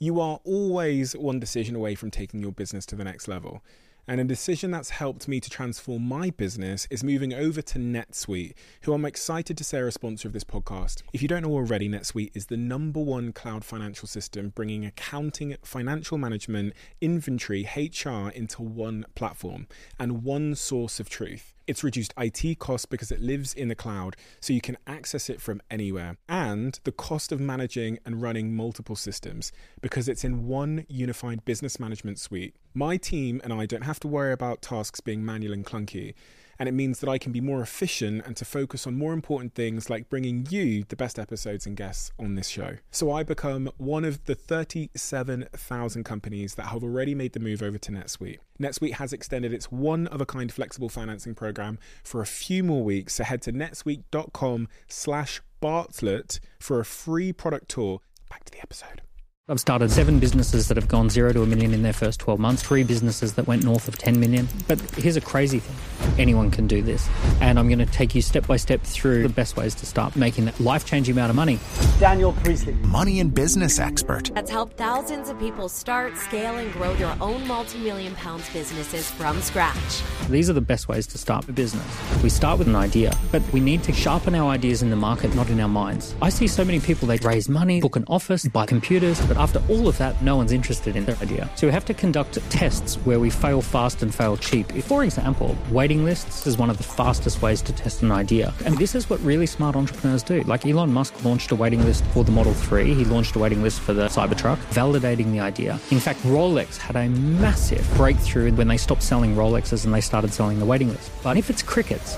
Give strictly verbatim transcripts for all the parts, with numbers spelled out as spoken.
You are always one decision away from taking your business to the next level. And a decision that's helped me to transform my business is moving over to NetSuite, who I'm excited to say are a sponsor of this podcast. If you don't know already, NetSuite is the number one cloud financial system, bringing accounting, financial management, inventory, H R into one platform and one source of truth. It's reduced I T costs because it lives in the cloud, so you can access it from anywhere. And the cost of managing and running multiple systems because it's in one unified business management suite. My team and I don't have to worry about tasks being manual and clunky. And it means that I can be more efficient and to focus on more important things like bringing you the best episodes and guests on this show. So I become one of the thirty-seven thousand companies that have already made the move over to NetSuite. NetSuite has extended its one-of-a-kind flexible financing program for a few more weeks. So head to netsuite.com slash Bartlett for a free product tour. Back to the episode. I've started seven businesses that have gone zero to a million in their first twelve months, three businesses that went north of ten million. But here's a crazy thing. Anyone can do this. And I'm going to take you step by step through the best ways to start making that life-changing amount of money. Daniel Priestley, money and business expert. That's helped thousands of people start, scale, and grow their own multi-million pounds businesses from scratch. These are the best ways to start a business. We start with an idea, but we need to sharpen our ideas in the market, not in our minds. I see so many people, they raise money, book an office, buy computers, but after all of that, no one's interested in their idea. So we have to conduct tests where we fail fast and fail cheap. For example, waiting lists is one of the fastest ways to test an idea. And this is what really smart entrepreneurs do. Like Elon Musk launched a waiting list for the Model three. He launched a waiting list for the Cybertruck, validating the idea. In fact, Rolex had a massive breakthrough when they stopped selling Rolexes and they started selling the waiting list. But if it's crickets,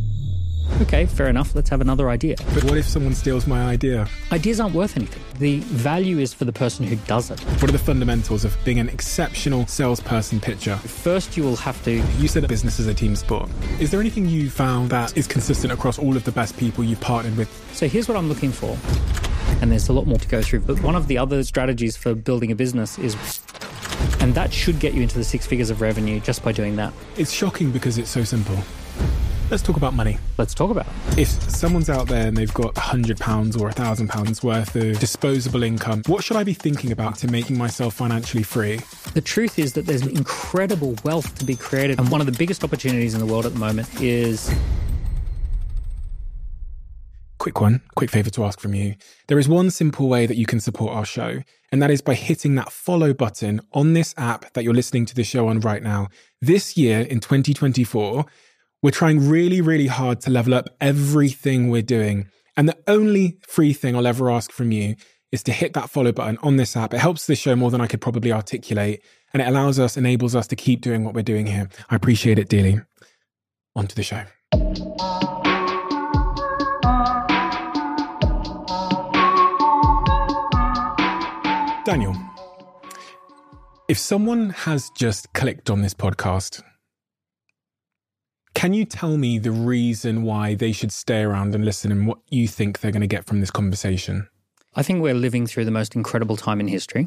okay, fair enough, let's have another idea. But what if someone steals my idea? Ideas aren't worth anything. The value is for the person who does it. What are the fundamentals of being an exceptional salesperson pitcher? First, you will have to... You said that business is a team sport. Is there anything you found that is consistent across all of the best people you've partnered with? So here's what I'm looking for. And there's a lot more to go through. But one of the other strategies for building a business is... And that should get you into the six figures of revenue just by doing that. It's shocking because it's so simple. Let's talk about money. Let's talk about it. If someone's out there and they've got one hundred pounds or one thousand pounds worth of disposable income, what should I be thinking about to making myself financially free? The truth is that there's incredible wealth to be created. And one of the biggest opportunities in the world at the moment is... Quick one, quick favour to ask from you. There is one simple way that you can support our show, and that is by hitting that follow button on this app that you're listening to the show on right now. This year, in twenty twenty-four... we're trying really, really hard to level up everything we're doing. And the only free thing I'll ever ask from you is to hit that follow button on this app. It helps this show more than I could probably articulate. And it allows us, enables us to keep doing what we're doing here. I appreciate it dearly. On to the show. Daniel, if someone has just clicked on this podcast, can you tell me the reason why they should stay around and listen and what you think they're going to get from this conversation? I think we're living through the most incredible time in history.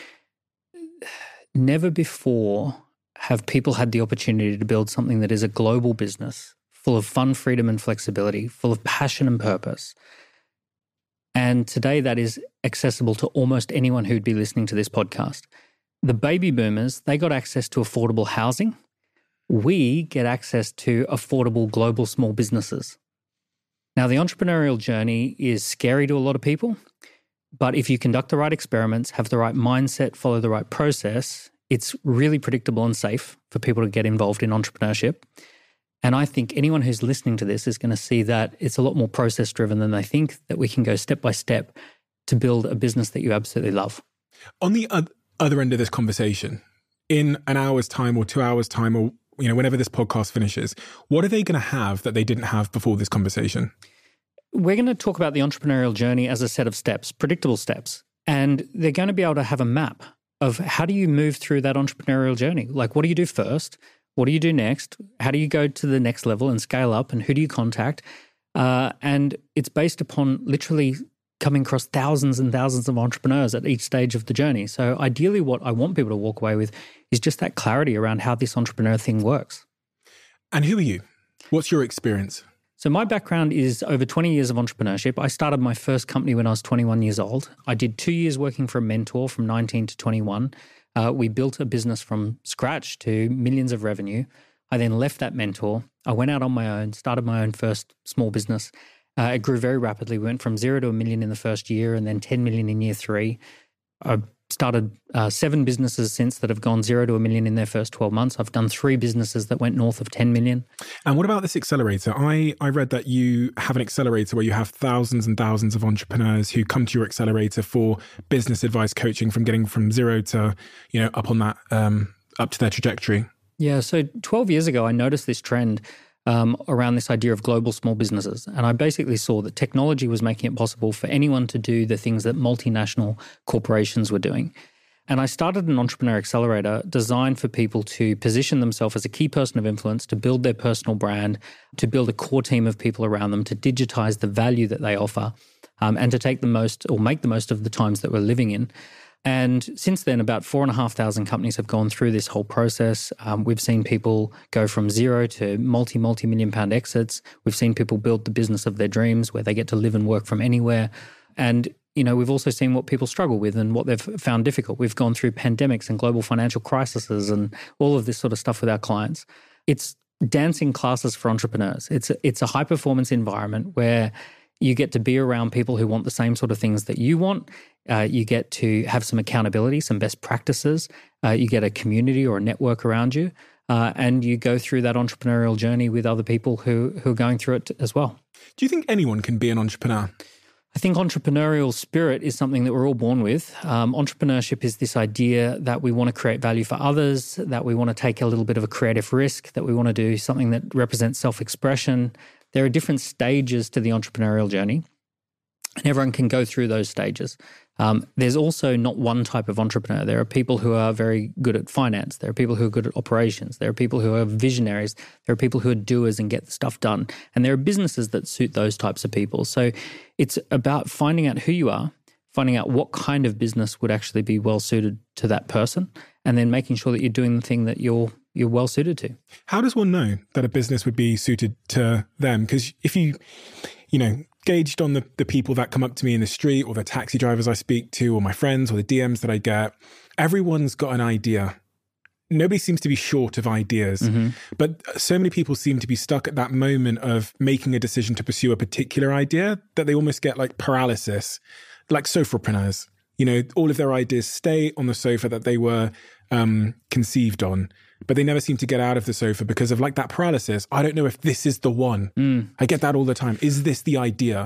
Never before have people had the opportunity to build something that is a global business, full of fun, freedom, and flexibility, full of passion and purpose. And today that is accessible to almost anyone who'd be listening to this podcast. The baby boomers, they got access to affordable housing. We get access to affordable global small businesses. Now, the entrepreneurial journey is scary to a lot of people, but if you conduct the right experiments, have the right mindset, follow the right process, it's really predictable and safe for people to get involved in entrepreneurship. And I think anyone who's listening to this is going to see that it's a lot more process-driven than they think, that we can go step by step to build a business that you absolutely love. On the other end of this conversation, in an hour's time or two hours' time or you know, whenever this podcast finishes, what are they going to have that they didn't have before this conversation? We're going to talk about the entrepreneurial journey as a set of steps, predictable steps. And they're going to be able to have a map of how do you move through that entrepreneurial journey? Like, what do you do first? What do you do next? How do you go to the next level and scale up? And who do you contact? Uh, and it's based upon literally coming across thousands and thousands of entrepreneurs at each stage of the journey. So ideally what I want people to walk away with is just that clarity around how this entrepreneur thing works. And who are you? What's your experience? So my background is over twenty years of entrepreneurship. I started my first company when I was twenty-one years old. I did two years working for a mentor from nineteen to twenty-one. Uh, we built a business from scratch to millions of revenue. I then left that mentor. I went out on my own, started my own first small business. Uh, it grew very rapidly. We went from zero to a million in the first year and then ten million in year three. I started uh, seven businesses since that have gone zero to a million in their first twelve months. I've done three businesses that went north of ten million. And what about this accelerator? I, I read that you have an accelerator where you have thousands and thousands of entrepreneurs who come to your accelerator for business advice coaching from getting from zero to, you know, up on that, um, up to their trajectory. Yeah. So twelve years ago, I noticed this trend um, around this idea of global small businesses. And I basically saw that technology was making it possible for anyone to do the things that multinational corporations were doing. And I started an entrepreneur accelerator designed for people to position themselves as a key person of influence, to build their personal brand, to build a core team of people around them, to digitize the value that they offer, um, and to take the most or make the most of the times that we're living in. And since then, about four and a half thousand companies have gone through this whole process. Um, we've seen people go from zero to multi, multi-million pound exits. We've seen people build the business of their dreams where they get to live and work from anywhere. And, you know, we've also seen what people struggle with and what they've found difficult. We've gone through pandemics and global financial crises and all of this sort of stuff with our clients. It's dancing classes for entrepreneurs. It's a, it's a high-performance environment where you get to be around people who want the same sort of things that you want. Uh, you get to have some accountability, some best practices. Uh, you get a community or a network around you. Uh, and you go through that entrepreneurial journey with other people who, who are going through it as well. Do you think anyone can be an entrepreneur? I think entrepreneurial spirit is something that we're all born with. Um, entrepreneurship is this idea that we want to create value for others, that we want to take a little bit of a creative risk, that we want to do something that represents self-expression. There are different stages to the entrepreneurial journey, and everyone can go through those stages. Um, there's also not one type of entrepreneur. There are people who are very good at finance. There are people who are good at operations. There are people who are visionaries. There are people who are doers and get the stuff done. And there are businesses that suit those types of people. So it's about finding out who you are, finding out what kind of business would actually be well suited to that person, and then making sure that you're doing the thing that you're you're well suited to. How does one know that a business would be suited to them? Because if you, you know, gauged on the, the people that come up to me in the street or the taxi drivers I speak to or my friends or the D Ms that I get, everyone's got an idea. Nobody seems to be short of ideas, mm-hmm. but so many people seem to be stuck at that moment of making a decision to pursue a particular idea that they almost get like paralysis, like sofapreneurs. You know, all of their ideas stay on the sofa that they were um, conceived on, but they never seem to get out of the sofa because of like that paralysis. I don't know if this is the one. Mm. I get that all the time. Is this the idea?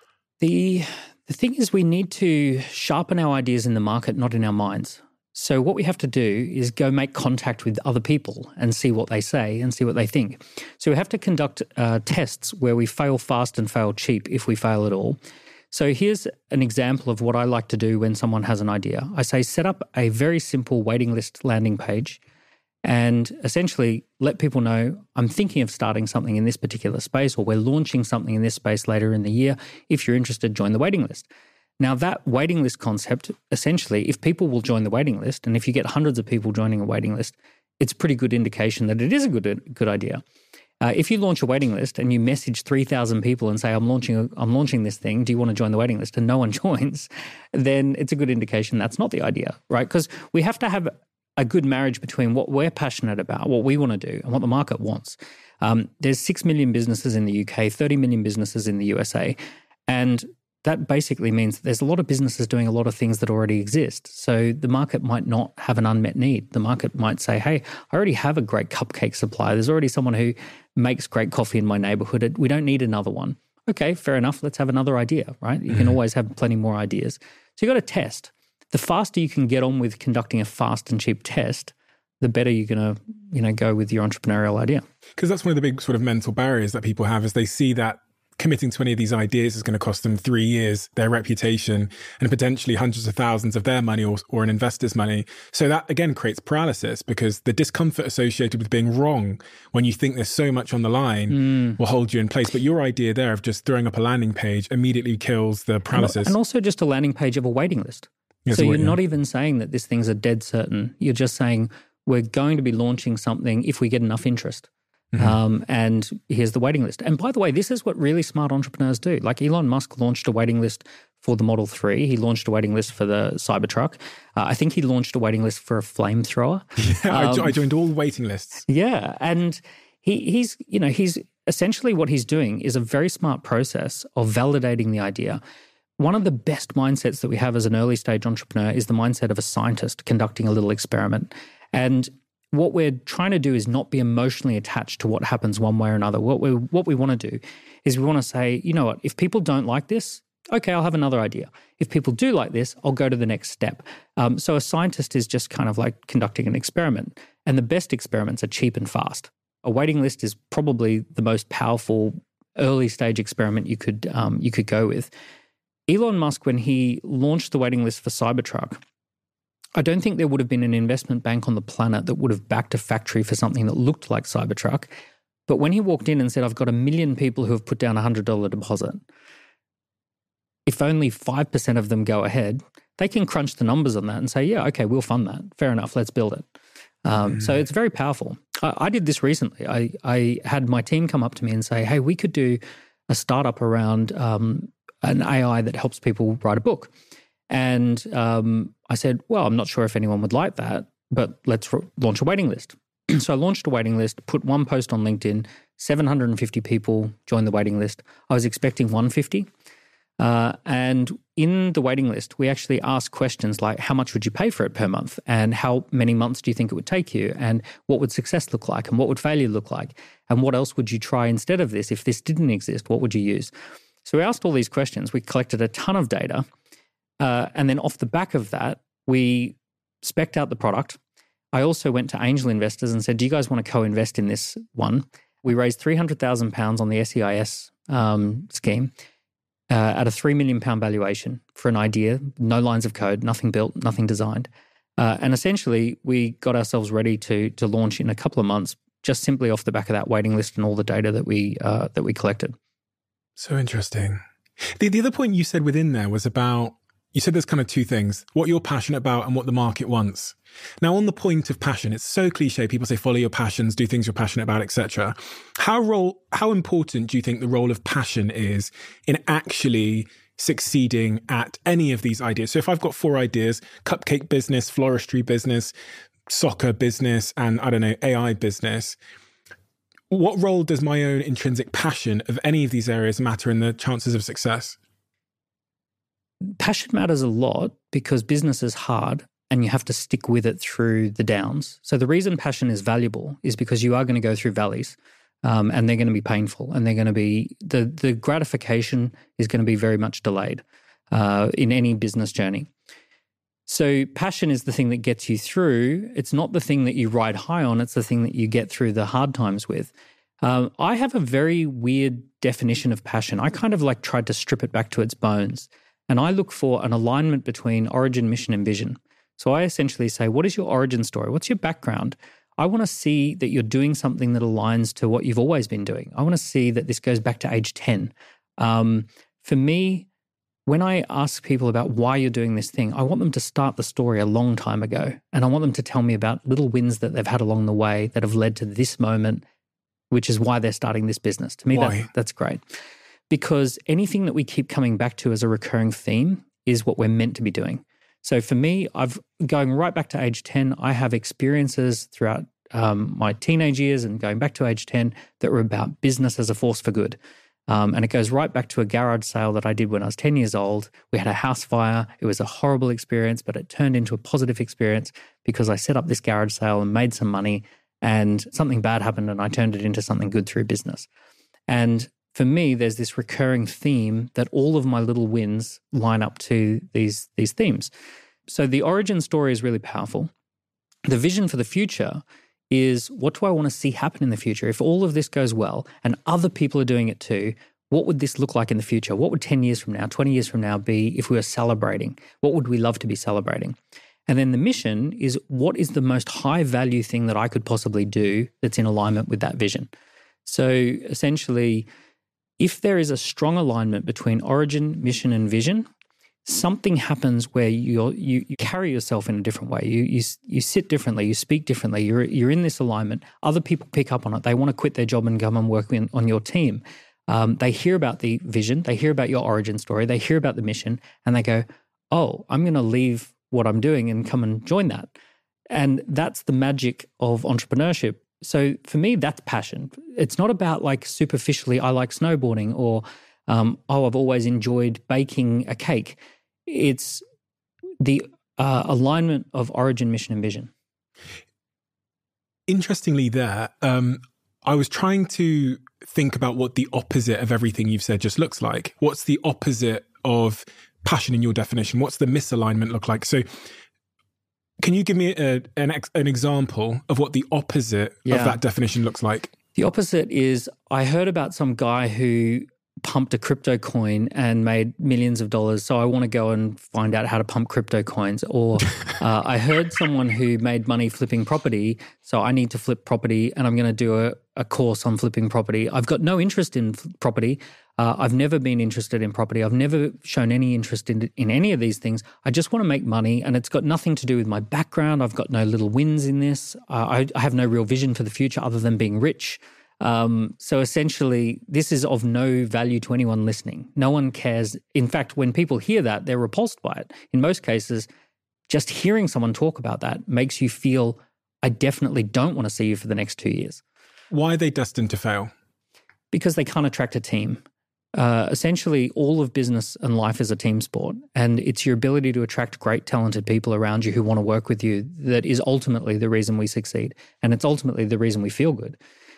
The the thing is, we need to sharpen our ideas in the market, not in our minds. So what we have to do is go make contact with other people and see what they say and see what they think. So we have to conduct uh, tests where we fail fast and fail cheap if we fail at all. So here's an example of what I like to do when someone has an idea. I say set up a very simple waiting list landing page and essentially let people know I'm thinking of starting something in this particular space, or we're launching something in this space later in the year. If you're interested, join the waiting list. Now that waiting list concept, essentially, if people will join the waiting list, and if you get hundreds of people joining a waiting list, it's a pretty good indication that it is a good good idea. Uh, if you launch a waiting list and you message three thousand people and say, I'm launching a, I'm launching this thing, do you want to join the waiting list? And no one joins, then it's a good indication that's not the idea, right? Because we have to have a good marriage between what we're passionate about, what we want to do, and what the market wants. Um, there's six million businesses in the U K, thirty million businesses in the U S A, and that basically means that there's a lot of businesses doing a lot of things that already exist. So the market might not have an unmet need. The market might say, hey, I already have a great cupcake supplier. There's already someone who makes great coffee in my neighborhood. We don't need another one. Okay, fair enough. Let's have another idea, right? You can always have plenty more ideas. So you got to test. The faster you can get on with conducting a fast and cheap test, the better you're going to, you know, go with your entrepreneurial idea. Because that's one of the big sort of mental barriers that people have, is they see that committing to any of these ideas is going to cost them three years, their reputation, and potentially hundreds of thousands of their money or, or an investor's money. So that, again, creates paralysis, because the discomfort associated with being wrong when you think there's so much on the line mm. will hold you in place. But your idea there of just throwing up a landing page immediately kills the paralysis. And also just a landing page of a waiting list. Yes, so you're yeah. not even saying that this thing's a dead certain. You're just saying we're going to be launching something if we get enough interest. Mm-hmm. Um, and here's the waiting list. And by the way, this is what really smart entrepreneurs do. Like Elon Musk launched a waiting list for the Model three. He launched a waiting list for the Cybertruck. Uh, I think he launched a waiting list for a flamethrower. Yeah, um, I, jo- I joined all waiting lists. Yeah. And he, he's, you know, he's essentially what he's doing is a very smart process of validating the idea. One of the best mindsets that we have as an early stage entrepreneur is the mindset of a scientist conducting a little experiment. And what we're trying to do is not be emotionally attached to what happens one way or another. What we what we want to do is we want to say, you know what, if people don't like this, okay, I'll have another idea. If people do like this, I'll go to the next step. Um, so a scientist is just kind of like conducting an experiment. And the best experiments are cheap and fast. A waiting list is probably the most powerful early stage experiment you could um, you could go with. Elon Musk, when he launched the waiting list for Cybertruck, I don't think there would have been an investment bank on the planet that would have backed a factory for something that looked like Cybertruck. But when he walked in and said, I've got a million people who have put down a one hundred dollars deposit, if only five percent of them go ahead, they can crunch the numbers on that and say, yeah, okay, we'll fund that. Fair enough, let's build it. Um, mm. So it's very powerful. I, I did this recently. I, I had my team come up to me and say, hey, we could do a startup around um, an A I that helps people write a book. And um, I said, well, I'm not sure if anyone would like that, but let's r- launch a waiting list. So I launched a waiting list, put one post on LinkedIn, seven hundred fifty people joined the waiting list. I was expecting one hundred fifty. Uh, and in the waiting list, we actually asked questions like, how much would you pay for it per month? And how many months do you think it would take you? And what would success look like? And what would failure look like? And what else would you try instead of this? If this didn't exist, what would you use? So we asked all these questions. We collected a ton of data. Uh, and then off the back of that, we spec'd out the product. I also went to angel investors and said, do you guys want to co-invest in this one? We raised three hundred thousand pounds on the S E I S um, scheme uh, at a three million pounds valuation for an idea, no lines of code, nothing built, nothing designed. Uh, and essentially, we got ourselves ready to to launch in a couple of months, just simply off the back of that waiting list and all the data that we uh, that we collected. So interesting. The, the other point you said within there was about, you said there's kind of two things, what you're passionate about and what the market wants. Now, on the point of passion, it's so cliche. People say, follow your passions, do things you're passionate about, et cetera. How role, how important do you think the role of passion is in actually succeeding at any of these ideas? So if I've got four ideas, cupcake business, floristry business, soccer business, and I don't know, A I business, what role does my own intrinsic passion of any of these areas matter in the chances of success? Passion matters a lot because business is hard and you have to stick with it through the downs. So the reason passion is valuable is because you are going to go through valleys um, and they're going to be painful and they're going to be, the, the gratification is going to be very much delayed uh, in any business journey. So passion is the thing that gets you through. It's not the thing that you ride high on. It's the thing that you get through the hard times with. Um, I have a very weird definition of passion. I kind of like tried to strip it back to its bones. And I look for an alignment between origin, mission, and vision. So I essentially say, what is your origin story? What's your background? I want to see that you're doing something that aligns to what you've always been doing. I want to see that this goes back to age ten. Um, for me, when I ask people about why you're doing this thing, I want them to start the story a long time ago. And I want them to tell me about little wins that they've had along the way that have led to this moment, which is why they're starting this business. To me, that, that's great. Because anything that we keep coming back to as a recurring theme is what we're meant to be doing. So for me, I've going right back to age ten, I have experiences throughout um, my teenage years and going back to age ten that were about business as a force for good. Um, and it goes right back to a garage sale that I did when I was ten years old. We had a house fire. It was a horrible experience, but it turned into a positive experience because I set up this garage sale and made some money and something bad happened and I turned it into something good through business. And for me, there's this recurring theme that all of my little wins line up to these, these themes. So the origin story is really powerful. The vision for the future is, what do I want to see happen in the future? If all of this goes well and other people are doing it too, what would this look like in the future? What would ten years from now, twenty years from now be if we were celebrating? What would we love to be celebrating? And then the mission is, what is the most high value thing that I could possibly do that's in alignment with that vision? So essentially, if there is a strong alignment between origin, mission, and vision, something happens where you you you carry yourself in a different way. You you you sit differently. You speak differently. You're you're in this alignment. Other people pick up on it. They want to quit their job and come and work in, on your team. Um, they hear about the vision. They hear about your origin story. They hear about the mission, and they go, "Oh, I'm going to leave what I'm doing and come and join that." And that's the magic of entrepreneurship. So for me, that's passion. It's not about like superficially, I like snowboarding or, um, oh, I've always enjoyed baking a cake. It's the uh, alignment of origin, mission, and vision. Interestingly there, um, I was trying to think about what the opposite of everything you've said just looks like. What's the opposite of passion in your definition? What's the misalignment look like? So can you give me a, an, ex, an example of what the opposite yeah. of that definition looks like? The opposite is I heard about some guy who pumped a crypto coin and made millions of dollars. So I want to go and find out how to pump crypto coins. Or uh, I heard someone who made money flipping property. So I need to flip property and I'm going to do a, a course on flipping property. I've got no interest in property. Uh, I've never been interested in property. I've never shown any interest in, in any of these things. I just want to make money and it's got nothing to do with my background. I've got no little wins in this. Uh, I, I have no real vision for the future other than being rich. Um, so essentially, this is of no value to anyone listening. No one cares. In fact, when people hear that, they're repulsed by it. In most cases, just hearing someone talk about that makes you feel, I definitely don't want to see you for the next two years. Why are they destined to fail? Because they can't attract a team. Uh, essentially, all of business and life is a team sport, and it's your ability to attract great, talented people around you who want to work with you that is ultimately the reason we succeed, and it's ultimately the reason we feel good.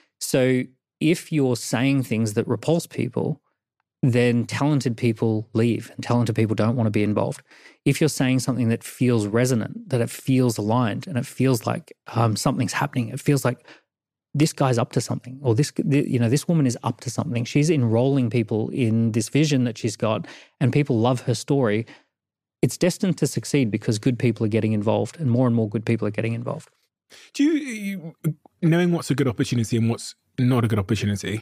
So if you're saying things that repulse people, then talented people leave, and talented people don't want to be involved. If you're saying something that feels resonant, that it feels aligned, and it feels like um, something's happening, it feels like this guy's up to something, or this, you know, this woman is up to something. She's enrolling people in this vision that she's got, and people love her story. It's destined to succeed because good people are getting involved, and more and more good people are getting involved. Do you, you knowing what's a good opportunity and what's not a good opportunity,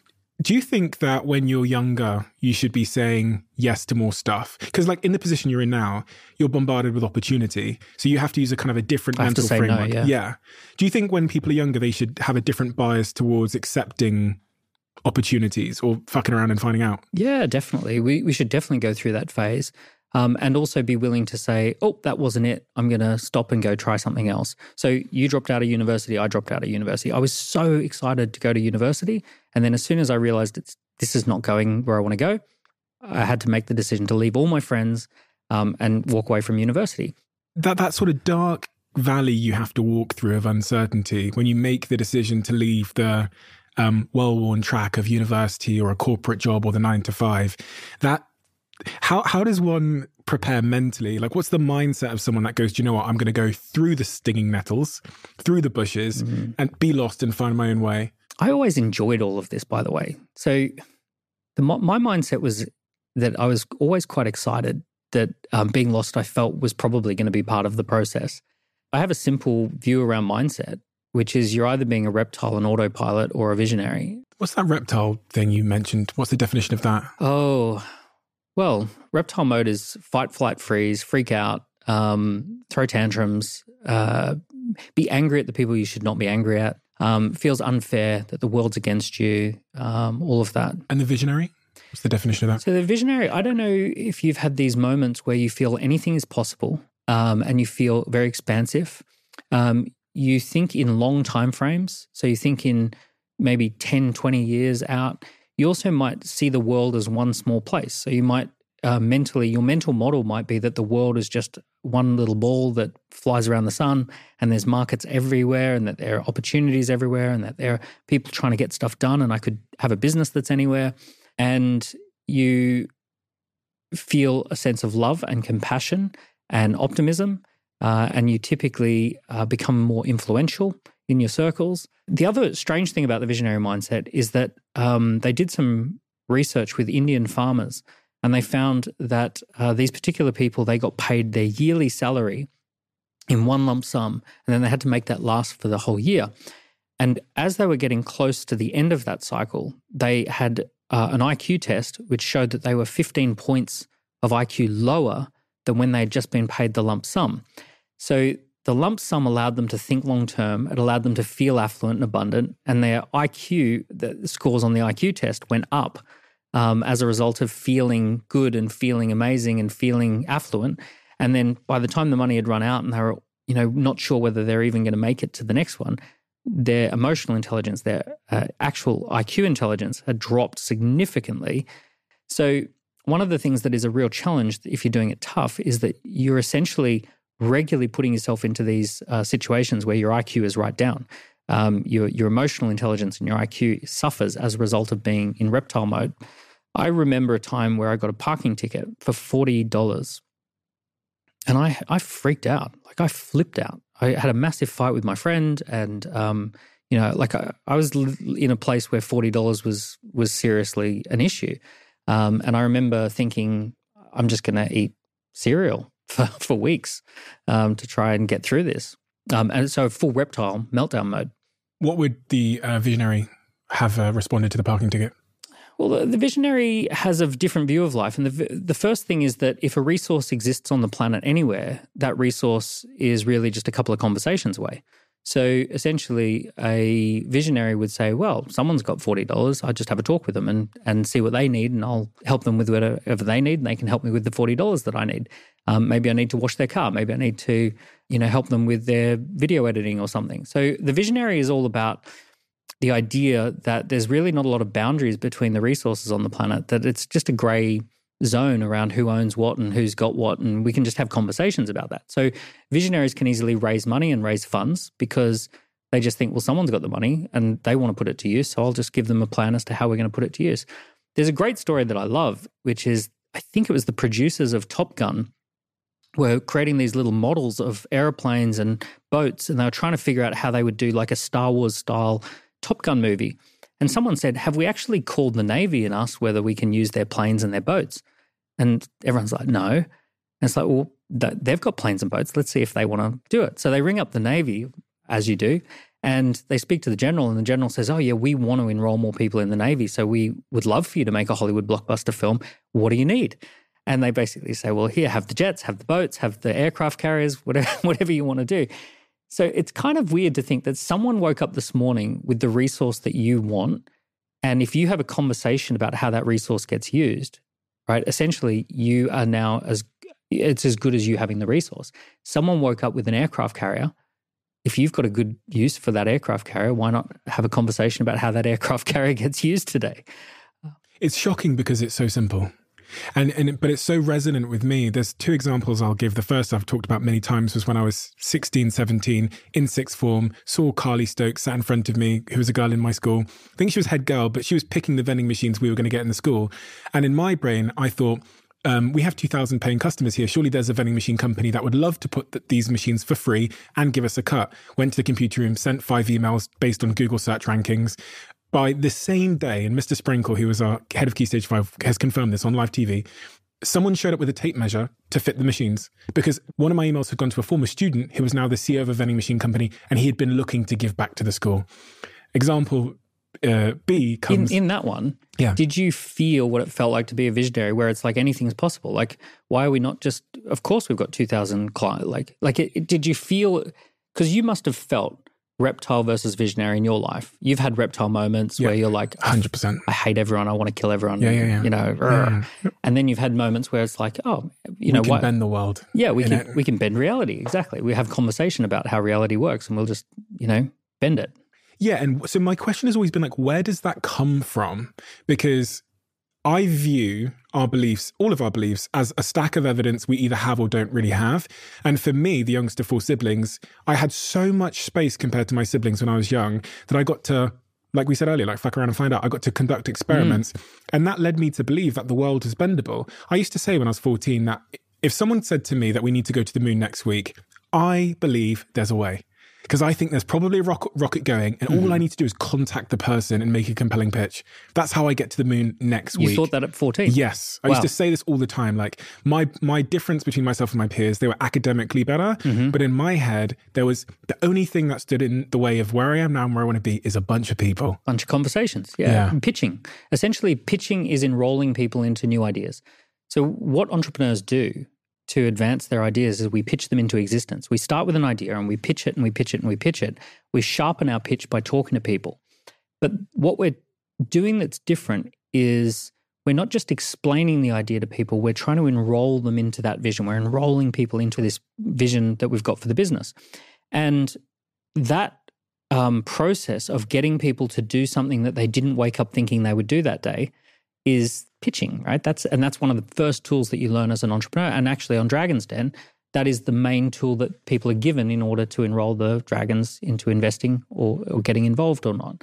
do you think that when you're younger, you should be saying yes to more stuff? Because like in the position you're in now, you're bombarded with opportunity. So you have to use a kind of a different I mental have to say framework. No, yeah. yeah. Do you think when people are younger, they should have a different bias towards accepting opportunities or fucking around and finding out? Yeah, definitely. We we should definitely go through that phase. Um, and also be willing to say, oh, that wasn't it. I'm going to stop and go try something else. So you dropped out of university. I dropped out of university. I was so excited to go to university. And then as soon as I realized it's, this is not going where I want to go, I had to make the decision to leave all my friends um, and walk away from university. That that sort of dark valley you have to walk through of uncertainty when you make the decision to leave the um, well-worn track of university or a corporate job or the nine to five, that How how does one prepare mentally? Like, what's the mindset of someone that goes, do you know what, I'm going to go through the stinging nettles, through the bushes, mm-hmm. and be lost and find my own way? I always enjoyed all of this, by the way. So the, my mindset was that I was always quite excited that um, being lost, I felt, was probably going to be part of the process. I have a simple view around mindset, which is you're either being a reptile, an autopilot, or a visionary. What's that reptile thing you mentioned? What's the definition of that? Oh, well, reptile mode is fight, flight, freeze, freak out, um, throw tantrums, uh, be angry at the people you should not be angry at, um, feels unfair that the world's against you, um, all of that. And the visionary? What's the definition of that? So the visionary, I don't know if you've had these moments where you feel anything is possible um, and you feel very expansive. Um, you think in long time frames. So you think in maybe ten, twenty years out. You also might see the world as one small place. So you might uh, mentally, your mental model might be that the world is just one little ball that flies around the sun and there's markets everywhere and that there are opportunities everywhere and that there are people trying to get stuff done and I could have a business that's anywhere. And you feel a sense of love and compassion and optimism uh, and you typically uh, become more influential in your circles. The other strange thing about the visionary mindset is that um, they did some research with Indian farmers and they found that uh, these particular people, they got paid their yearly salary in one lump sum and then they had to make that last for the whole year. And as they were getting close to the end of that cycle, they had uh, an I Q test which showed that they were fifteen points of I Q lower than when they had just been paid the lump sum. So the lump sum allowed them to think long-term. It allowed them to feel affluent and abundant. And their I Q, the scores on the I Q test went up um, as a result of feeling good and feeling amazing and feeling affluent. And then by the time the money had run out and they were, you know, not sure whether they're even going to make it to the next one, their emotional intelligence, their uh, actual I Q intelligence had dropped significantly. So one of the things that is a real challenge if you're doing it tough is that you're essentially regularly putting yourself into these uh, situations where your I Q is right down. Um, your your emotional intelligence and your I Q suffers as a result of being in reptile mode. I remember a time where I got a parking ticket for forty dollars and I I freaked out. Like I flipped out. I had a massive fight with my friend and, um, you know, like I, I was in a place where forty dollars was was seriously an issue. Um, and I remember thinking, I'm just going to eat cereal for, for weeks um, to try and get through this. Um, and so full reptile meltdown mode. What would the uh, visionary have uh, responded to the parking ticket? Well, the, the visionary has a different view of life. And the the first thing is that if a resource exists on the planet anywhere, that resource is really just a couple of conversations away. So essentially a visionary would say, well, someone's got forty dollars. I just have a talk with them and, and see what they need and I'll help them with whatever they need and they can help me with the forty dollars that I need. Um, maybe I need to wash their car. Maybe I need to, you know, help them with their video editing or something. So the visionary is all about the idea that there's really not a lot of boundaries between the resources on the planet, that it's just a grey zone around who owns what and who's got what, and we can just have conversations about that. So visionaries can easily raise money and raise funds because they just think, well, someone's got the money and they want to put it to use, so I'll just give them a plan as to how we're going to put it to use. There's a great story that I love, which is I think it was the producers of Top Gun were creating these little models of airplanes and boats, and they were trying to figure out how they would do like a Star Wars style Top Gun movie. And someone said, have we actually called the Navy and asked whether we can use their planes and their boats? And everyone's like, no. And it's like, well, they've got planes and boats. Let's see if they want to do it. So they ring up the Navy, as you do, and they speak to the general, and the general says, oh, yeah, we want to enroll more people in the Navy, so we would love for you to make a Hollywood blockbuster film. What do you need? And they basically say, well, here, have the jets, have the boats, have the aircraft carriers, whatever, whatever you want to do. So it's kind of weird to think that someone woke up this morning with the resource that you want, and if you have a conversation about how that resource gets used, right, essentially you are now as, it's as good as you having the resource. Someone woke up with an aircraft carrier. If you've got a good use for that aircraft carrier, why not have a conversation about how that aircraft carrier gets used today? It's shocking because it's so simple. And and but it's so resonant with me. There's two examples I'll give. The first I've talked about many times was when I was sixteen, seventeen, in sixth form, saw Carly Stokes sat in front of me, who was a girl in my school. I think she was head girl, but she was picking the vending machines we were going to get in the school. And in my brain, I thought, um, we have two thousand paying customers here. Surely there's a vending machine company that would love to put th- these machines for free and give us a cut. Went to the computer room, sent five emails based on Google search rankings. By the same day, and Mister Sprinkle, who was our head of Key Stage five, has confirmed this on live T V, someone showed up with a tape measure to fit the machines because one of my emails had gone to a former student who was now the C E O of a vending machine company, and he had been looking to give back to the school. Example uh, B comes... In, in that one, yeah. Did you feel what it felt like to be a visionary where it's like anything's possible? Like, why are we not just... Of course we've got two thousand clients. Like, like it, it, did you feel... Because you must have felt... reptile versus visionary in your life. You've had reptile moments yeah, where you're like, one hundred percent. I hate everyone. I want to kill everyone. Yeah, yeah, yeah. You know, yeah, yeah. And then you've had moments where it's like, oh, you we know, can what? bend the world. Yeah, we can. It. We can bend reality. Exactly. We have conversation about how reality works, and we'll just, you know, bend it. Yeah, and so my question has always been like, where does that come from? Because I view our beliefs, all of our beliefs, as a stack of evidence we either have or don't really have. And for me, the youngest of four siblings, I had so much space compared to my siblings when I was young that I got to, like we said earlier, like fuck around and find out. I got to conduct experiments. Mm. And that led me to believe that the world is bendable. I used to say when I was fourteen that if someone said to me that we need to go to the moon next week, I believe there's a way. Because I think there's probably a rocket, rocket going, and mm-hmm. all I need to do is contact the person and make a compelling pitch. That's how I get to the moon next you week. You thought that at fourteen? Yes. I wow. used to say this all the time. Like, my my difference between myself and my peers, they were academically better, mm-hmm. but in my head, there was the only thing that stood in the way of where I am now and where I want to be is a bunch of people. Bunch of conversations, yeah. yeah. And pitching. Essentially, pitching is enrolling people into new ideas. So what entrepreneurs do to advance their ideas is we pitch them into existence. We start with an idea and we pitch it and we pitch it and we pitch it. We sharpen our pitch by talking to people. But what we're doing that's different is we're not just explaining the idea to people, we're trying to enroll them into that vision. We're enrolling people into this vision that we've got for the business. And that um, process of getting people to do something that they didn't wake up thinking they would do that day is pitching, right? That's and that's one of the first tools that you learn as an entrepreneur. And actually on Dragon's Den, that is the main tool that people are given in order to enroll the dragons into investing or, or getting involved or not.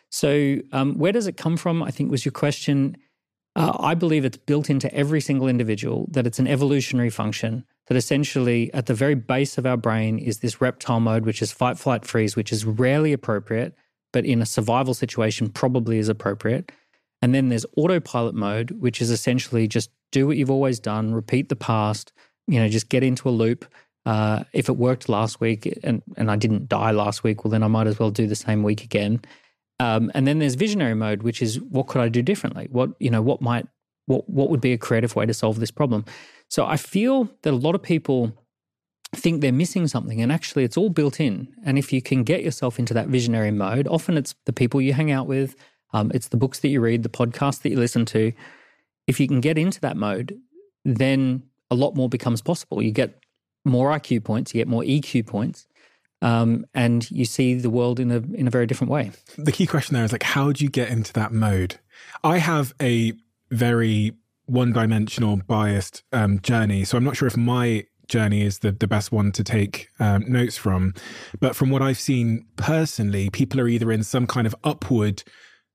So um, where does it come from, I think was your question. Uh, I believe it's built into every single individual, that it's an evolutionary function, that essentially at the very base of our brain is this reptile mode, which is fight, flight, freeze, which is rarely appropriate, but in a survival situation probably is appropriate. And then there's autopilot mode, which is essentially just do what you've always done, repeat the past, you know, just get into a loop. Uh, if it worked last week and, and I didn't die last week, well, then I might as well do the same week again. Um, and then there's visionary mode, which is what could I do differently? What, you know, what might, what, what would be a creative way to solve this problem? So I feel that a lot of people think they're missing something, and actually it's all built in. And if you can get yourself into that visionary mode, often it's the people you hang out with, um, it's the books that you read, the podcasts that you listen to. If you can get into that mode, then a lot more becomes possible. You get more I Q points, you get more E Q points. Um, and you see the world in a in a very different way. The key question there is like, how do you get into that mode? I have a very one-dimensional, biased um, journey, so I'm not sure if my journey is the, the best one to take um, notes from. But from what I've seen personally, people are either in some kind of upward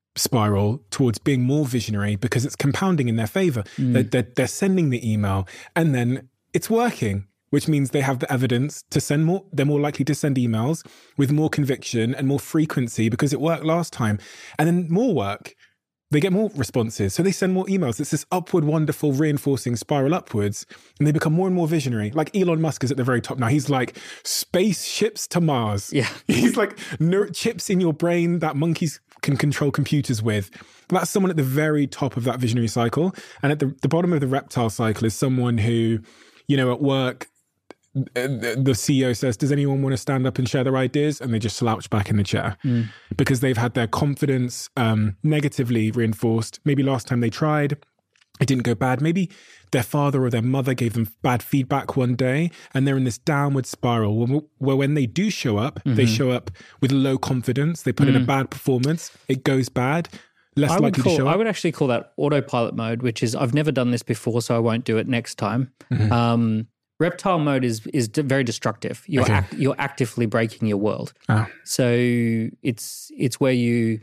spiral towards being more visionary because it's compounding in their favor. Mm. They're, they're, they're sending the email and then it's working, which means they have the evidence to send more, they're more likely to send emails with more conviction and more frequency because it worked last time. And then more work, they get more responses. So they send more emails. It's this upward, wonderful, reinforcing spiral upwards. And they become more and more visionary. Like Elon Musk is at the very top now. He's like, spaceships to Mars. Yeah. He's like, neuro- chips in your brain that monkeys can control computers with. That's someone at the very top of that visionary cycle. And at the, the bottom of the reptile cycle is someone who, you know, at work, the C E O says, does anyone want to stand up and share their ideas? And they just slouch back in the chair mm. because they've had their confidence um, negatively reinforced. Maybe last time they tried, it didn't go bad. Maybe their father or their mother gave them bad feedback one day and they're in this downward spiral where when they do show up, mm-hmm. they show up with low confidence. They put mm. in a bad performance. It goes bad. Less I likely call, to show up. I would actually call that autopilot mode, which is I've never done this before, so I won't do it next time. Mm-hmm. Um, reptile mode is is very destructive. You're okay. act, you're actively breaking your world. Ah. So it's it's where you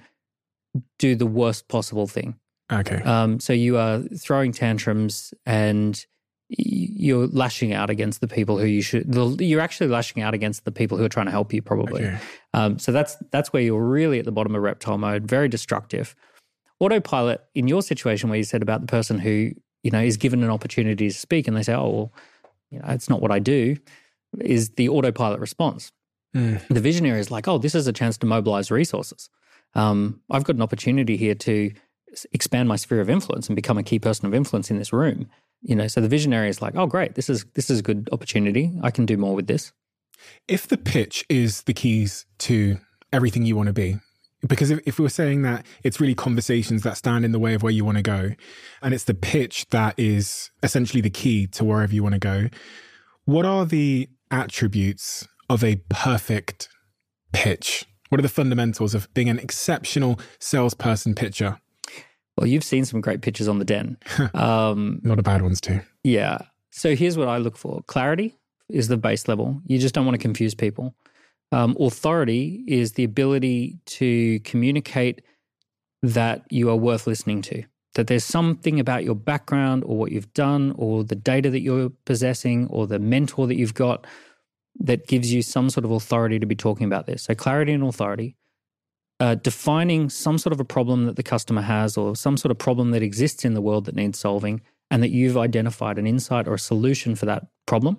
do the worst possible thing. Okay. Um, so you are throwing tantrums and you're lashing out against the people who you should. You're actually lashing out against the people who are trying to help you, probably. Okay. Um, so that's that's where you're really at the bottom of reptile mode. Very destructive. Autopilot, in your situation where you said about the person who, you know, is given an opportunity to speak and they say, oh, well, you know, it's not what I do, is the autopilot response. Mm. The visionary is like, oh, this is a chance to mobilize resources. Um, I've got an opportunity here to expand my sphere of influence and become a key person of influence in this room. You know, so the visionary is like, oh, great, this is this is a good opportunity. I can do more with this. If the pitch is the keys to everything you want to be, because if, if we were saying that it's really conversations that stand in the way of where you want to go, and it's the pitch that is essentially the key to wherever you want to go, what are the attributes of a perfect pitch? What are the fundamentals of being an exceptional salesperson pitcher? Well, you've seen some great pitches on the Den. Um, a lot of bad ones too. Yeah. So here's what I look for. Clarity is the base level. You just don't want to confuse people. Um, authority is the ability to communicate that you are worth listening to, that there's something about your background or what you've done or the data that you're possessing or the mentor that you've got that gives you some sort of authority to be talking about this. So clarity and authority. Uh, defining some sort of a problem that the customer has or some sort of problem that exists in the world that needs solving and that you've identified an insight or a solution for that problem.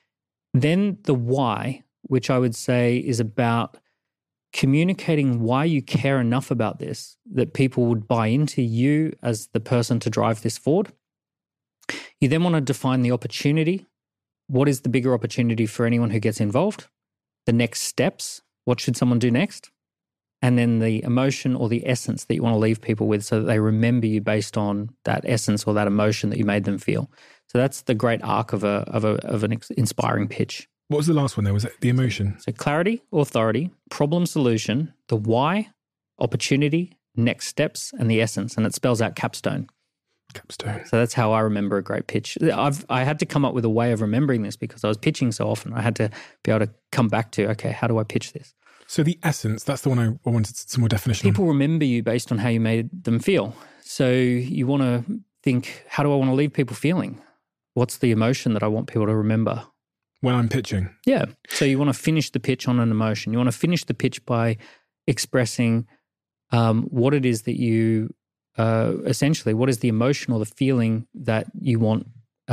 Then the why, which I would say is about communicating why you care enough about this that people would buy into you as the person to drive this forward. You then want to define the opportunity. What is the bigger opportunity for anyone who gets involved? The next steps. What should someone do next? And then the emotion or the essence that you want to leave people with so that they remember you based on that essence or that emotion that you made them feel. So that's the great arc of a of a of an inspiring pitch. What was the last one there? Was it the emotion? So clarity, authority, problem solution, the why, opportunity, next steps, and the essence. And it spells out capstone. Capstone. So that's how I remember a great pitch. I've I had to come up with a way of remembering this because I was pitching so often. I had to be able to come back to, okay, how do I pitch this? So the essence, that's the one I, I wanted some more definition People on. remember you based on how you made them feel. So you want to think, how do I want to leave people feeling? What's the emotion that I want people to remember? When I'm pitching. Yeah. So you want to finish the pitch on an emotion. You want to finish the pitch by expressing um, what it is that you, uh, essentially, what is the emotion or the feeling that you want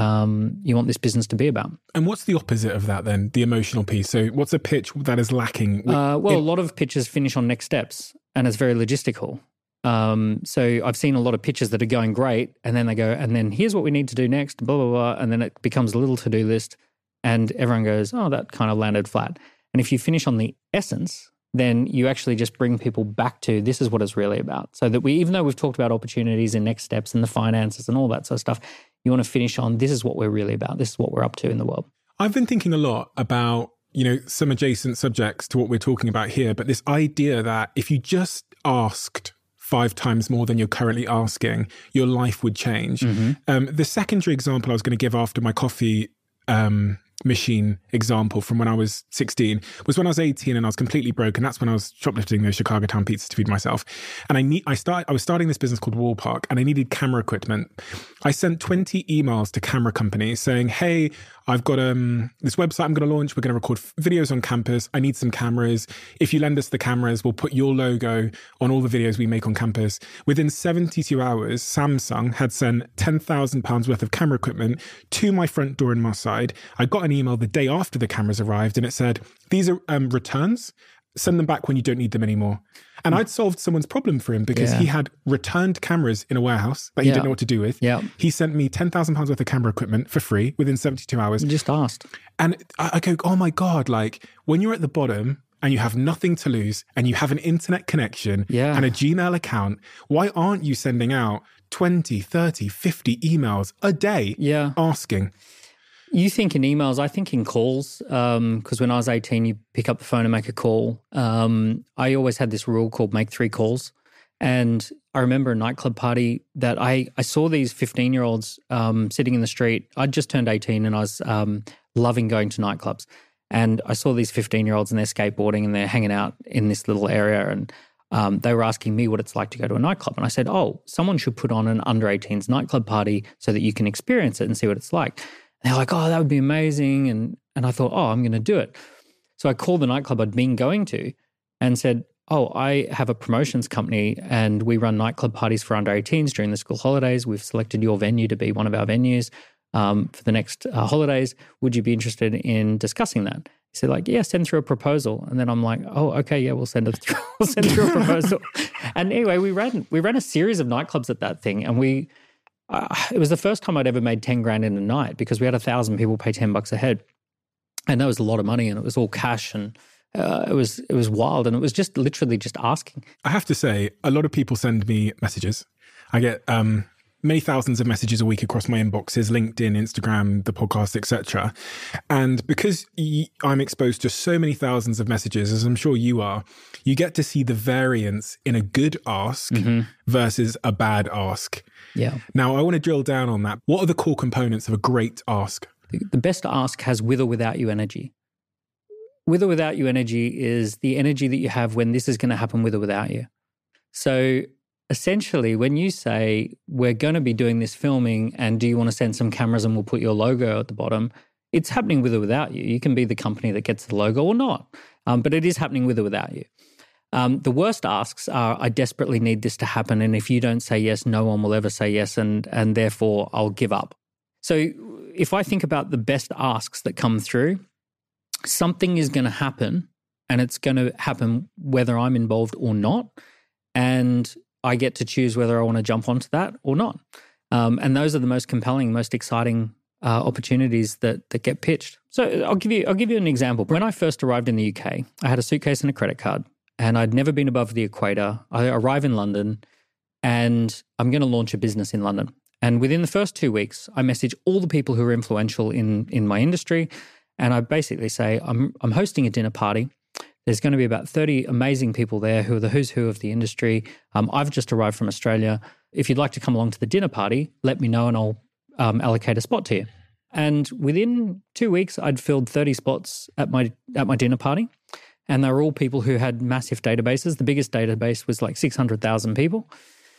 Um, you want this business to be about. And what's the opposite of that then, the emotional piece? So what's a pitch that is lacking? Uh, well, in- a lot of pitches finish on next steps and it's very logistical. Um, so I've seen a lot of pitches that are going great and then they go, and then here's what we need to do next, blah, blah, blah. And then it becomes a little to-do list and everyone goes, oh, that kind of landed flat. And if you finish on the essence, then you actually just bring people back to this is what it's really about. So that we, even though we've talked about opportunities and next steps and the finances and all that sort of stuff, you want to finish on this is what we're really about. This is what we're up to in the world. I've been thinking a lot about, you know, some adjacent subjects to what we're talking about here, but this idea that if you just asked five times more than you're currently asking, your life would change. Mm-hmm. Um, the secondary example I was going to give after my coffee um, machine example from when I was sixteen was when I was eighteen and I was completely broke, and that's when I was shoplifting those Chicago Town pizzas to feed myself. And I need I start I was starting this business called Wallpark, and I needed camera equipment. I sent twenty emails to camera companies saying, "Hey, I've got um this website I'm going to launch. We're going to record videos on campus. I need some cameras. If you lend us the cameras, we'll put your logo on all the videos we make on campus." Within seventy-two hours, Samsung had sent ten thousand pounds worth of camera equipment to my front door in Marseille. I got an email the day after the cameras arrived and it said, "These are um, returns. Send them back when you don't need them anymore." And I'd solved someone's problem for him because yeah. he had returned cameras in a warehouse that he yeah. didn't know what to do with. Yeah. He sent me ten thousand pounds worth of camera equipment for free within seventy-two hours. You just asked. And I, I go, oh my God, like when you're at the bottom and you have nothing to lose and you have an internet connection yeah. and a Gmail account, why aren't you sending out twenty, thirty, fifty emails a day yeah. asking? You think in emails, I think in calls, because um, when I was eighteen, you pick up the phone and make a call. Um, I always had this rule called make three calls. And I remember a nightclub party that I, I saw these fifteen-year-olds um, sitting in the street. I'd just turned eighteen and I was um, loving going to nightclubs. And I saw these fifteen-year-olds and they're skateboarding and they're hanging out in this little area, and um, they were asking me what it's like to go to a nightclub. And I said, oh, someone should put on an under eighteens nightclub party so that you can experience it and see what it's like. And they're like, oh, that would be amazing. And and I thought, oh, I'm going to do it. So I called the nightclub I'd been going to and said, oh, I have a promotions company and we run nightclub parties for under eighteens during the school holidays. We've selected your venue to be one of our venues um, for the next uh, holidays. Would you be interested in discussing that? He said, like, yeah, send through a proposal. And then I'm like, oh, okay, yeah, we'll send it through. we'll send through a proposal. And anyway, we ran we ran a series of nightclubs at that thing, and we uh, it was the first time I'd ever made ten grand in a night because we had a thousand people pay ten bucks a head, and that was a lot of money, and it was all cash, and uh, it was it was wild, and it was just literally just asking. I have to say, a lot of people send me messages. I get um, many thousands of messages a week across my inboxes, LinkedIn, Instagram, the podcast, et cetera. And because I'm exposed to so many thousands of messages, as I'm sure you are, you get to see the variance in a good ask mm-hmm. versus a bad ask. Yeah. Now, I want to drill down on that. What are the core components of a great ask? The best ask has with or without you energy. With or without you energy is the energy that you have when this is going to happen with or without you. So essentially, when you say, we're going to be doing this filming and do you want to send some cameras and we'll put your logo at the bottom, it's happening with or without you. You can be the company that gets the logo or not, um, but it is happening with or without you. Um, the worst asks are, I desperately need this to happen, and if you don't say yes, no one will ever say yes, and and therefore I'll give up. So if I think about the best asks that come through, something is going to happen, and it's going to happen whether I'm involved or not, and I get to choose whether I want to jump onto that or not. Um, and those are the most compelling, most exciting uh, opportunities that that get pitched. So I'll give you I'll give you an example. When I first arrived in the U K, I had a suitcase and a credit card, and I'd never been above the equator. I arrive in London, and I'm going to launch a business in London. And within the first two weeks, I message all the people who are influential in in my industry, and I basically say, I'm I'm hosting a dinner party. There's going to be about thirty amazing people there who are the who's who of the industry. Um, I've just arrived from Australia. If you'd like to come along to the dinner party, let me know and I'll um, allocate a spot to you. And within two weeks, I'd filled thirty spots at my at my dinner party. And they were all people who had massive databases. The biggest database was like six hundred thousand people.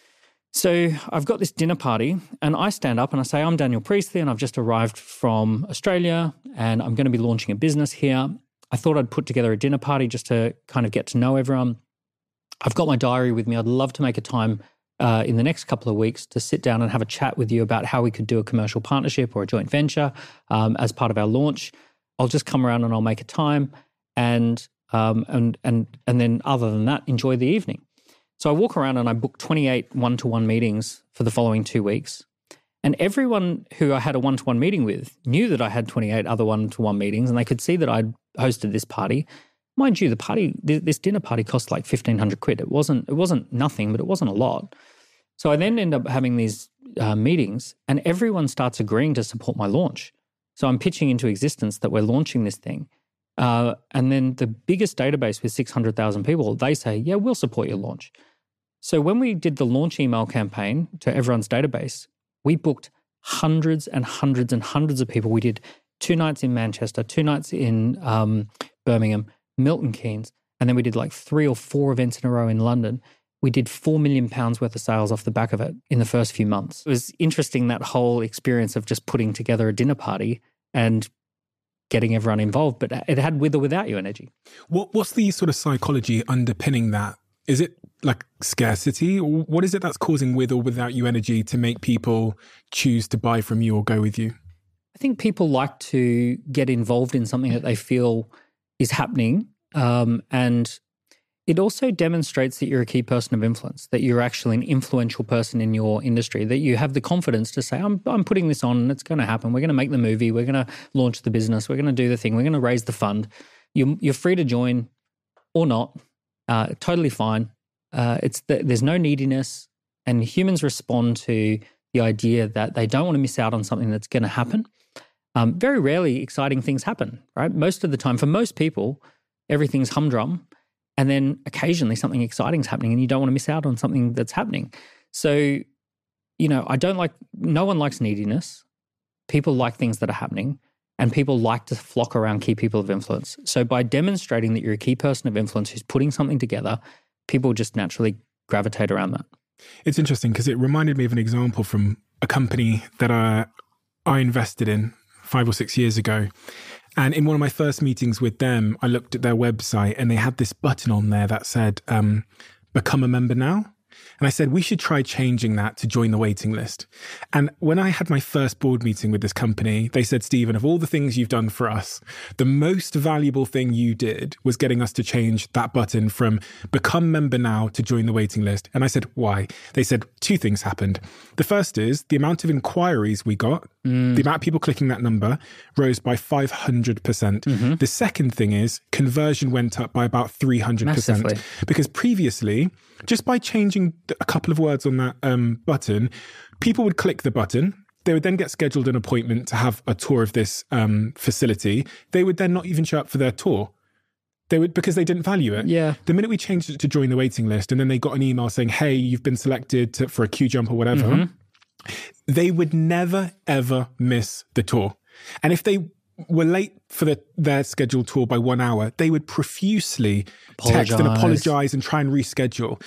So I've got this dinner party and I stand up and I say, I'm Daniel Priestley and I've just arrived from Australia and I'm going to be launching a business here. I thought I'd put together a dinner party just to kind of get to know everyone. I've got my diary with me. I'd love to make a time uh, in the next couple of weeks to sit down and have a chat with you about how we could do a commercial partnership or a joint venture um, as part of our launch. I'll just come around and I'll make a time and um, and and and then other than that, enjoy the evening. So I walk around and I book twenty-eight one-to-one meetings for the following two weeks. And everyone who I had a one-to-one meeting with knew that I had twenty-eight other one-to-one meetings and they could see that I'd hosted this party. Mind you, the party, this dinner party cost like fifteen hundred quid. It wasn't, it wasn't nothing, but it wasn't a lot. So I then end up having these uh, meetings and everyone starts agreeing to support my launch. So I'm pitching into existence that we're launching this thing. Uh, and then the biggest database with six hundred thousand people, they say, yeah, we'll support your launch. So when we did the launch email campaign to everyone's database, we booked hundreds and hundreds and hundreds of people. We did two nights in Manchester, two nights in um, Birmingham, Milton Keynes, and then we did like three or four events in a row in London. We did four million pounds worth of sales off the back of it in the first few months. It was interesting, that whole experience of just putting together a dinner party and getting everyone involved, but it had with or without you energy. What What's the sort of psychology underpinning that? Is it like scarcity? Or what is it that's causing with or without you energy to make people choose to buy from you or go with you? I think people like to get involved in something that they feel is happening. Um, and it also demonstrates that you're a key person of influence, that you're actually an influential person in your industry, that you have the confidence to say, I'm, I'm putting this on and it's going to happen. We're going to make the movie. We're going to launch the business. We're going to do the thing. We're going to raise the fund. You're, you're free to join or not. Uh, totally fine. Uh, it's the, there's no neediness, and humans respond to the idea that they don't want to miss out on something that's going to happen. Um, very rarely exciting things happen, right? Most of the time, for most people, everything's humdrum, and then occasionally something exciting is happening, and you don't want to miss out on something that's happening. So, you know, I don't like. No one likes neediness. People like things that are happening. And people like to flock around key people of influence. So by demonstrating that you're a key person of influence who's putting something together, people just naturally gravitate around that. It's interesting because it reminded me of an example from a company that I, I invested in five or six years ago. And in one of my first meetings with them, I looked at their website and they had this button on there that said, um, become a member now. And I said, we should try changing that to join the waiting list. And when I had my first board meeting with this company, they said, Stephen, of all the things you've done for us, the most valuable thing you did was getting us to change that button from become member now to join the waiting list. And I said, why? They said, two things happened. The first is the amount of inquiries we got, mm. the amount of people clicking that number rose by five hundred percent. Mm-hmm. The second thing is conversion went up by about three hundred percent. Massively. Because previously, just by changing a couple of words on that um, button, people would click the button. They would then get scheduled an appointment to have a tour of this um, facility. They would then not even show up for their tour. They would, because they didn't value it. Yeah. The minute we changed it to join the waiting list, and then they got an email saying, hey, you've been selected to, for a queue jump or whatever, mm-hmm. they would never, ever miss the tour. And if they were late for the, their scheduled tour by one hour, they would profusely apologize. text and apologize and try and reschedule.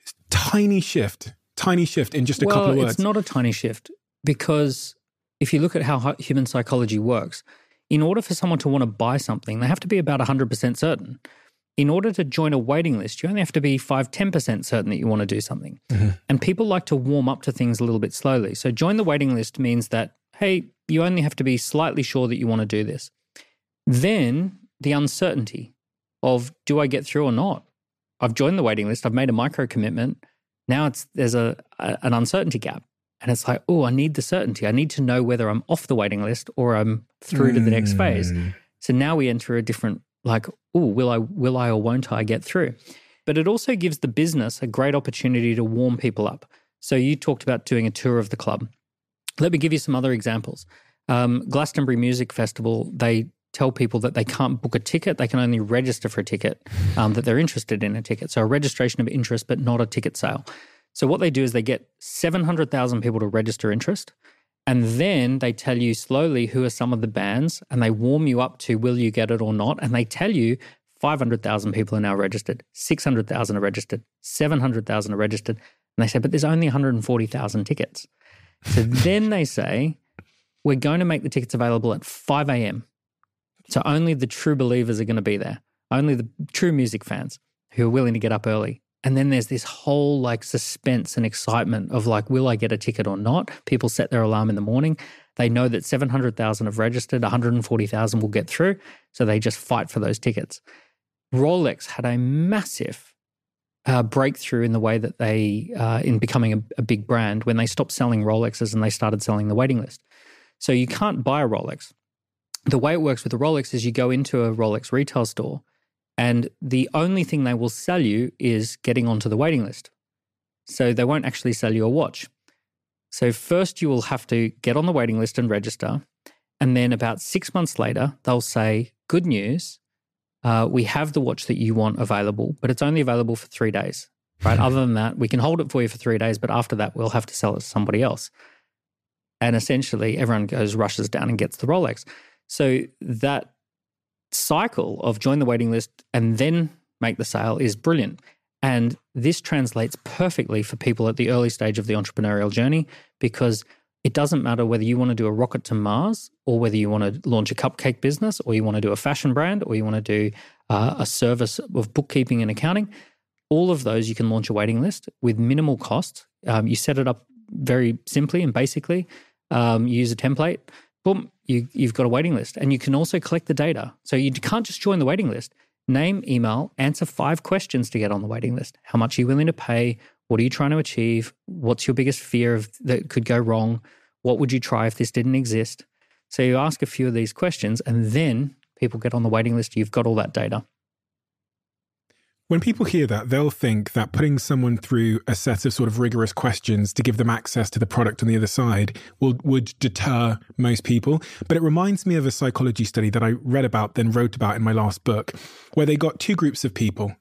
Tiny shift, tiny shift in just a well, couple of words. It's not a tiny shift, because if you look at how human psychology works, in order for someone to want to buy something, they have to be about one hundred percent certain. In order to join a waiting list, you only have to be five, ten percent certain that you want to do something. Mm-hmm. And people like to warm up to things a little bit slowly. So join the waiting list means that, hey, you only have to be slightly sure that you want to do this. Then the uncertainty of, do I get through or not? I've joined the waiting list. I've made a micro commitment. Now it's there's a, a an uncertainty gap. And it's like, oh, I need the certainty. I need to know whether I'm off the waiting list or I'm through mm. to the next phase. So now we enter a different, like, oh, will I, will I or won't I get through? But it also gives the business a great opportunity to warm people up. So you talked about doing a tour of the club. Let me give you some other examples. Um, Glastonbury Music Festival, they tell people that they can't book a ticket. They can only register for a ticket, um, that they're interested in a ticket. So a registration of interest, but not a ticket sale. So what they do is they get seven hundred thousand people to register interest, and then they tell you slowly who are some of the bands, and they warm you up to will you get it or not, and they tell you five hundred thousand people are now registered, six hundred thousand are registered, seven hundred thousand are registered, and they say, but there's only one hundred forty thousand tickets. So then they say, we're going to make the tickets available at five a.m. So only the true believers are going to be there, only the true music fans who are willing to get up early. And then there's this whole like suspense and excitement of like, will I get a ticket or not? People set their alarm in the morning. They know that seven hundred thousand have registered, one hundred forty thousand will get through. So they just fight for those tickets. Rolex had a massive uh, breakthrough in the way that they, uh, in becoming a, a big brand when they stopped selling Rolexes and they started selling the waiting list. So you can't buy a Rolex. The way it works with the Rolex is you go into a Rolex retail store and the only thing they will sell you is getting onto the waiting list. So they won't actually sell you a watch. So first you will have to get on the waiting list and register. And then about six months later, they'll say, good news, uh, we have the watch that you want available, but it's only available for three days, right? Other than that, we can hold it for you for three days, but after that, we'll have to sell it to somebody else. And essentially everyone goes, rushes down and gets the Rolex. So that cycle of join the waiting list and then make the sale is brilliant. And this translates perfectly for people at the early stage of the entrepreneurial journey because it doesn't matter whether you want to do a rocket to Mars or whether you want to launch a cupcake business or you want to do a fashion brand or you want to do uh, a service of bookkeeping and accounting. All of those you can launch a waiting list with minimal cost. Um, you set it up very simply and basically. Um, you use a template. Boom, you, you've got a waiting list. And you can also collect the data. So you can't just join the waiting list. Name, email, answer five questions to get on the waiting list. How much are you willing to pay? What are you trying to achieve? What's your biggest fear of that could go wrong? What would you try if this didn't exist? So you ask a few of these questions and then people get on the waiting list. You've got all that data. When people hear that, they'll think that putting someone through a set of sort of rigorous questions to give them access to the product on the other side will, would deter most people. But it reminds me of a psychology study that I read about, then wrote about in my last book, where they got two groups of people.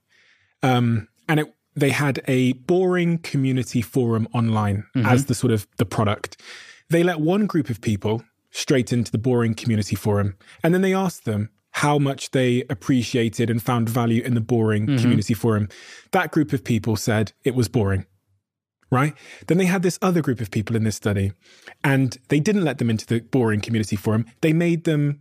Um, and it, they had a boring community forum online mm-hmm. as the sort of the product. They let one group of people straight into the boring community forum. And then they asked them how much they appreciated and found value in the boring mm-hmm. community forum. That group of people said it was boring, right? Then they had this other group of people in this study and they didn't let them into the boring community forum. They made them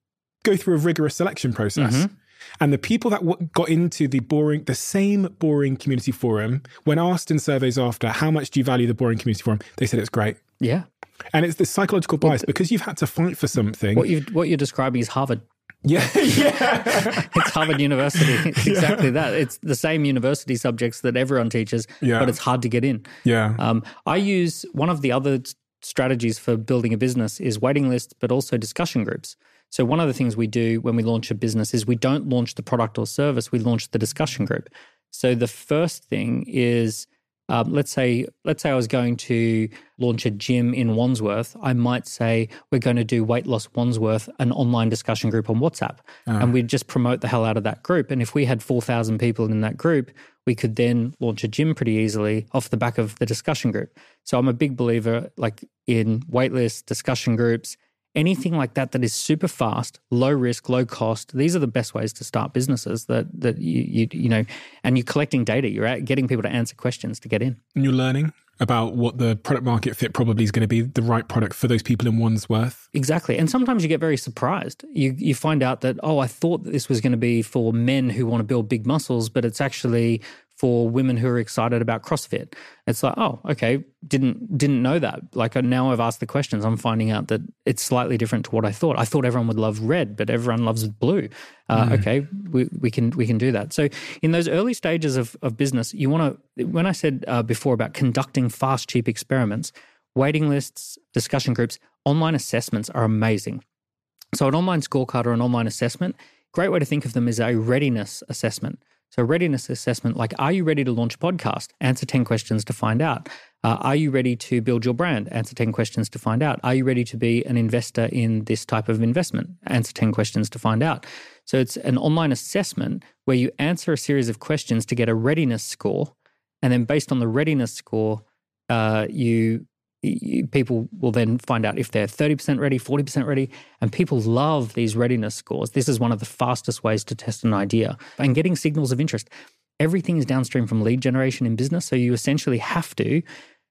go through a rigorous selection process. Mm-hmm. And the people that w- got into the boring, the same boring community forum, when asked in surveys after, how much do you value the boring community forum? They said it's great. Yeah. And it's this psychological bias because you've had to fight for something. What, you've, what you're describing is Harvard. Yeah, yeah. It's Harvard University. It's exactly yeah. that. It's the same university subjects that everyone teaches, yeah. but it's hard to get in. Yeah. Um, I use one of the other strategies for building a business is waiting lists, but also discussion groups. So one of the things we do when we launch a business is we don't launch the product or service, we launch the discussion group. So the first thing is, um, let's say, let's say I was going to launch a gym in Wandsworth. I might say we're going to do Weight Loss Wandsworth, an online discussion group on WhatsApp, uh-huh. and we'd just promote the hell out of that group. And if we had four thousand people in that group, we could then launch a gym pretty easily off the back of the discussion group. So I'm a big believer, like in waitlist discussion groups. Anything like that that is super fast, low risk, low cost. These are the best ways to start businesses that that you you, you know, and you're collecting data. You're out getting people to answer questions to get in. And you're learning about what the product market fit probably is going to be, the right product for those people in Wandsworth. Exactly. And sometimes you get very surprised. You you find out that, oh, I thought that this was going to be for men who want to build big muscles, but it's actually for women who are excited about CrossFit. It's like, oh, okay, didn't didn't know that. Like now I've asked the questions, I'm finding out that it's slightly different to what I thought. I thought everyone would love red, but everyone loves blue. Uh, mm. Okay, we, we can we can do that. So in those early stages of, of business, you want to, when I said uh, before about conducting fast, cheap experiments, waiting lists, discussion groups, online assessments are amazing. So an online scorecard or an online assessment, great way to think of them is a readiness assessment. So readiness assessment, like, are you ready to launch a podcast? Answer ten questions to find out. Uh, are you ready to build your brand? Answer ten questions to find out. Are you ready to be an investor in this type of investment? Answer ten questions to find out. So it's an online assessment where you answer a series of questions to get a readiness score. And then based on the readiness score, uh, you, you people will then find out if they're thirty percent ready, forty percent ready. And people love these readiness scores. This is one of the fastest ways to test an idea. And getting signals of interest. Everything is downstream from lead generation in business. So you essentially have to,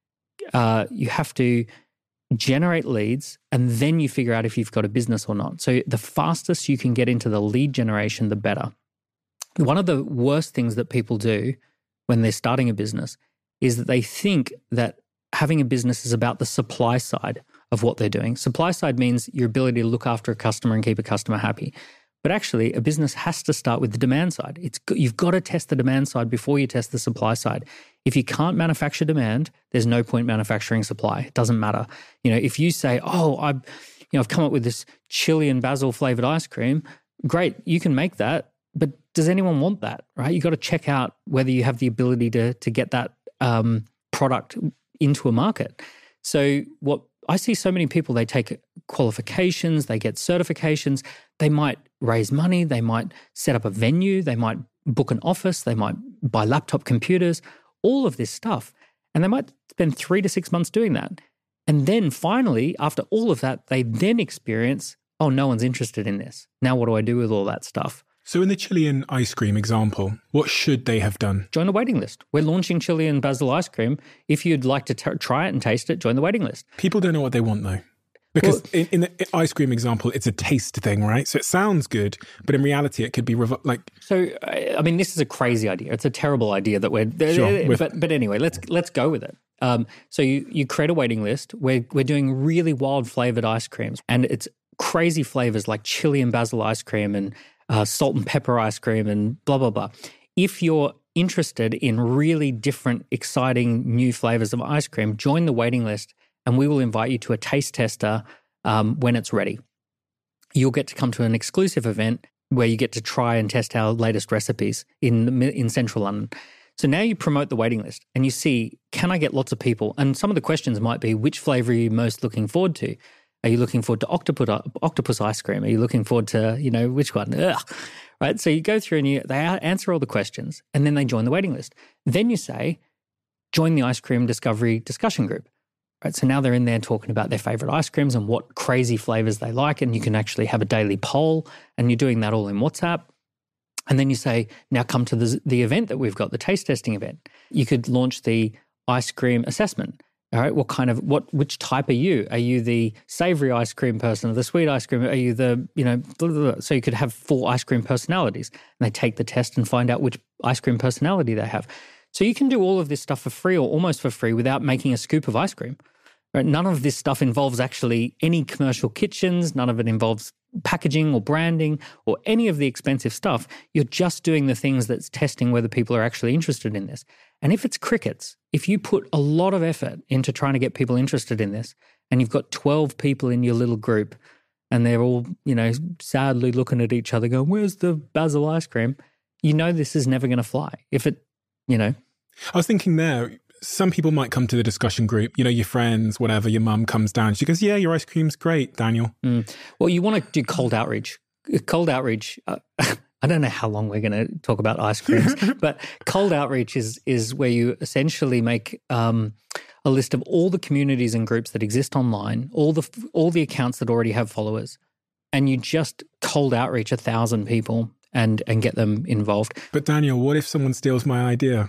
uh, you have to generate leads, and then you figure out if you've got a business or not. So the fastest you can get into the lead generation, the better. One of the worst things that people do when they're starting a business is that they think that having a business is about the supply side of what they're doing. Supply side means your ability to look after a customer and keep a customer happy. But actually, a business has to start with the demand side. It's You've got to test the demand side before you test the supply side. If you can't manufacture demand, there's no point manufacturing supply. It doesn't matter. You know, if you say, "Oh, I, you know, I've come up with this chili and basil flavored ice cream," great, you can make that. But does anyone want that? Right? You got to check out whether you have the ability to to get that um, product into a market. So what I see so many people, they take qualifications, they get certifications, they might raise money, they might set up a venue, they might book an office, they might buy laptop computers, all of this stuff. And they might spend three to six months doing that. And then finally, after all of that, they then experience, oh, no one's interested in this. Now what do I do with all that stuff? So in the chili and ice cream example, what should they have done? Join the waiting list. We're launching chili and basil ice cream. If you'd like to t- try it and taste it, join the waiting list. People don't know what they want though. Because Well- in, in the ice cream example, it's a taste thing, right? So it sounds good, but in reality, it could be rev- like... So, I I mean, this is a crazy idea. It's a terrible idea that we're... Sure, with- but, but anyway, let's let's go with it. Um, so you, you create a waiting list. We're, we're doing really wild flavored ice creams, and it's crazy flavors like chili and basil ice cream and uh, salt and pepper ice cream and blah, blah, blah. If you're interested in really different, exciting new flavors of ice cream, join the waiting list, and we will invite you to a taste tester um, when it's ready. You'll get to come to an exclusive event where you get to try and test our latest recipes in in central London. So now you promote the waiting list and you see, can I get lots of people? And some of the questions might be, which flavor are you most looking forward to? Are you looking forward to octopus, octopus ice cream? Are you looking forward to, you know, which one? Ugh. Right? So you go through and you, they answer all the questions, and then they join the waiting list. Then you say, join the ice cream discovery discussion group. Right? So now they're in there talking about their favorite ice creams and what crazy flavors they like, and you can actually have a daily poll, and you're doing that all in WhatsApp. And then you say, now come to the, the event that we've got, the taste testing event. You could launch the ice cream assessment. All right, what kind of, what, which type are you? Are you the savory ice cream person or the sweet ice cream? Are you the, you know, blah, blah, blah. So you could have four ice cream personalities, and they take the test and find out which ice cream personality they have. So you can do all of this stuff for free or almost for free without making a scoop of ice cream. Right? None of this stuff involves actually any commercial kitchens. None of it involves packaging or branding or any of the expensive stuff. You're just doing the things that's testing whether people are actually interested in this. And if it's crickets, if you put a lot of effort into trying to get people interested in this, and you've got twelve people in your little group, and they're all, you know, sadly looking at each other going, where's the basil ice cream? You know this is never going to fly. If it, you know. I was thinking there, some people might come to the discussion group, you know, your friends, whatever, your mum comes down. She goes, yeah, your ice cream's great, Daniel. Mm. Well, you want to do cold outreach. Cold outreach, uh, I don't know how long we're going to talk about ice creams, but cold outreach is is where you essentially make um, a list of all the communities and groups that exist online, all the all the accounts that already have followers, and you just cold outreach a thousand people and and get them involved. But Daniel, what if someone steals my idea?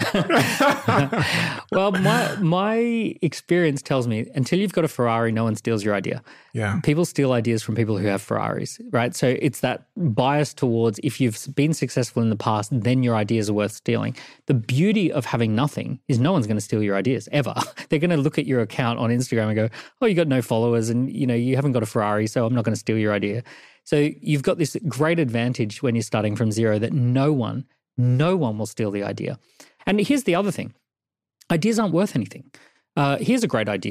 Well, my my experience tells me until you've got a Ferrari, no one steals your idea. Yeah. People steal ideas from people who have Ferraris, right? So it's that bias towards if you've been successful in the past, then your ideas are worth stealing. The beauty of having nothing is no one's going to steal your ideas ever. They're going to look at your account on Instagram and go, oh, you got no followers and, you know, you haven't got a Ferrari, so I'm not going to steal your idea. So you've got this great advantage when you're starting from zero that no one, no one will steal the idea. And here's the other thing. Ideas aren't worth anything. Uh, here's a great idea.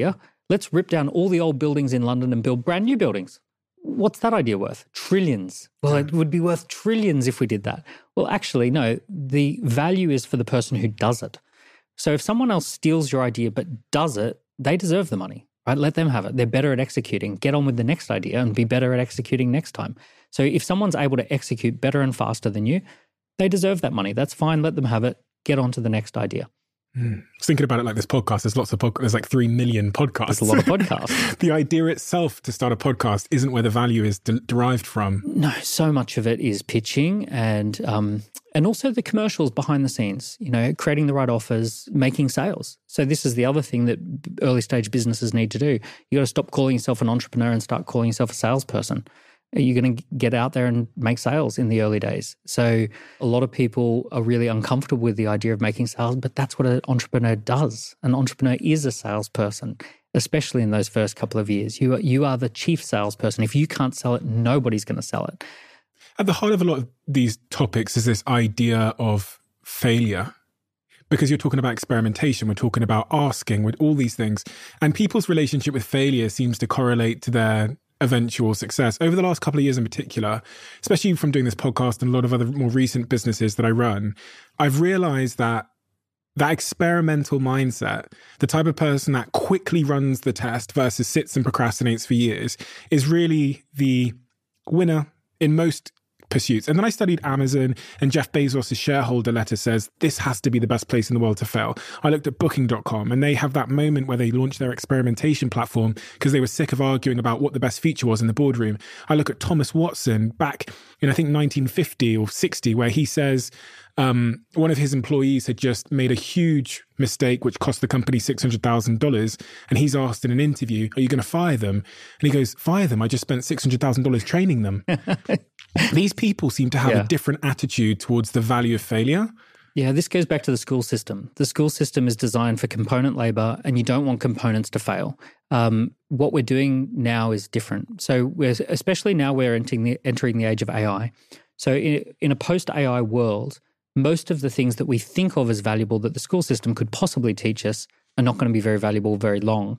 Let's rip down all the old buildings in London and build brand new buildings. What's that idea worth? Trillions. Well, it would be worth trillions if we did that. Well, actually, no, the value is for the person who does it. So if someone else steals your idea but does it, they deserve the money, right? Let them have it. They're better at executing. Get on with the next idea and be better at executing next time. So if someone's able to execute better and faster than you, they deserve that money. That's fine. Let them have it. Get on to the next idea. Mm. I was thinking about it like this podcast. There's lots of podcasts. There's like three million podcasts. There's a lot of podcasts. The idea itself to start a podcast isn't where the value is de- derived from. No, so much of it is pitching and um, and also the commercials behind the scenes, you know, creating the right offers, making sales. So this is the other thing that early stage businesses need to do. You got to stop calling yourself an entrepreneur and start calling yourself a salesperson. You're going to get out there and make sales in the early days. So a lot of people are really uncomfortable with the idea of making sales, but that's what an entrepreneur does. An entrepreneur is a salesperson, especially in those first couple of years. You are, you are the chief salesperson. If you can't sell it, nobody's going to sell it. At the heart of a lot of these topics is this idea of failure. Because you're talking about experimentation, we're talking about asking, with all these things. And people's relationship with failure seems to correlate to their eventual success. Over the last couple of years in particular, especially from doing this podcast and a lot of other more recent businesses that I run, I've realized that that experimental mindset, the type of person that quickly runs the test versus sits and procrastinates for years, is really the winner in most pursuits. And then I studied Amazon, and Jeff Bezos' shareholder letter says this has to be the best place in the world to fail. I looked at booking dot com, and they have that moment where they launched their experimentation platform because they were sick of arguing about what the best feature was in the boardroom. I look at Thomas Watson back in, I think, nineteen fifty or sixty, where he says um, one of his employees had just made a huge mistake which cost the company six hundred thousand dollars. And he's asked in an interview, are you going to fire them? And he goes, fire them? I just spent six hundred thousand dollars training them. These people seem to have Yeah. a different attitude towards the value of failure. Yeah, this goes back to the school system. The school system is designed for component labor, and you don't want components to fail. Um, what we're doing now is different. So we're, especially now we're entering the, entering the age of A I. So in, in a post-A I world, most of the things that we think of as valuable that the school system could possibly teach us are not going to be very valuable very long.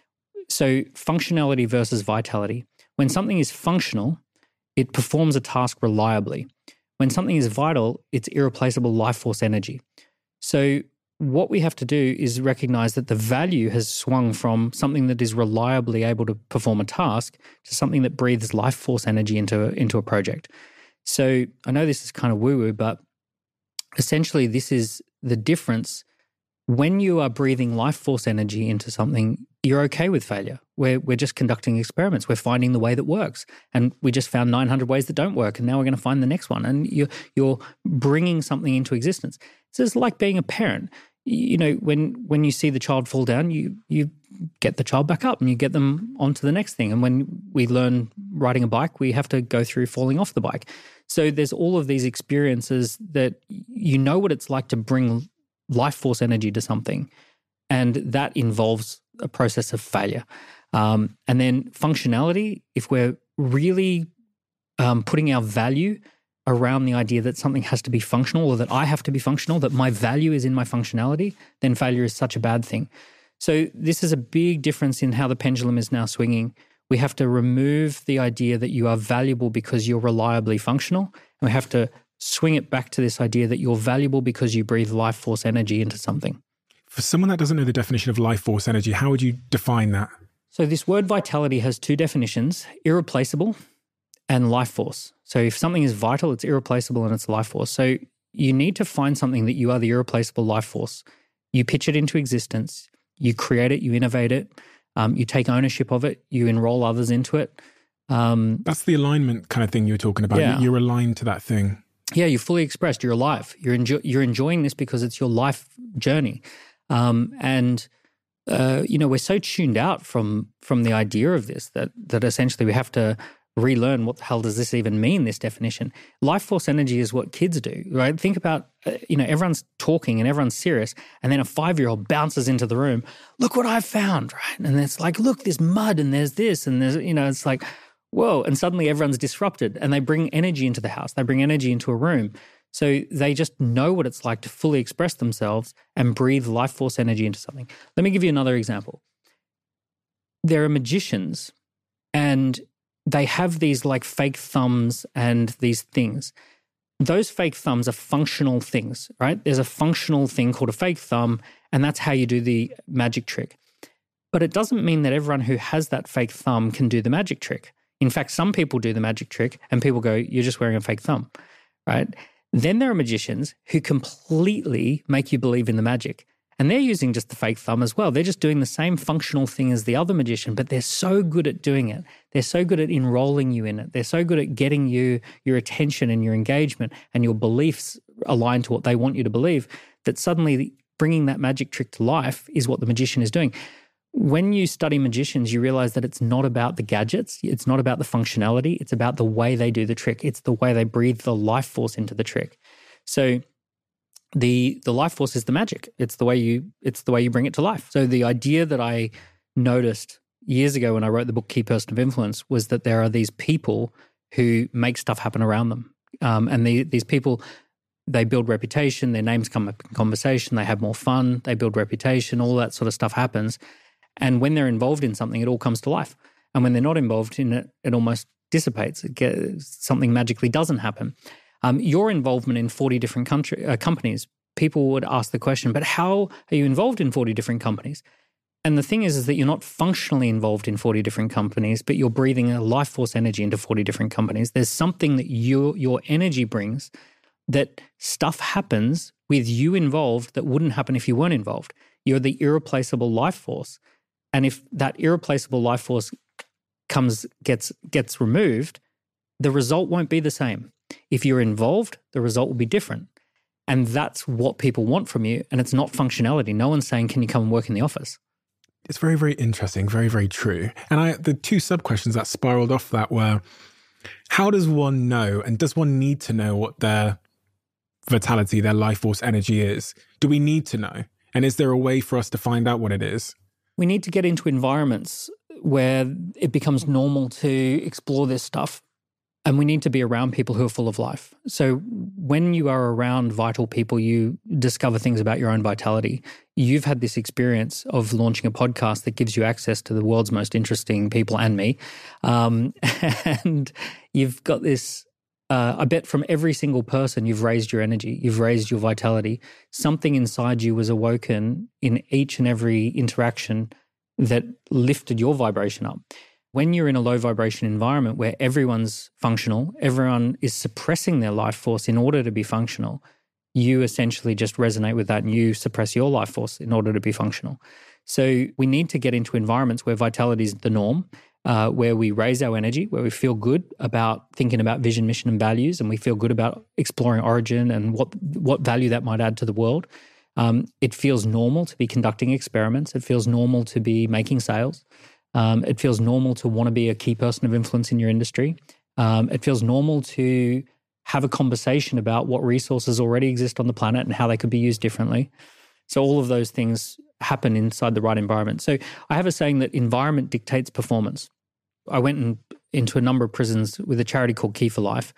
So functionality versus vitality. When something is functional, it performs a task reliably. When something is vital, it's irreplaceable life force energy. So what we have to do is recognize that the value has swung from something that is reliably able to perform a task to something that breathes life force energy into, into a project. So I know this is kind of woo-woo, but essentially this is the difference. When you are breathing life force energy into something, you're okay with failure. We're, we're just conducting experiments. We're finding the way that works. And we just found nine hundred ways that don't work. And now we're going to find the next one. And you're, you're bringing something into existence. So it's like being a parent. You know, when when you see the child fall down, you you get the child back up and you get them onto the next thing. And when we learn riding a bike, we have to go through falling off the bike. So there's all of these experiences that you know what it's like to bring life force energy to something. And that involves a process of failure. Um, and then functionality, if we're really um, putting our value around the idea that something has to be functional or that I have to be functional, that my value is in my functionality, then failure is such a bad thing. So this is a big difference in how the pendulum is now swinging. We have to remove the idea that you are valuable because you're reliably functional, and we have to swing it back to this idea that you're valuable because you breathe life force energy into something. For someone that doesn't know the definition of life force energy, how would you define that? So this word vitality has two definitions, irreplaceable and life force. So if something is vital, it's irreplaceable and it's life force. So you need to find something that you are the irreplaceable life force. You pitch it into existence, you create it, you innovate it, um, you take ownership of it, you enroll others into it. Um, That's the alignment kind of thing you're talking about. Yeah. You're aligned to that thing. Yeah, you're fully expressed. You're alive. You're enjo- you're enjoying this because it's your life journey, um, and uh, you know we're so tuned out from from the idea of this that that essentially we have to relearn what the hell does this even mean. This definition, life force energy, is what kids do, right? Think about uh, you know everyone's talking and everyone's serious, and then a five-year-old bounces into the room. Look what I've found, right? And it's like, look, there's mud and there's this and there's you know it's like. Whoa, and suddenly everyone's disrupted and they bring energy into the house. They bring energy into a room. So they just know what it's like to fully express themselves and breathe life force energy into something. Let me give you another example. there are magicians and they have these like fake thumbs and these things. Those fake thumbs are functional things, right? There's a functional thing called a fake thumb, and that's how you do the magic trick. But it doesn't mean that everyone who has that fake thumb can do the magic trick. In fact, some people do the magic trick and people go, you're just wearing a fake thumb, right? Then there are magicians who completely make you believe in the magic. And they're using just the fake thumb as well. They're just doing the same functional thing as the other magician, but they're so good at doing it. They're so good at enrolling you in it. They're so good at getting you your attention and your engagement and your beliefs aligned to what they want you to believe that suddenly bringing that magic trick to life is what the magician is doing. When you study magicians, you realize that it's not about the gadgets. It's not about the functionality. It's about the way they do the trick. It's the way they breathe the life force into the trick. So the the life force is the magic. It's the way you it's the way you bring it to life. So the idea that I noticed years ago when I wrote the book Key Person of Influence was that there are these people who make stuff happen around them. Um, and the, these people, they build reputation, their names come up in conversation, they have more fun, they build reputation, all that sort of stuff happens. And when they're involved in something, it all comes to life. And when they're not involved in it, it almost dissipates. It gets, something magically doesn't happen. Um, your involvement in forty different country, uh, companies, people would ask the question, but how are you involved in forty different companies? And the thing is, is that you're not functionally involved in forty different companies, but you're breathing a life force energy into forty different companies. There's something that your your energy brings that stuff happens with you involved that wouldn't happen if you weren't involved. You're the irreplaceable life force. And if that irreplaceable life force comes gets gets removed, the result won't be the same. If you're involved, the result will be different. And that's what people want from you. And it's not functionality. No one's saying, can you come and work in the office? It's very, very interesting, very, very true. And I, the two sub-questions that spiraled off that were, how does one know, and does one need to know what their vitality, their life force energy is? Do we need to know? And is there a way for us to find out what it is? We need to get into environments where it becomes normal to explore this stuff. And we need to be around people who are full of life. So when you are around vital people, you discover things about your own vitality. You've had this experience of launching a podcast that gives you access to the world's most interesting people and me. Um, and you've got this, uh, I bet from every single person, you've raised your energy, you've raised your vitality. Something inside you was awoken in each and every interaction that lifted your vibration up. When you're in a low vibration environment where everyone's functional, everyone is suppressing their life force in order to be functional, you essentially just resonate with that and you suppress your life force in order to be functional. So we need to get into environments where vitality is the norm, uh, where we raise our energy, where we feel good about thinking about vision, mission, and values, and we feel good about exploring origin and what what value that might add to the world. Um, it feels normal to be conducting experiments. It feels normal to be making sales. Um, it feels normal to want to be a key person of influence in your industry. Um, it feels normal to have a conversation about what resources already exist on the planet and how they could be used differently. So all of those things happen inside the right environment. So I have a saying that environment dictates performance. I went in, into a number of prisons with a charity called Key for Life.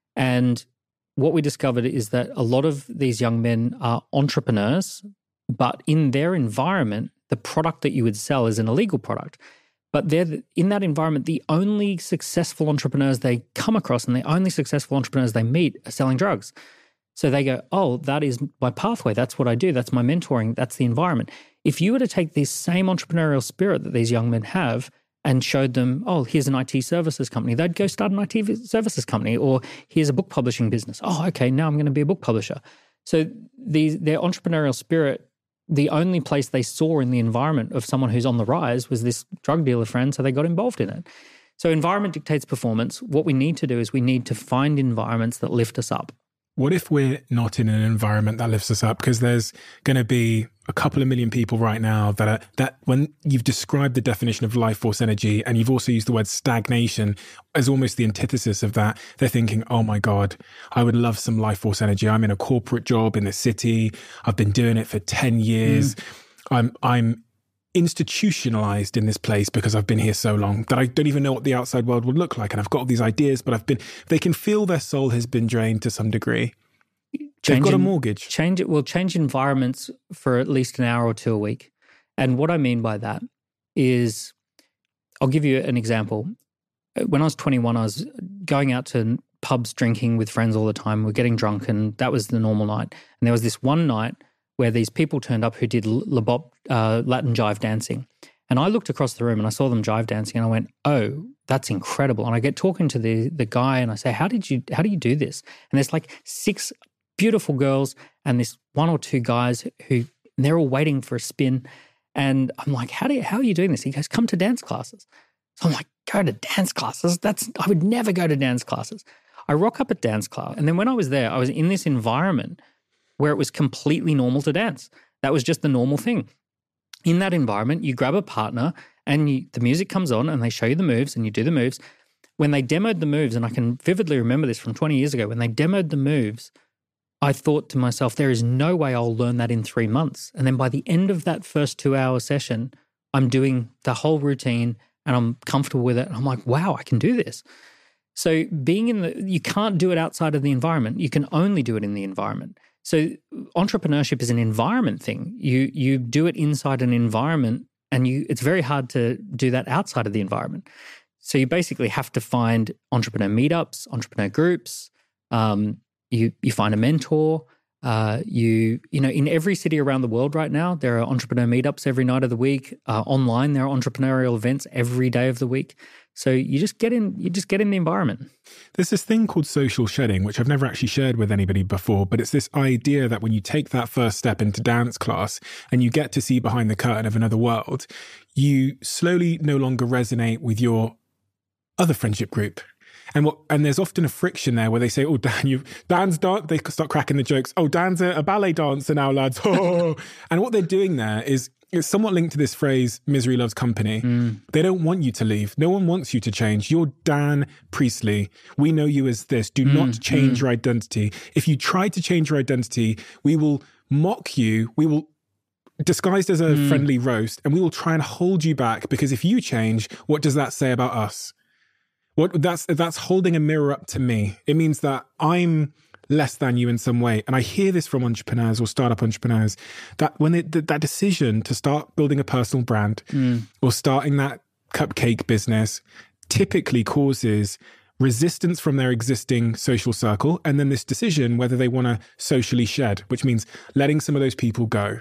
And what we discovered is that a lot of these young men are entrepreneurs, but in their environment, the product that you would sell is an illegal product. But they're in that environment, the only successful entrepreneurs they come across and the only successful entrepreneurs they meet are selling drugs. So they go, oh, that is my pathway. That's what I do. That's my mentoring. That's the environment. If you were to take this same entrepreneurial spirit that these young men have and showed them, oh, here's an I T services company, they'd go start an I T services company. Or here's a book publishing business. Oh, okay, now I'm going to be a book publisher. So these, their entrepreneurial spirit, the only place they saw in the environment of someone who's on the rise was this drug dealer friend, so they got involved in it. So environment dictates performance. What we need to do is we need to find environments that lift us up. What if we're not in an environment that lifts us up? Because there's going to be a couple of million people right now that are, that when you've described the definition of life force energy and you've also used the word stagnation as almost the antithesis of that, they're thinking, oh my God, I would love some life force energy. I'm in a corporate job in the city. I've been doing it for ten years. Mm. I'm, I'm institutionalized in this place because I've been here so long that I don't even know what the outside world would look like. And I've got all these ideas, but I've been, they can feel their soul has been drained to some degree. They've got a mortgage. Change it. We'll change environments for at least an hour or two a week. And what I mean by that is I'll give you an example. When I was twenty-one, I was going out to pubs drinking with friends all the time. We're getting drunk, and that was the normal night. And there was this one night where these people turned up who did labop, uh, Latin jive dancing. And I looked across the room and I saw them jive dancing, and I went, oh, that's incredible. And I get talking to the the guy and I say, how did you, how do you do this? And there's like six beautiful girls and this one or two guys who, they're all waiting for a spin. And I'm like, how do you, how are you doing this? He goes, come to dance classes. So I'm like, go to dance classes? That's, I would never go to dance classes. I rock up at dance class. And then when I was there, I was in this environment where it was completely normal to dance. That was just the normal thing. In that environment, you grab a partner and you, the music comes on and they show you the moves and you do the moves. When they demoed the moves, and I can vividly remember this from twenty years ago, when they demoed the moves, I thought to myself, there is no way I'll learn that in three months. And then by the end of that first two-hour session, I'm doing the whole routine and I'm comfortable with it. And I'm like, wow, I can do this. So being in the, you can't do it outside of the environment. You can only do it in the environment. So entrepreneurship is an environment thing. You you do it inside an environment, and you it's very hard to do that outside of the environment. So you basically have to find entrepreneur meetups, entrepreneur groups. Um, you you find a mentor. Uh, you you know in every city around the world right now, there are entrepreneur meetups every night of the week. Uh, online, there are entrepreneurial events every day of the week. So you just get in, you just get in the environment. There's this thing called social shedding, which I've never actually shared with anybody before, but it's this idea that when you take that first step into dance class and you get to see behind the curtain of another world, you slowly no longer resonate with your other friendship group. And what, and there's often a friction there where they say, oh, Dan, you Dan's dance, they start cracking the jokes. Oh, Dan's a, a ballet dancer now, lads. Oh. And what they're doing there is, it's somewhat linked to this phrase, misery loves company. Mm. They don't want you to leave. No one wants you to change. You're Dan Priestley. We know you as this. Do mm. not change mm. your identity. If you try to change your identity, we will mock you. We will, disguised as a mm. friendly roast, and we will try and hold you back, because if you change, what does that say about us? What that's that's holding a mirror up to me. It means that I'm less than you in some way. And I hear this from entrepreneurs or startup entrepreneurs, that when they, that, that decision to start building a personal brand mm. or starting that cupcake business typically causes resistance from their existing social circle. And then this decision, whether they want to socially shed, which means letting some of those people go.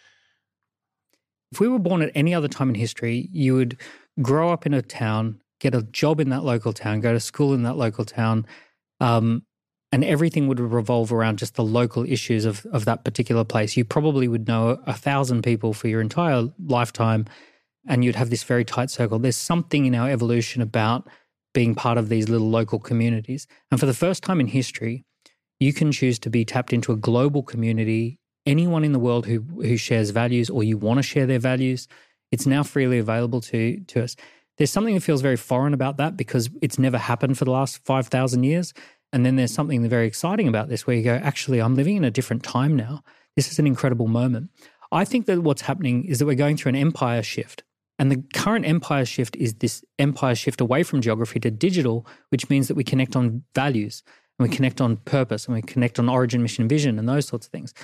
If we were born at any other time in history, you would grow up in a town, get a job in that local town, go to school in that local town, um, and everything would revolve around just the local issues of, of that particular place. You probably would know a thousand people for your entire lifetime, and you'd have this very tight circle. There's something in our evolution about being part of these little local communities. And for the first time in history, you can choose to be tapped into a global community. Anyone in the world who who shares values, or you want to share their values, it's now freely available to, to us. There's something that feels very foreign about that, because it's never happened for the last five thousand years. And then there's something very exciting about this, where you go, actually, I'm living in a different time now. This is an incredible moment. I think that what's happening is that we're going through an empire shift. And the current empire shift is this empire shift away from geography to digital, which means that we connect on values, and we connect on purpose, and we connect on origin, mission, vision, and those sorts of things.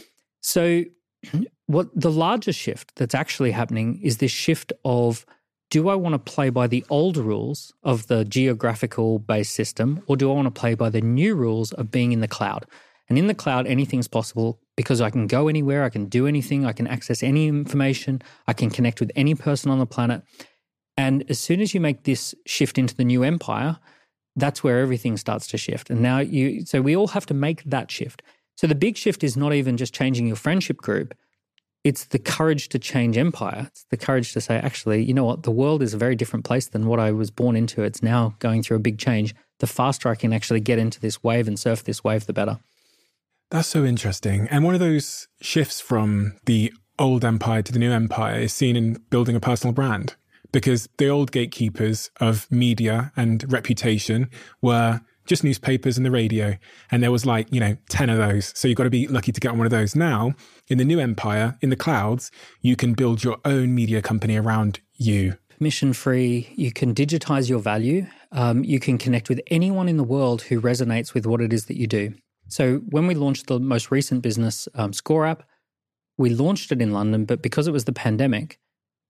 So what the larger shift that's actually happening is this shift of, do I want to play by the old rules of the geographical-based system, or do I want to play by the new rules of being in the cloud? And in the cloud, anything's possible, because I can go anywhere, I can do anything, I can access any information, I can connect with any person on the planet. And as soon as you make this shift into the new empire, that's where everything starts to shift. And now you, so we all have to make that shift. So the big shift is not even just changing your friendship group. It's the courage to change empire. It's the courage to say, actually, you know what, the world is a very different place than what I was born into. It's now going through a big change. The faster I can actually get into this wave and surf this wave, the better. That's so interesting. And one of those shifts from the old empire to the new empire is seen in building a personal brand, because the old gatekeepers of media and reputation were just newspapers and the radio. And there was like, you know, ten of those. So you've got to be lucky to get on one of those. Now, in the new empire, in the clouds, you can build your own media company around you. Permission-free, you can digitize your value. Um, you can connect with anyone in the world who resonates with what it is that you do. So when we launched the most recent business, um, Score App, we launched it in London, but because it was the pandemic,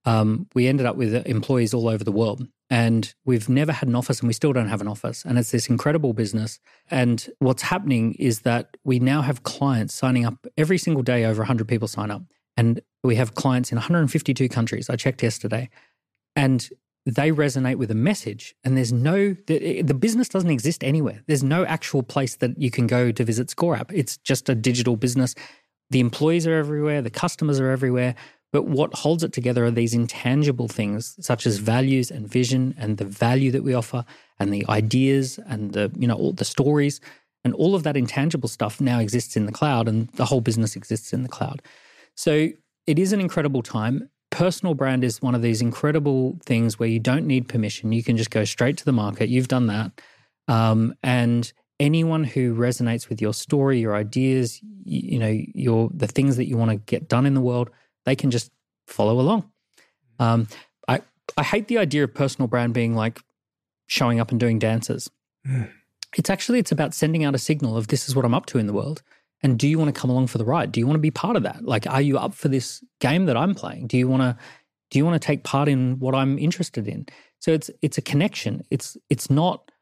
um, we ended up with employees all over the world. And we've never had an office, and we still don't have an office. And it's this incredible business. And what's happening is that we now have clients signing up every single day. Over one hundred people sign up. And we have clients in one hundred fifty-two countries. I checked yesterday. And they resonate with a message. And there's no, the, the business doesn't exist anywhere. There's no actual place that you can go to visit ScoreApp. It's just a digital business. The employees are everywhere. The customers are everywhere. But what holds it together are these intangible things, such as values and vision and the value that we offer and the ideas and the, you know, all the stories. And all of that intangible stuff now exists in the cloud, and the whole business exists in the cloud. So it is an incredible time. Personal brand is one of these incredible things where you don't need permission. You can just go straight to the market. You've done that. Um, and anyone who resonates with your story, your ideas, you, you know, your the things that you want to get done in the world, they can just follow along. Um, I I hate the idea of personal brand being like showing up and doing dances. Mm. It's actually, it's about sending out a signal of this is what I'm up to in the world. And do you want to come along for the ride? Do you want to be part of that? Like, are you up for this game that I'm playing? Do you want to do you want to take part in what I'm interested in? So it's it's a connection. It's it's not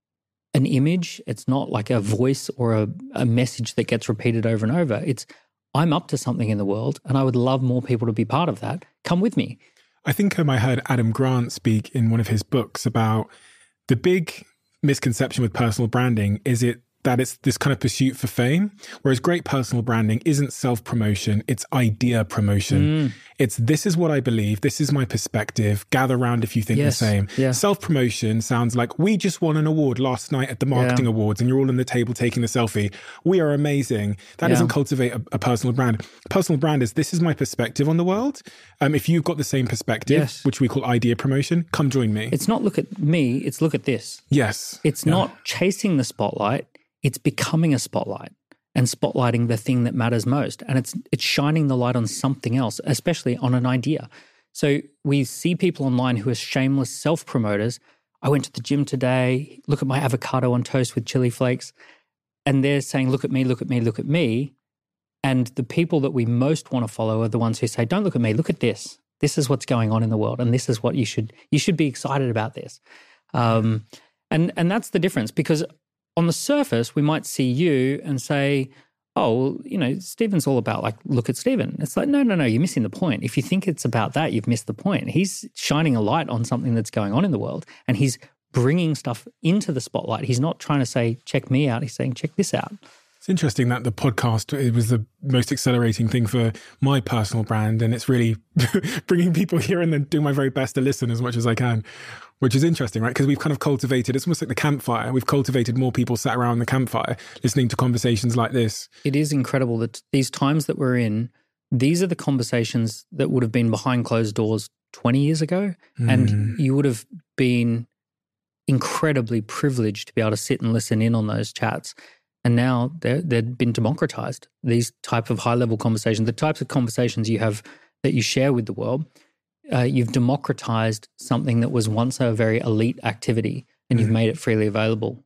an image. It's not like a voice or a, a message that gets repeated over and over. It's I'm up to something in the world, and I would love more people to be part of that. Come with me. I think um, I heard Adam Grant speak in one of his books about the big misconception with personal branding is it that it's this kind of pursuit for fame, whereas great personal branding isn't self-promotion, it's idea promotion. Mm. It's this is what I believe, this is my perspective, gather round if you think yes. the same. Yeah. Self-promotion sounds like we just won an award last night at the marketing yeah. awards and you're all on the table taking the selfie. We are amazing. That yeah. doesn't cultivate a, a personal brand. Personal brand is this is my perspective on the world. Um, if you've got the same perspective, yes. which we call idea promotion, come join me. It's not look at me, it's look at this. Yes. It's yeah. not chasing the spotlight. It's becoming a spotlight and spotlighting the thing that matters most. And it's it's shining the light on something else, especially on an idea. So we see people online who are shameless self-promoters. I went to the gym today, look at my avocado on toast with chili flakes. And they're saying, look at me, look at me, look at me. And the people that we most want to follow are the ones who say, don't look at me, look at this. This is what's going on in the world. And this is what you should, you should be excited about this. Um, and, and that's the difference, because on the surface, we might see you and say, oh, well, you know, Stephen's all about like, look at Stephen. It's like, no, no, no, you're missing the point. If you think it's about that, you've missed the point. He's shining a light on something that's going on in the world, and he's bringing stuff into the spotlight. He's not trying to say, check me out. He's saying, check this out. It's interesting that the podcast, it was the most accelerating thing for my personal brand, and it's really bringing people here and then doing my very best to listen as much as I can, which is interesting, right? Because we've kind of cultivated, it's almost like the campfire. We've cultivated more people sat around the campfire listening to conversations like this. It is incredible that these times that we're in, these are the conversations that would have been behind closed doors twenty years ago. Mm. And you would have been incredibly privileged to be able to sit and listen in on those chats. And now they've been democratized. These type of high-level conversations, the types of conversations you have that you share with the world, uh, you've democratized something that was once a very elite activity, and you've mm. made it freely available.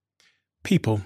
People.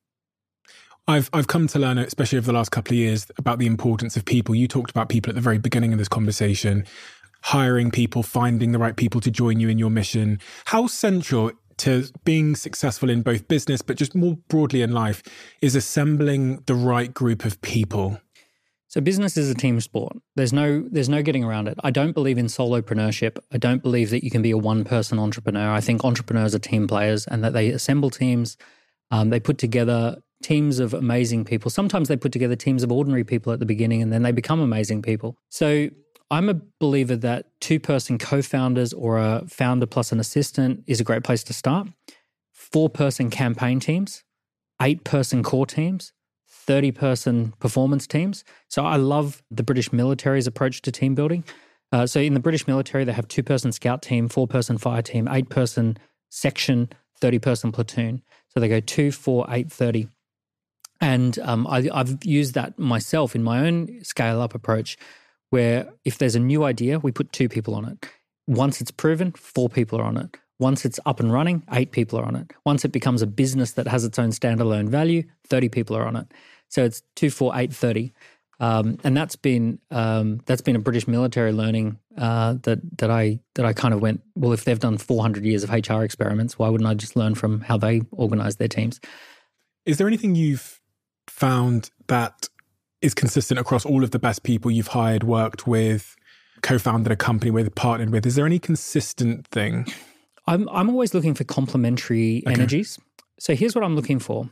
I've I've come to learn, especially over the last couple of years, about the importance of people. You talked about people at the very beginning of this conversation, hiring people, finding the right people to join you in your mission. How central to being successful in both business, but just more broadly in life, is assembling the right group of people? So business is a team sport. There's no there's no getting around it. I don't believe in solopreneurship. I don't believe that you can be a one-person entrepreneur. I think entrepreneurs are team players, and that they assemble teams. Um, they put together teams of amazing people. Sometimes they put together teams of ordinary people at the beginning, and then they become amazing people. So I'm a believer that two-person co-founders or a founder plus an assistant is a great place to start. Four-person campaign teams, eight-person core teams, thirty-person performance teams. So I love the British military's approach to team building. Uh, so in the British military, they have two-person scout team, four-person fire team, eight-person section, thirty-person platoon. So they go two, four, eight, thirty. And um, I, I've used that myself in my own scale-up approach, where if there's a new idea, we put two people on it. Once it's proven, four people are on it. Once it's up and running, eight people are on it. Once it becomes a business that has its own standalone value, thirty people are on it. So it's two, four, eight, thirty. Um, and that's been um, that's been a British military learning uh, that that I that I kind of went, well, if they've done four hundred years of H R experiments, why wouldn't I just learn from how they organise their teams? Is there anything you've found that is consistent across all of the best people you've hired, worked with, co-founded a company with, partnered with? Is there any consistent thing? I'm I'm always looking for complementary Okay. energies. So here's what I'm looking for.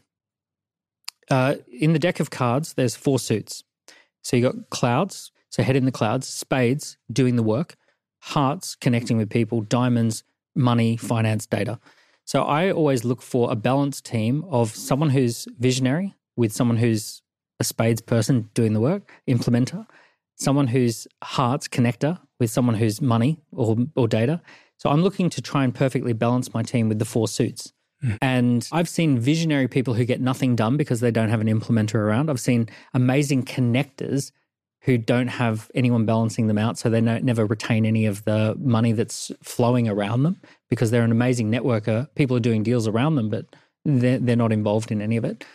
Uh, in the deck of cards, there's four suits. So you got clouds, so head in the clouds, spades, doing the work, hearts, connecting with people, diamonds, money, finance, data. So I always look for a balanced team of someone who's visionary with someone who's a spades person doing the work, implementer, someone who's hearts, connector with someone who's money or, or data. So I'm looking to try and perfectly balance my team with the four suits. Mm. And I've seen visionary people who get nothing done because they don't have an implementer around. I've seen amazing connectors who don't have anyone balancing them out, so they no, never retain any of the money that's flowing around them because they're an amazing networker. People are doing deals around them, but they're, they're not involved in any of it.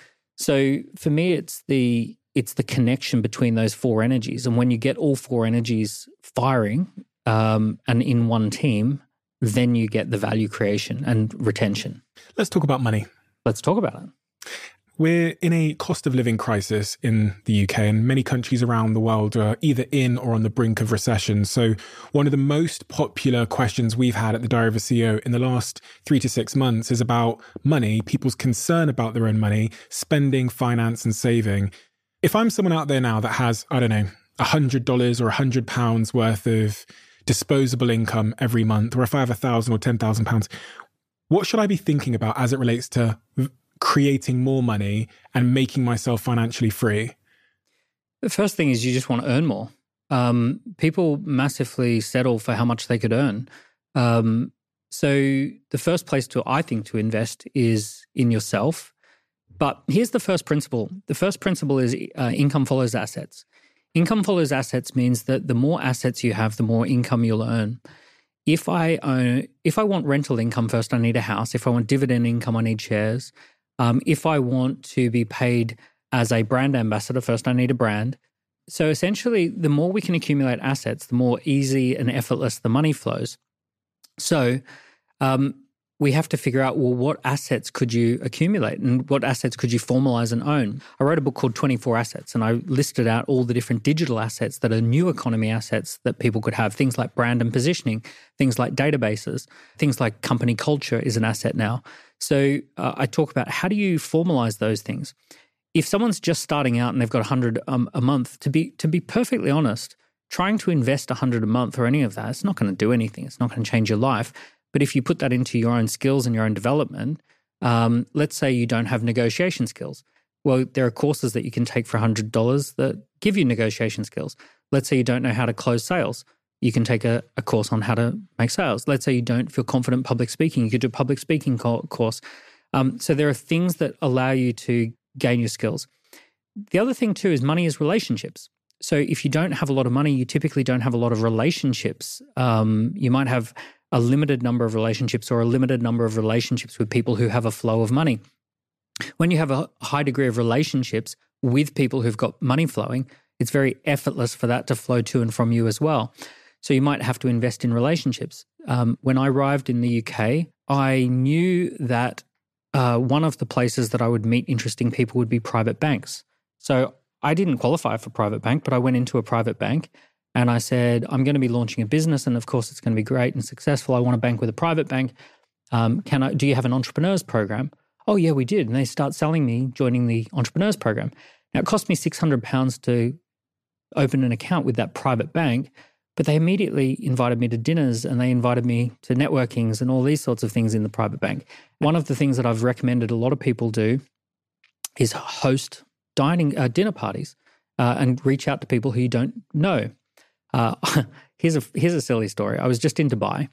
So for me, it's the it's the connection between those four energies. And when you get all four energies firing um, and in one team, then you get the value creation and retention. Let's talk about money. Let's talk about it. We're in a cost of living crisis in the U K, and many countries around the world are either in or on the brink of recession. So one of the most popular questions we've had at the Diary of a C E O in the last three to six months is about money, people's concern about their own money, spending, finance, and saving. If I'm someone out there now that has, I don't know, one hundred dollars or one hundred pounds worth of disposable income every month, or if I have one thousand or ten thousand pounds, what should I be thinking about as it relates to creating more money and making myself financially free? The first thing is you just want to earn more. Um, people massively settle for how much they could earn. Um, so the first place to, I think, to invest is in yourself. But here's the first principle. The first principle is uh, income follows assets. Income follows assets means that the more assets you have, the more income you'll earn. If I own, if I want rental income, first I need a house. If I want dividend income, I need shares. Um, if I want to be paid as a brand ambassador, first I need a brand. So essentially, the more we can accumulate assets, the more easy and effortless the money flows. So um, we have to figure out, well, what assets could you accumulate and what assets could you formalize and own? I wrote a book called twenty-four Assets, and I listed out all the different digital assets that are new economy assets that people could have. Things like brand and positioning, things like databases, things like company culture is an asset now. So uh, I talk about how do you formalize those things. If someone's just starting out and they've got one hundred um, a month, to be to be perfectly honest, trying to invest one hundred a month or any of that, it's not going to do anything. It's not going to change your life. But if you put that into your own skills and your own development, um, let's say you don't have negotiation skills. Well, there are courses that you can take for one hundred dollars that give you negotiation skills. Let's say you don't know how to close sales. You can take a, a course on how to make sales. Let's say you don't feel confident public speaking. You could do a public speaking co- course. Um, so there are things that allow you to gain your skills. The other thing too is money is relationships. So if you don't have a lot of money, you typically don't have a lot of relationships. Um, you might have a limited number of relationships or a limited number of relationships with people who have a flow of money. When you have a high degree of relationships with people who've got money flowing, it's very effortless for that to flow to and from you as well. So you might have to invest in relationships. Um, when I arrived in the U K, I knew that uh, one of the places that I would meet interesting people would be private banks. So I didn't qualify for private bank, but I went into a private bank and I said, I'm going to be launching a business and of course it's going to be great and successful. I want to bank with a private bank. Um, can I? Do you have an entrepreneurs program? Oh yeah, we did. And they start selling me joining the entrepreneurs program. Now it cost me six hundred pounds to open an account with that private bank, but they immediately invited me to dinners and they invited me to networkings and all these sorts of things in the private bank. One of the things that I've recommended a lot of people do is host dining uh, dinner parties uh, and reach out to people who you don't know. Uh, here's a here's a silly story. I was just in Dubai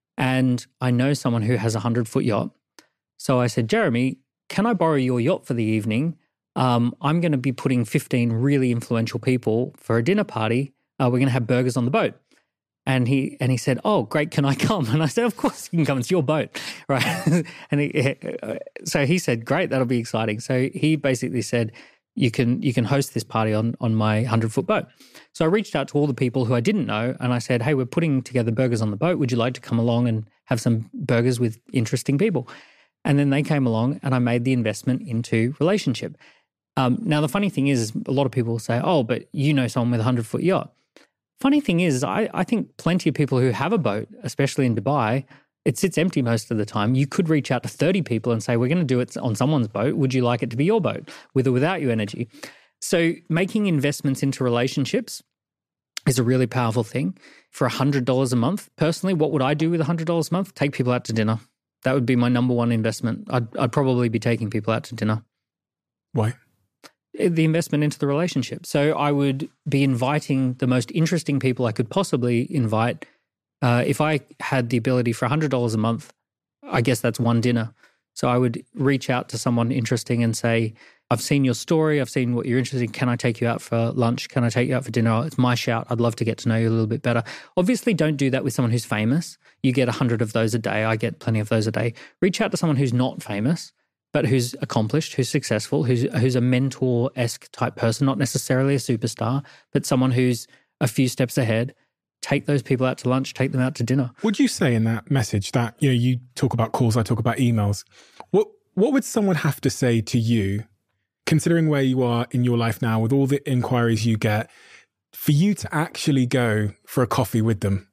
and I know someone who has a hundred-foot yacht. So I said, Jeremy, can I borrow your yacht for the evening? Um, I'm going to be putting fifteen really influential people for a dinner party. Uh, we're going to have burgers on the boat. And he and he said, oh, great, can I come? And I said, of course you can come. It's your boat, right? and he, so he said, great, that'll be exciting. So he basically said, you can you can host this party on on my hundred-foot boat. So I reached out to all the people who I didn't know and I said, hey, we're putting together burgers on the boat. Would you like to come along and have some burgers with interesting people? And then they came along and I made the investment into relationship. Um, now, the funny thing is a lot of people say, oh, but you know someone with a hundred-foot yacht. Funny thing is I, I think plenty of people who have a boat, especially in Dubai, it sits empty most of the time. You could reach out to thirty people and say, we're going to do it on someone's boat. Would you like it to be your boat, with or without you energy? So making investments into relationships is a really powerful thing. For one hundred dollars a month, personally, what would I do with one hundred dollars a month? Take people out to dinner. That would be my number one investment. I'd, I'd probably be taking people out to dinner. Why? The investment into the relationship. So I would be inviting the most interesting people I could possibly invite. Uh, if I had the ability for one hundred dollars a month, I guess that's one dinner. So I would reach out to someone interesting and say, I've seen your story. I've seen what you're interested in. Can I take you out for lunch? Can I take you out for dinner? It's my shout. I'd love to get to know you a little bit better. Obviously, don't do that with someone who's famous. You get one hundred of those a day. I get plenty of those a day. Reach out to someone who's not famous, but who's accomplished, who's successful, who's who's a mentor-esque type person, not necessarily a superstar, but someone who's a few steps ahead. Take those people out to lunch, take them out to dinner. Would you say in that message that, you know, you talk about calls, I talk about emails. What what would someone have to say to you, considering where you are in your life now with all the inquiries you get, for you to actually go for a coffee with them?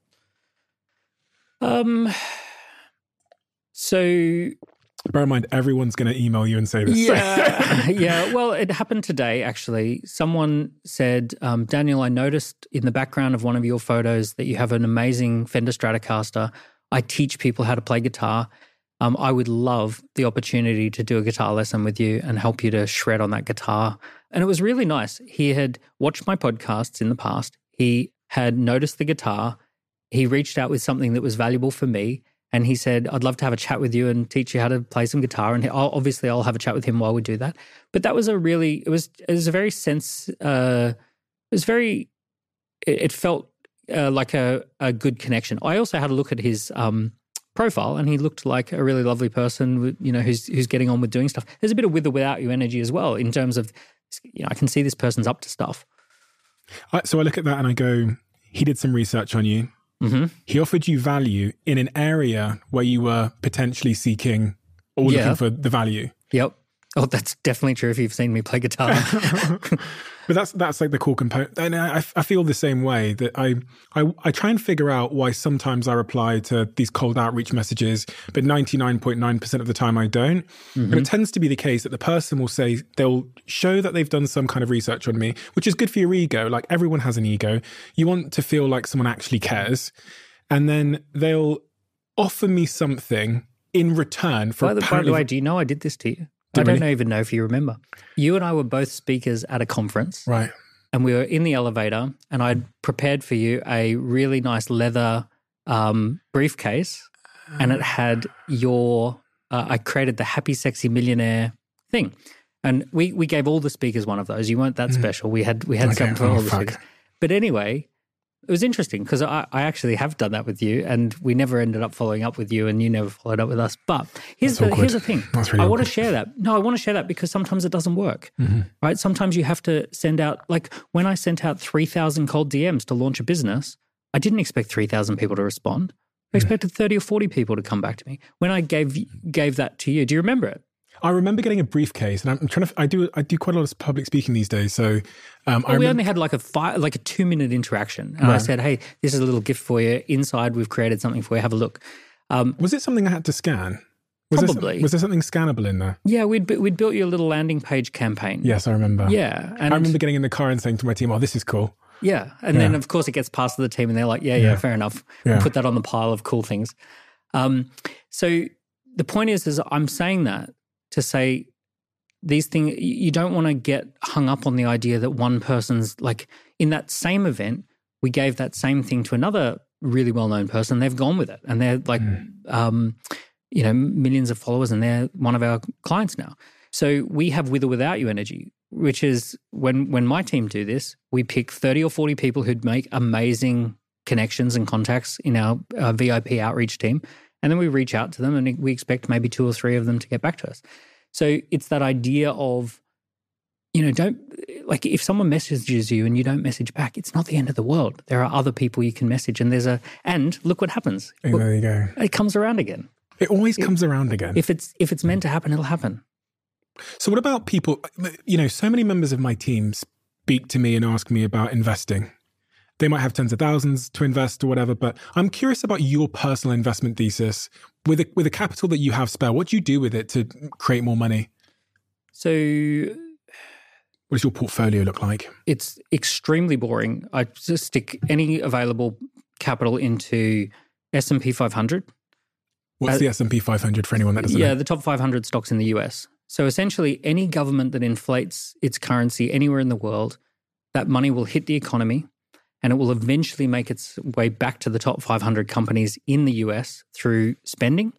Um. So... Bear in mind, everyone's going to email you and say this. Yeah, yeah. Well, it happened today, actually. Someone said, um, Daniel, I noticed in the background of one of your photos that you have an amazing Fender Stratocaster. I teach people how to play guitar. Um, I would love the opportunity to do a guitar lesson with you and help you to shred on that guitar. And it was really nice. He had watched my podcasts in the past. He had noticed the guitar. He reached out with something that was valuable for me. And he said, I'd love to have a chat with you and teach you how to play some guitar. And I'll, obviously I'll have a chat with him while we do that. But that was a really, it was it was a very sense, uh, it was very, it, it felt uh, like a, a good connection. I also had a look at his um, profile and he looked like a really lovely person, you know, who's who's getting on with doing stuff. There's a bit of with or without you energy as well in terms of, you know, I can see this person's up to stuff. I, so I look at that and I go, he did some research on you. Mm-hmm. He offered you value in an area where you were potentially seeking or yeah. looking for the value. Yep. Oh, that's definitely true if you've seen me play guitar. But that's that's like the core component. And I, I feel the same way that I, I I try and figure out why sometimes I reply to these cold outreach messages, but ninety-nine point nine percent of the time I don't. Mm-hmm. And it tends to be the case that the person will say, they'll show that they've done some kind of research on me, which is good for your ego. Like everyone has an ego. You want to feel like someone actually cares. And then they'll offer me something in return for... By the, by the way, do you know I did this to you? I don't really? even know if you remember. You and I were both speakers at a conference. Right. And we were in the elevator and I'd prepared for you a really nice leather um, briefcase and it had your, uh, I created the Happy Sexy Millionaire thing. And we we gave all the speakers one of those. You weren't that mm. special. We had we had okay. some for oh, all the fuck. speakers. But anyway... It was interesting because I, I actually have done that with you and we never ended up following up with you and you never followed up with us. But here's, the, here's the thing. That's really I want awkward. to share that. No, I want to share that because sometimes it doesn't work, mm-hmm. right? Sometimes you have to send out, like when I sent out three thousand cold D Ms to launch a business, I didn't expect three thousand people to respond. I expected thirty or forty people to come back to me. When I gave gave that to you, do you remember it? I remember getting a briefcase, and I'm trying to. I do. I do quite a lot of public speaking these days. So, um, well, I we remember, only had like a five, like a two minute interaction, and right. I said, "Hey, this is a little gift for you. Inside, we've created something for you. Have a look." Um, was it something I had to scan? Was probably. There, was there something scannable in there? Yeah, we'd we'd built you a little landing page campaign. Yes, I remember. Yeah, and I remember getting in the car and saying to my team, "Oh, this is cool." Yeah, and yeah. then of course it gets passed to the team, and they're like, "Yeah, yeah, yeah. fair enough." Yeah. We'll put that on the pile of cool things. Um, so the point is, is I'm saying that to say. These things, you don't want to get hung up on the idea that one person's like in that same event, we gave that same thing to another really well-known person. They've gone with it and they're like, mm. um, you know, millions of followers and they're one of our clients now. So we have with or without you energy, which is when, when my team do this, we pick thirty or forty people who'd make amazing connections and contacts in our uh, V I P outreach team. And then we reach out to them and we expect maybe two or three of them to get back to us. So it's that idea of you know, don't, like if someone messages you and you don't message back, it's not the end of the world. There are other people you can message and there's a, and look what happens. Oh, there you go. It comes around again. It always It- comes around again. If it's, if it's meant to happen, it'll happen. So what about people, you know, so many members of my team speak to me and ask me about investing. They might have tens of thousands to invest or whatever, but I'm curious about your personal investment thesis. With a, with the capital that you have spare, what do you do with it to create more money? So What does your portfolio look like? it's extremely boring. I just stick any available capital into S and P five hundred. What's Uh, the S and P five hundred for anyone that doesn't Yeah, know? the top five hundred stocks in the U S. So essentially, any government that inflates its currency anywhere in the world, that money will hit the economy and it will eventually make its way back to the top five hundred companies in the U S through spending,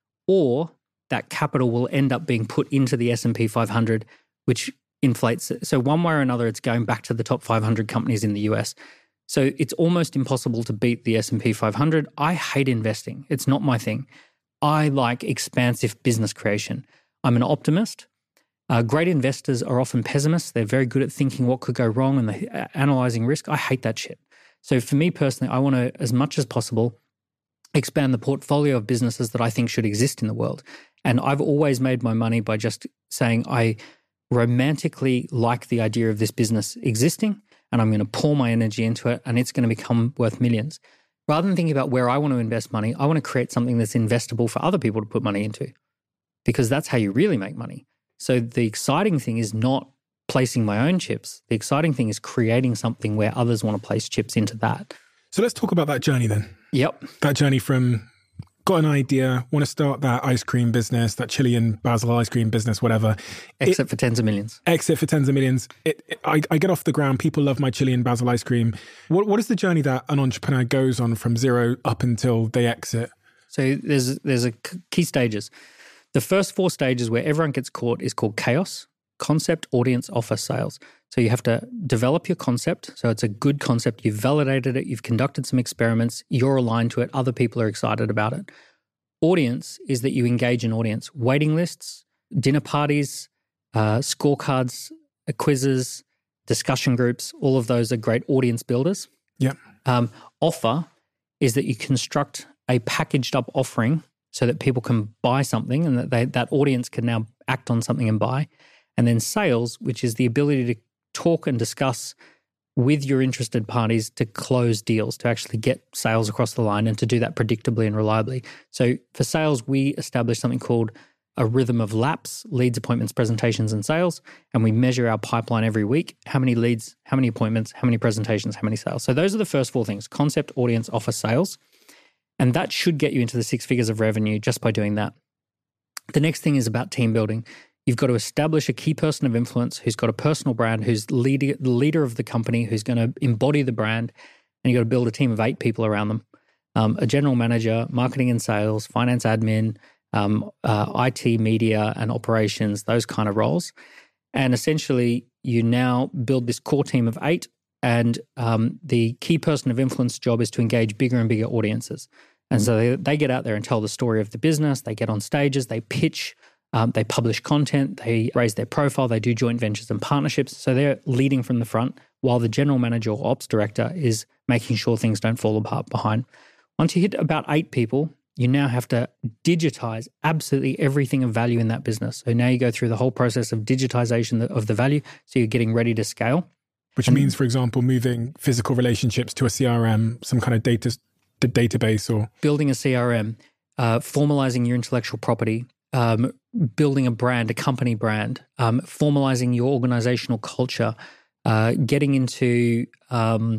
or that capital will end up being put into the S and P five hundred, which inflates it. So one way or another, it's going back to the top five hundred companies in the U S. So it's almost impossible to beat the S and P five hundred. I hate investing. It's not my thing. I like expansive business creation. I'm an optimist. Uh, great investors are often pessimists. They're very good at thinking what could go wrong and the, uh, analyzing risk. I hate that shit. So for me personally, I want to, as much as possible, expand the portfolio of businesses that I think should exist in the world. And I've always made my money by just saying I romantically like the idea of this business existing and I'm going to pour my energy into it and it's going to become worth millions. Rather than thinking about where I want to invest money, I want to create something that's investable for other people to put money into, because that's how you really make money. So the exciting thing is not placing my own chips. The exciting thing is creating something where others want to place chips into that. So let's talk about that journey then. Yep. That journey from got an idea, want to start that ice cream business, that Chilean basil ice cream business, whatever. Except for tens of millions. Exit for tens of millions. It, it, I, I get off the ground. People love my Chilean basil ice cream. What What is the journey that an entrepreneur goes on from zero up until they exit? So there's there's a k- key stages. The first four stages where everyone gets caught is called chaos, concept, audience, offer, sales. So you have to develop your concept. So it's a good concept. You've validated it. You've conducted some experiments. You're aligned to it. Other people are excited about it. Audience is that you engage an audience. Waiting lists, dinner parties, uh, scorecards, uh, quizzes, discussion groups, all of those are great audience builders. Yep. Um, offer is that you construct a packaged up offering so that people can buy something and that they, that audience can now act on something and buy. And then sales, which is the ability to talk and discuss with your interested parties to close deals, to actually get sales across the line and to do that predictably and reliably. So for sales, we establish something called a rhythm of laps, leads, appointments, presentations, and sales. And we measure our pipeline every week. How many leads, how many appointments, how many presentations, how many sales. So those are the first four things: concept, audience, offer, sales. And that should get you into the six figures of revenue just by doing that. The next thing is about team building. You've got to establish a key person of influence who's got a personal brand, who's leader, the leader of the company, who's going to embody the brand, and you've got to build a team of eight people around them. Um, a general manager, marketing and sales, finance admin, um, uh, I T, media, and operations, those kind of roles. And essentially, you now build this core team of eight, and um, the key person of influence job is to engage bigger and bigger audiences. And so they, they get out there and tell the story of the business. They get on stages, they pitch, um, they publish content, they raise their profile, they do joint ventures and partnerships. So they're leading from the front, while the general manager or ops director is making sure things don't fall apart behind. Once you hit about eight people, you now have to digitize absolutely everything of value in that business. So now you go through the whole process of digitization of the value, so you're getting ready to scale. Which and, means, for example, moving physical relationships to a C R M, some kind of data the database, or building a C R M, uh, formalizing your intellectual property, um, building a brand, a company brand, um, formalizing your organizational culture, uh, getting into um,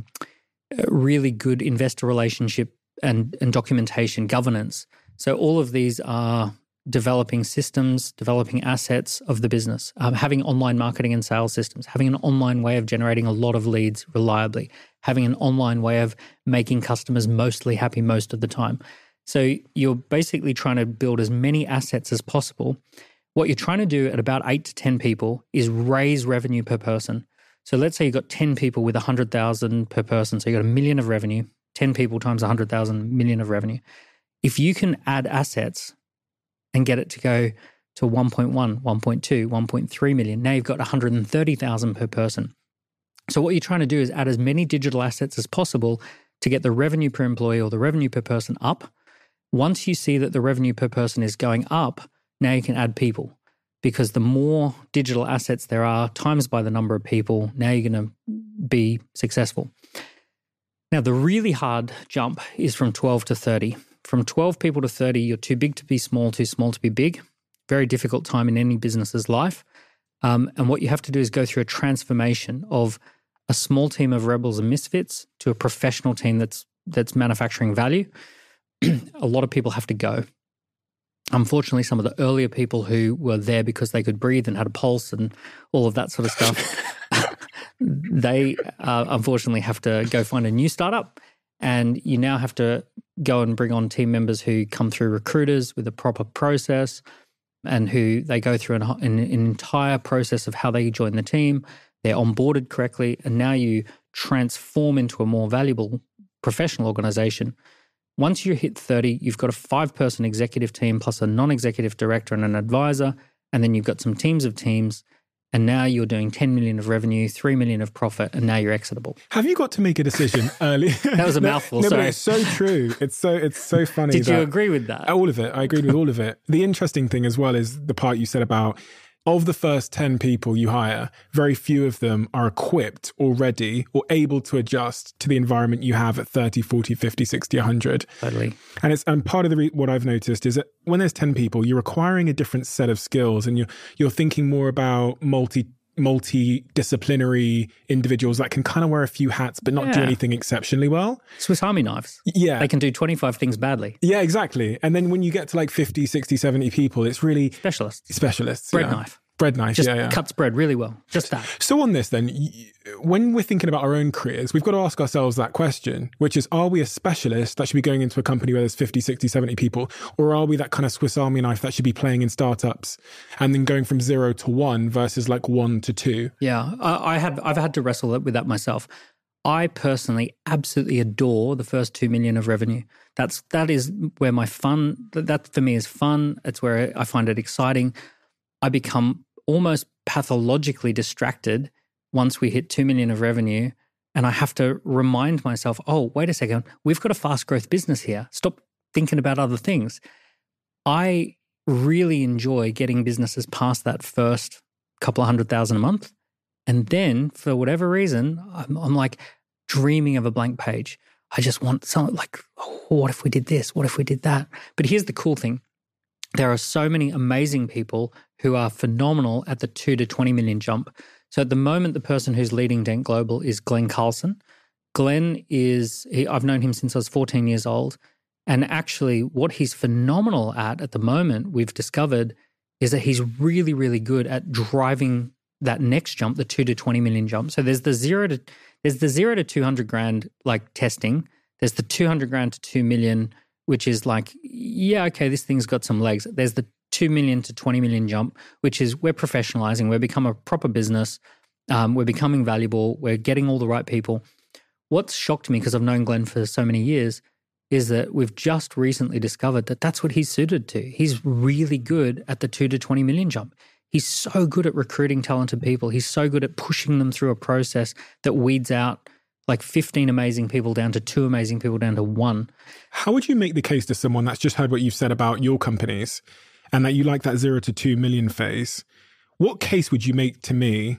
really good investor relationship and, and documentation, governance. So all of these are developing systems, developing assets of the business, um, having online marketing and sales systems, having an online way of generating a lot of leads reliably, having an online way of making customers mostly happy most of the time. So you're basically trying to build as many assets as possible. What you're trying to do at about eight to ten people is raise revenue per person. So let's say you've got ten people with one hundred thousand per person. So you've got a million of revenue, ten people times one hundred thousand, million of revenue. If you can add assets and get it to go to one point one, one point two, one point three million. Now you've got one hundred thirty thousand per person. So what you're trying to do is add as many digital assets as possible to get the revenue per employee or the revenue per person up. Once you see that the revenue per person is going up, now you can add people, because the more digital assets there are times by the number of people, now you're going to be successful. Now, the really hard jump is from twelve to thirty. From twelve people to thirty, you're too big to be small, too small to be big. Very difficult time in any business's life. Um, and what you have to do is go through a transformation of a small team of rebels and misfits to a professional team that's that's manufacturing value. A lot of people have to go. Unfortunately, some of the earlier people who were there because they could breathe and had a pulse and all of that sort of stuff, they uh, unfortunately have to go find a new startup. And you now have to go and bring on team members who come through recruiters with a proper process and who they go through an, an, an entire process of how they join the team. They're onboarded correctly, and now you transform into a more valuable professional organization. Once you hit thirty, you've got a five-person executive team plus a non-executive director and an advisor, and then you've got some teams of teams, and now you're doing ten million of revenue, three million of profit, and now you're exitable. Have you got to make a decision early? That was a no, mouthful, no, sorry. but it's so true. It's so it's so funny. Did you that, agree with that? All of it. I agreed with all of it. The interesting thing as well is the part you said about, of the first ten people you hire, very few of them are equipped already or able to adjust to the environment you have at thirty, forty, fifty, sixty, one hundred. Totally. And it's and part of the re- what I've noticed is that when there's ten people, you're acquiring a different set of skills, and you're you're thinking more about multi multidisciplinary individuals that can kind of wear a few hats but not Yeah. do anything exceptionally well. Swiss Army knives. Yeah. They can do twenty-five things badly. Yeah, exactly. And then when you get to like fifty, sixty, seventy people, it's really Specialists. specialists. Bread yeah. knife. Bread knife, Just yeah, yeah. cuts bread really well. Just that. So on this then, y- when we're thinking about our own careers, we've got to ask ourselves that question, which is, are we a specialist that should be going into a company where there's fifty, sixty, seventy people? Or are we that kind of Swiss Army knife that should be playing in startups and then going from zero to one versus like one to two? Yeah, I, I have. I've had to wrestle with that myself. I personally absolutely adore the first two million of revenue. That's that is where my fun. That, that for me is fun. It's where I find it exciting. I become almost pathologically distracted once we hit two million of revenue, and I have to remind myself, oh, wait a second, we've got a fast growth business here. Stop thinking about other things. I really enjoy getting businesses past that first couple of hundred thousand a month. And then for whatever reason, I'm, I'm like dreaming of a blank page. I just want something like, oh, what if we did this? What if we did that? But here's the cool thing. There are so many amazing people who are phenomenal at the two to twenty million jump. So at the moment, the person who's leading Dent Global is Glenn Carlson. Glenn is, he, I've known him since I was fourteen years old. And actually what he's phenomenal at at the moment, we've discovered, is that he's really, really good at driving that next jump, the two to twenty million jump. So there's the zero to, there's the zero to two hundred grand like testing. There's the two hundred grand to two million, which is like, yeah, okay, this thing's got some legs. There's the two million to twenty million jump, which is we're professionalizing, we're becoming a proper business, um, we're becoming valuable, we're getting all the right people. What's shocked me, because I've known Glenn for so many years, is that we've just recently discovered that that's what he's suited to. He's really good at the two to twenty million jump. He's so good at recruiting talented people. He's so good at pushing them through a process that weeds out like fifteen amazing people down to two amazing people down to one. How would you make the case to someone that's just heard what you've said about your companies and that you like that zero to two million phase? What case would you make to me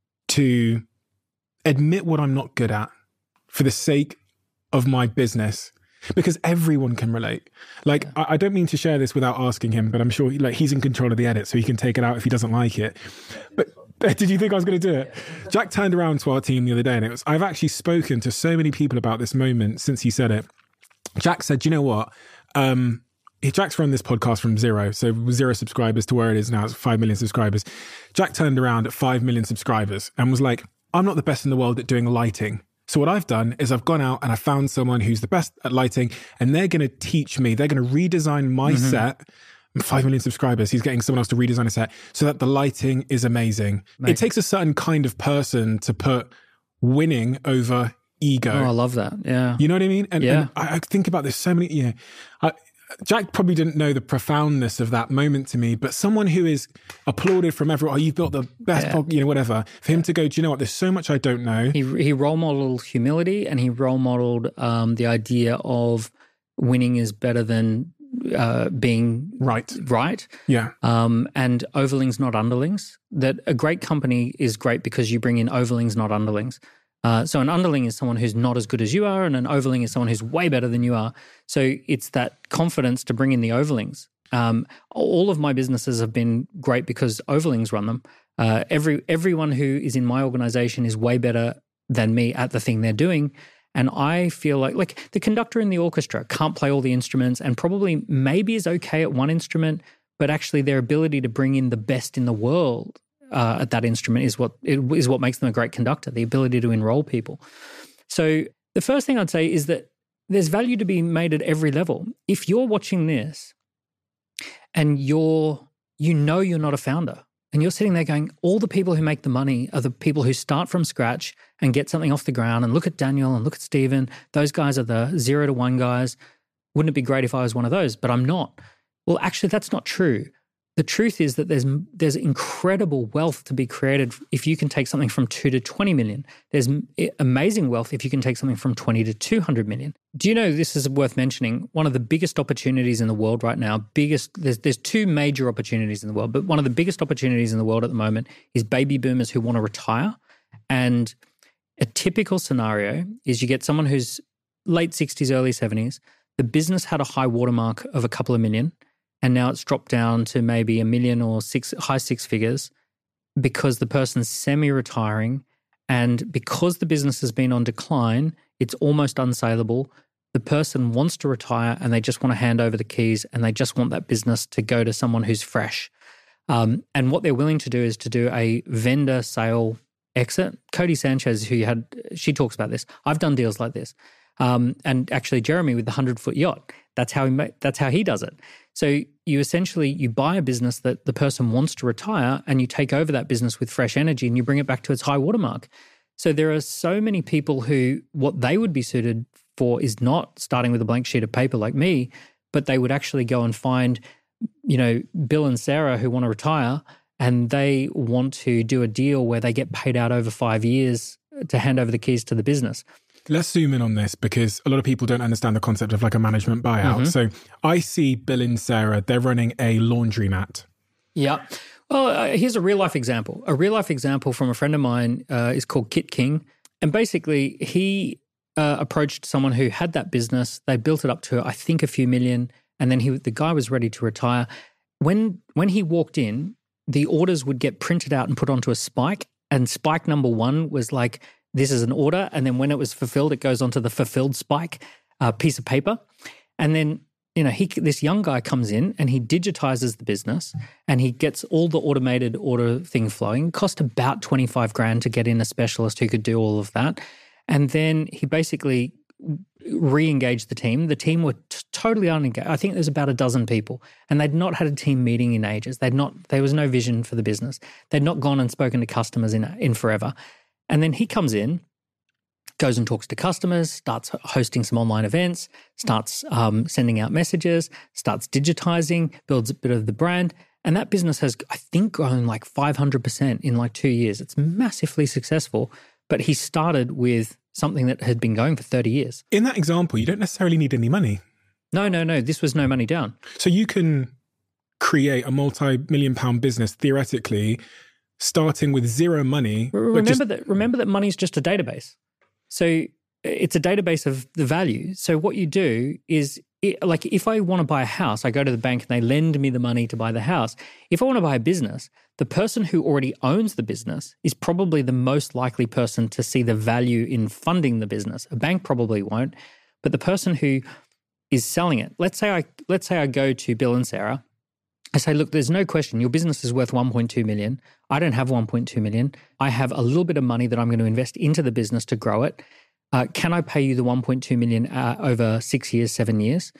to admit what I'm not good at for the sake of my business? Because everyone can relate. Like, I, I don't mean to share this without asking him, but I'm sure he, like he's in control of the edit, so he can take it out if he doesn't like it. But did you think I was going to do it? Jack turned around to our team the other day, and it was, I've actually spoken to so many people about this moment since he said it. Jack said, you know what? Um, Jack's run this podcast from zero, so zero subscribers to where it is now, it's five million subscribers. Jack turned around at five million subscribers and was like, I'm not the best in the world at doing lighting. So what I've done is I've gone out and I found someone who's the best at lighting, and they're going to teach me, they're going to redesign my mm-hmm. set. Five million subscribers. He's getting someone else to redesign a set so that the lighting is amazing. Mate. It takes a certain kind of person to put winning over ego. Oh, I love that. Yeah. You know what I mean? And, yeah. and I, I think about this so many, you know, I, Jack probably didn't know the profoundness of that moment to me, but someone who is applauded from everyone, oh, you've built the best, Yeah. pod, you know, whatever, for him to go, do you know what, there's so much I don't know. He he role modeled humility, and he role modeled um, the idea of winning is better than uh, being Right. right. Yeah. Um, and overlings, not underlings. That a great company is great because you bring in overlings, not underlings. Uh, so an underling is someone who's not as good as you are, and an overling is someone who's way better than you are. So it's that confidence to bring in the overlings. Um, all of my businesses have been great because overlings run them. Uh, every everyone who is in my organization is way better than me at the thing they're doing. And I feel like like the conductor in the orchestra can't play all the instruments and probably maybe is okay at one instrument, but actually their ability to bring in the best in the world uh, at that instrument is what is what makes them a great conductor, the ability to enroll people. So the first thing I'd say is that there's value to be made at every level. If you're watching this and you're you know you're not a founder, and you're sitting there going, all the people who make the money are the people who start from scratch and get something off the ground, and look at Daniel and look at Stephen. Those guys are the zero to one guys. Wouldn't it be great if I was one of those? But I'm not. Well, actually, that's not true. The truth is that there's there's incredible wealth to be created if you can take something from two to twenty million. There's amazing wealth if you can take something from twenty to two hundred million. Do you know, this is worth mentioning, one of the biggest opportunities in the world right now, biggest there's there's two major opportunities in the world, but one of the biggest opportunities in the world at the moment is baby boomers who want to retire. And a typical scenario is you get someone who's late sixties, early seventies. The business had a high watermark of a couple of million, and now it's dropped down to maybe a million or six high six figures because the person's semi-retiring, and because the business has been on decline, it's almost unsaleable. The person wants to retire and they just want to hand over the keys, and they just want that business to go to someone who's fresh. Um, and what they're willing to do is to do a vendor sale exit. Cody Sanchez, who you had, she talks about this. I've done deals like this. Um, and actually Jeremy with the hundred-foot yacht, that's how he ma- that's how he does it. So you essentially, you buy a business that the person wants to retire, and you take over that business with fresh energy and you bring it back to its high watermark. So there are so many people who, what they would be suited for is not starting with a blank sheet of paper like me, but they would actually go and find, you know, Bill and Sarah who want to retire, and they want to do a deal where they get paid out over five years to hand over the keys to the business. Let's zoom in on this because a lot of people don't understand the concept of like a management buyout. Mm-hmm. So I see Bill and Sarah, they're running a laundromat. Yeah. Well, uh, here's a real life example. A real life example from a friend of mine uh, is called Kit King. And basically he uh, approached someone who had that business. They built it up to, I think, a few million. And then he, the guy was ready to retire. When, when he walked in, the orders would get printed out and put onto a spike. And spike number one was like, this is an order. And then when it was fulfilled, it goes onto the fulfilled spike uh, piece of paper. And then, you know, he this young guy comes in and he digitizes the business and he gets all the automated order thing flowing. It cost about twenty-five grand to get in a specialist who could do all of that. And then he basically re-engaged the team. The team were t- totally unengaged. I think there's about a dozen people, and they'd not had a team meeting in ages. They'd not, there was no vision for the business. They'd not gone and spoken to customers in in forever. And then he comes in, goes and talks to customers, starts hosting some online events, starts um, sending out messages, starts digitizing, builds a bit of the brand. And that business has, I think, grown like five hundred percent in like two years. It's massively successful, but he started with something that had been going for thirty years. In that example, you don't necessarily need any money. No, no, no. This was no money down. So you can create a multi-million pound business theoretically starting with zero money. Remember just... that remember that money's just a database. So it's a database of the value. So what you do is, it, like if I want to buy a house, I go to the bank and they lend me the money to buy the house. If I want to buy a business, the person who already owns the business is probably the most likely person to see the value in funding the business. A bank probably won't, but the person who is selling it, let's say I let's say I go to Bill and Sarah. I say, look, there's no question. Your business is worth one point two million. I don't have one point two million. I have a little bit of money that I'm going to invest into the business to grow it. Uh, can I pay you the one point two million uh, over six years, seven years?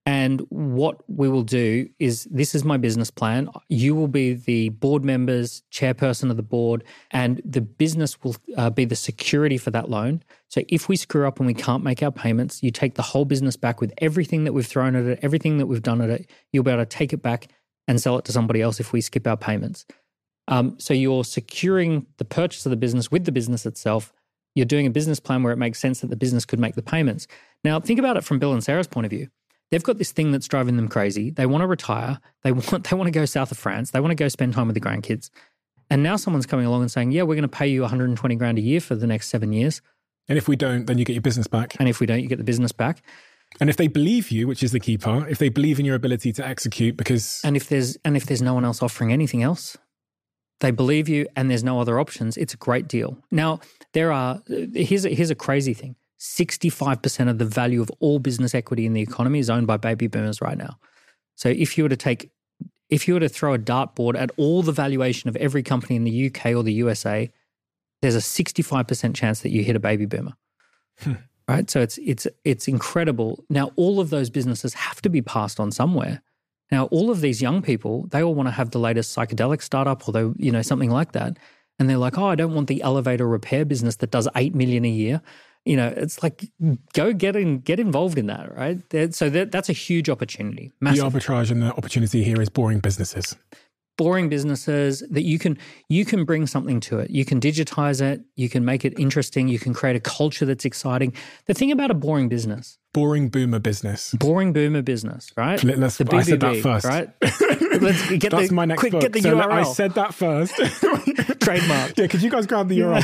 And what we will do is, this is my business plan. You will be the board members, chairperson of the board, and the business will uh, be the security for that loan. So if we screw up and we can't make our payments, you take the whole business back with everything that we've thrown at it, everything that we've done at it. You'll be able to take it back and sell it to somebody else if we skip our payments. Um, so you're securing the purchase of the business with the business itself. You're doing a business plan where it makes sense that the business could make the payments. Now, think about it from Bill and Sarah's point of view. They've got this thing that's driving them crazy. They want to retire. They want they want to go south of France. They want to go spend time with the grandkids. And now someone's coming along and saying, yeah, we're going to pay you one hundred twenty grand a year for the next seven years. And if we don't, then you get your business back. And if we don't, you get the business back. And if they believe you, which is the key part, if they believe in your ability to execute, because... And if there's and if there's no one else offering anything else, they believe you and there's no other options, it's a great deal. Now, there are, here's a, here's a crazy thing. sixty-five percent of the value of all business equity in the economy is owned by baby boomers right now. So if you were to take, if you were to throw a dartboard at all the valuation of every company in the U K or the U S A, there's a sixty-five percent chance that you hit a baby boomer. Hmm. Right? So it's it's it's incredible. Now, all of those businesses have to be passed on somewhere. Now, all of these young people, they all want to have the latest psychedelic startup or they, you know, something like that. And they're like, oh, I don't want the elevator repair business that does eight million a year. You know, it's like, go get in, get involved in that, right? So that, that's a huge opportunity. Massive. The arbitrage and the opportunity here is boring businesses. Boring businesses that you can you can bring something to it. You can digitize it. You can make it interesting. You can create a culture that's exciting. The thing about a boring business. Boring boomer business. Boring boomer business, right? Let's, the B B B, I said that first. Right? Let's get That's the, my next quick, book. Get the so U R L. I said that first. Trademark. Yeah, could you guys grab the U R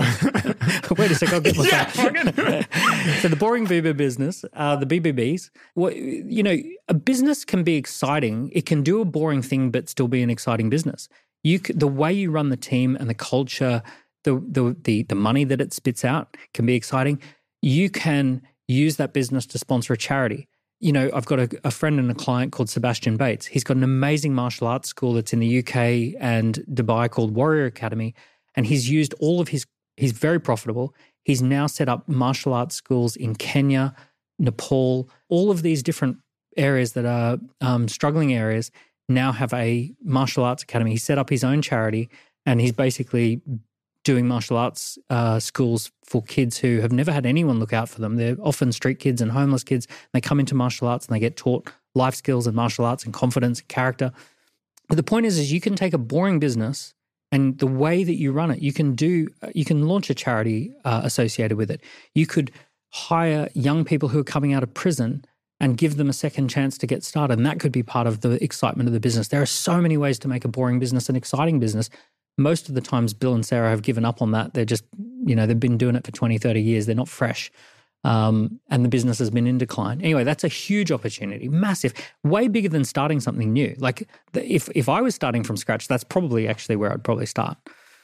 L? Wait a sec, I'll get my yeah, phone. So the boring boomer business, uh, the B B Bs, well, you know, a business can be exciting. It can do a boring thing but still be an exciting business. You, the way you run the team and the culture, the the the, the money that it spits out can be exciting. You can use that business to sponsor a charity. You know, I've got a, a friend and a client called Sebastian Bates. He's got an amazing martial arts school that's in the U K and Dubai called Warrior Academy. And he's used all of his, he's very profitable. He's now set up martial arts schools in Kenya, Nepal, all of these different areas that are um, struggling areas now have a martial arts academy. He set up his own charity and he's basically doing martial arts uh, schools for kids who have never had anyone look out for them. They're often street kids and homeless kids. They come into martial arts and they get taught life skills and martial arts and confidence and character. But the point is, is you can take a boring business and the way that you run it, you can do, you can launch a charity uh, associated with it. You could hire young people who are coming out of prison and give them a second chance to get started. And that could be part of the excitement of the business. There are so many ways to make a boring business an exciting business. Most of the times, Bill and Sarah have given up on that. They're just, you know, they've been doing it for twenty, thirty years. They're not fresh. Um, and the business has been in decline. Anyway, that's a huge opportunity, massive, way bigger than starting something new. Like the, if if I was starting from scratch, that's probably actually where I'd probably start.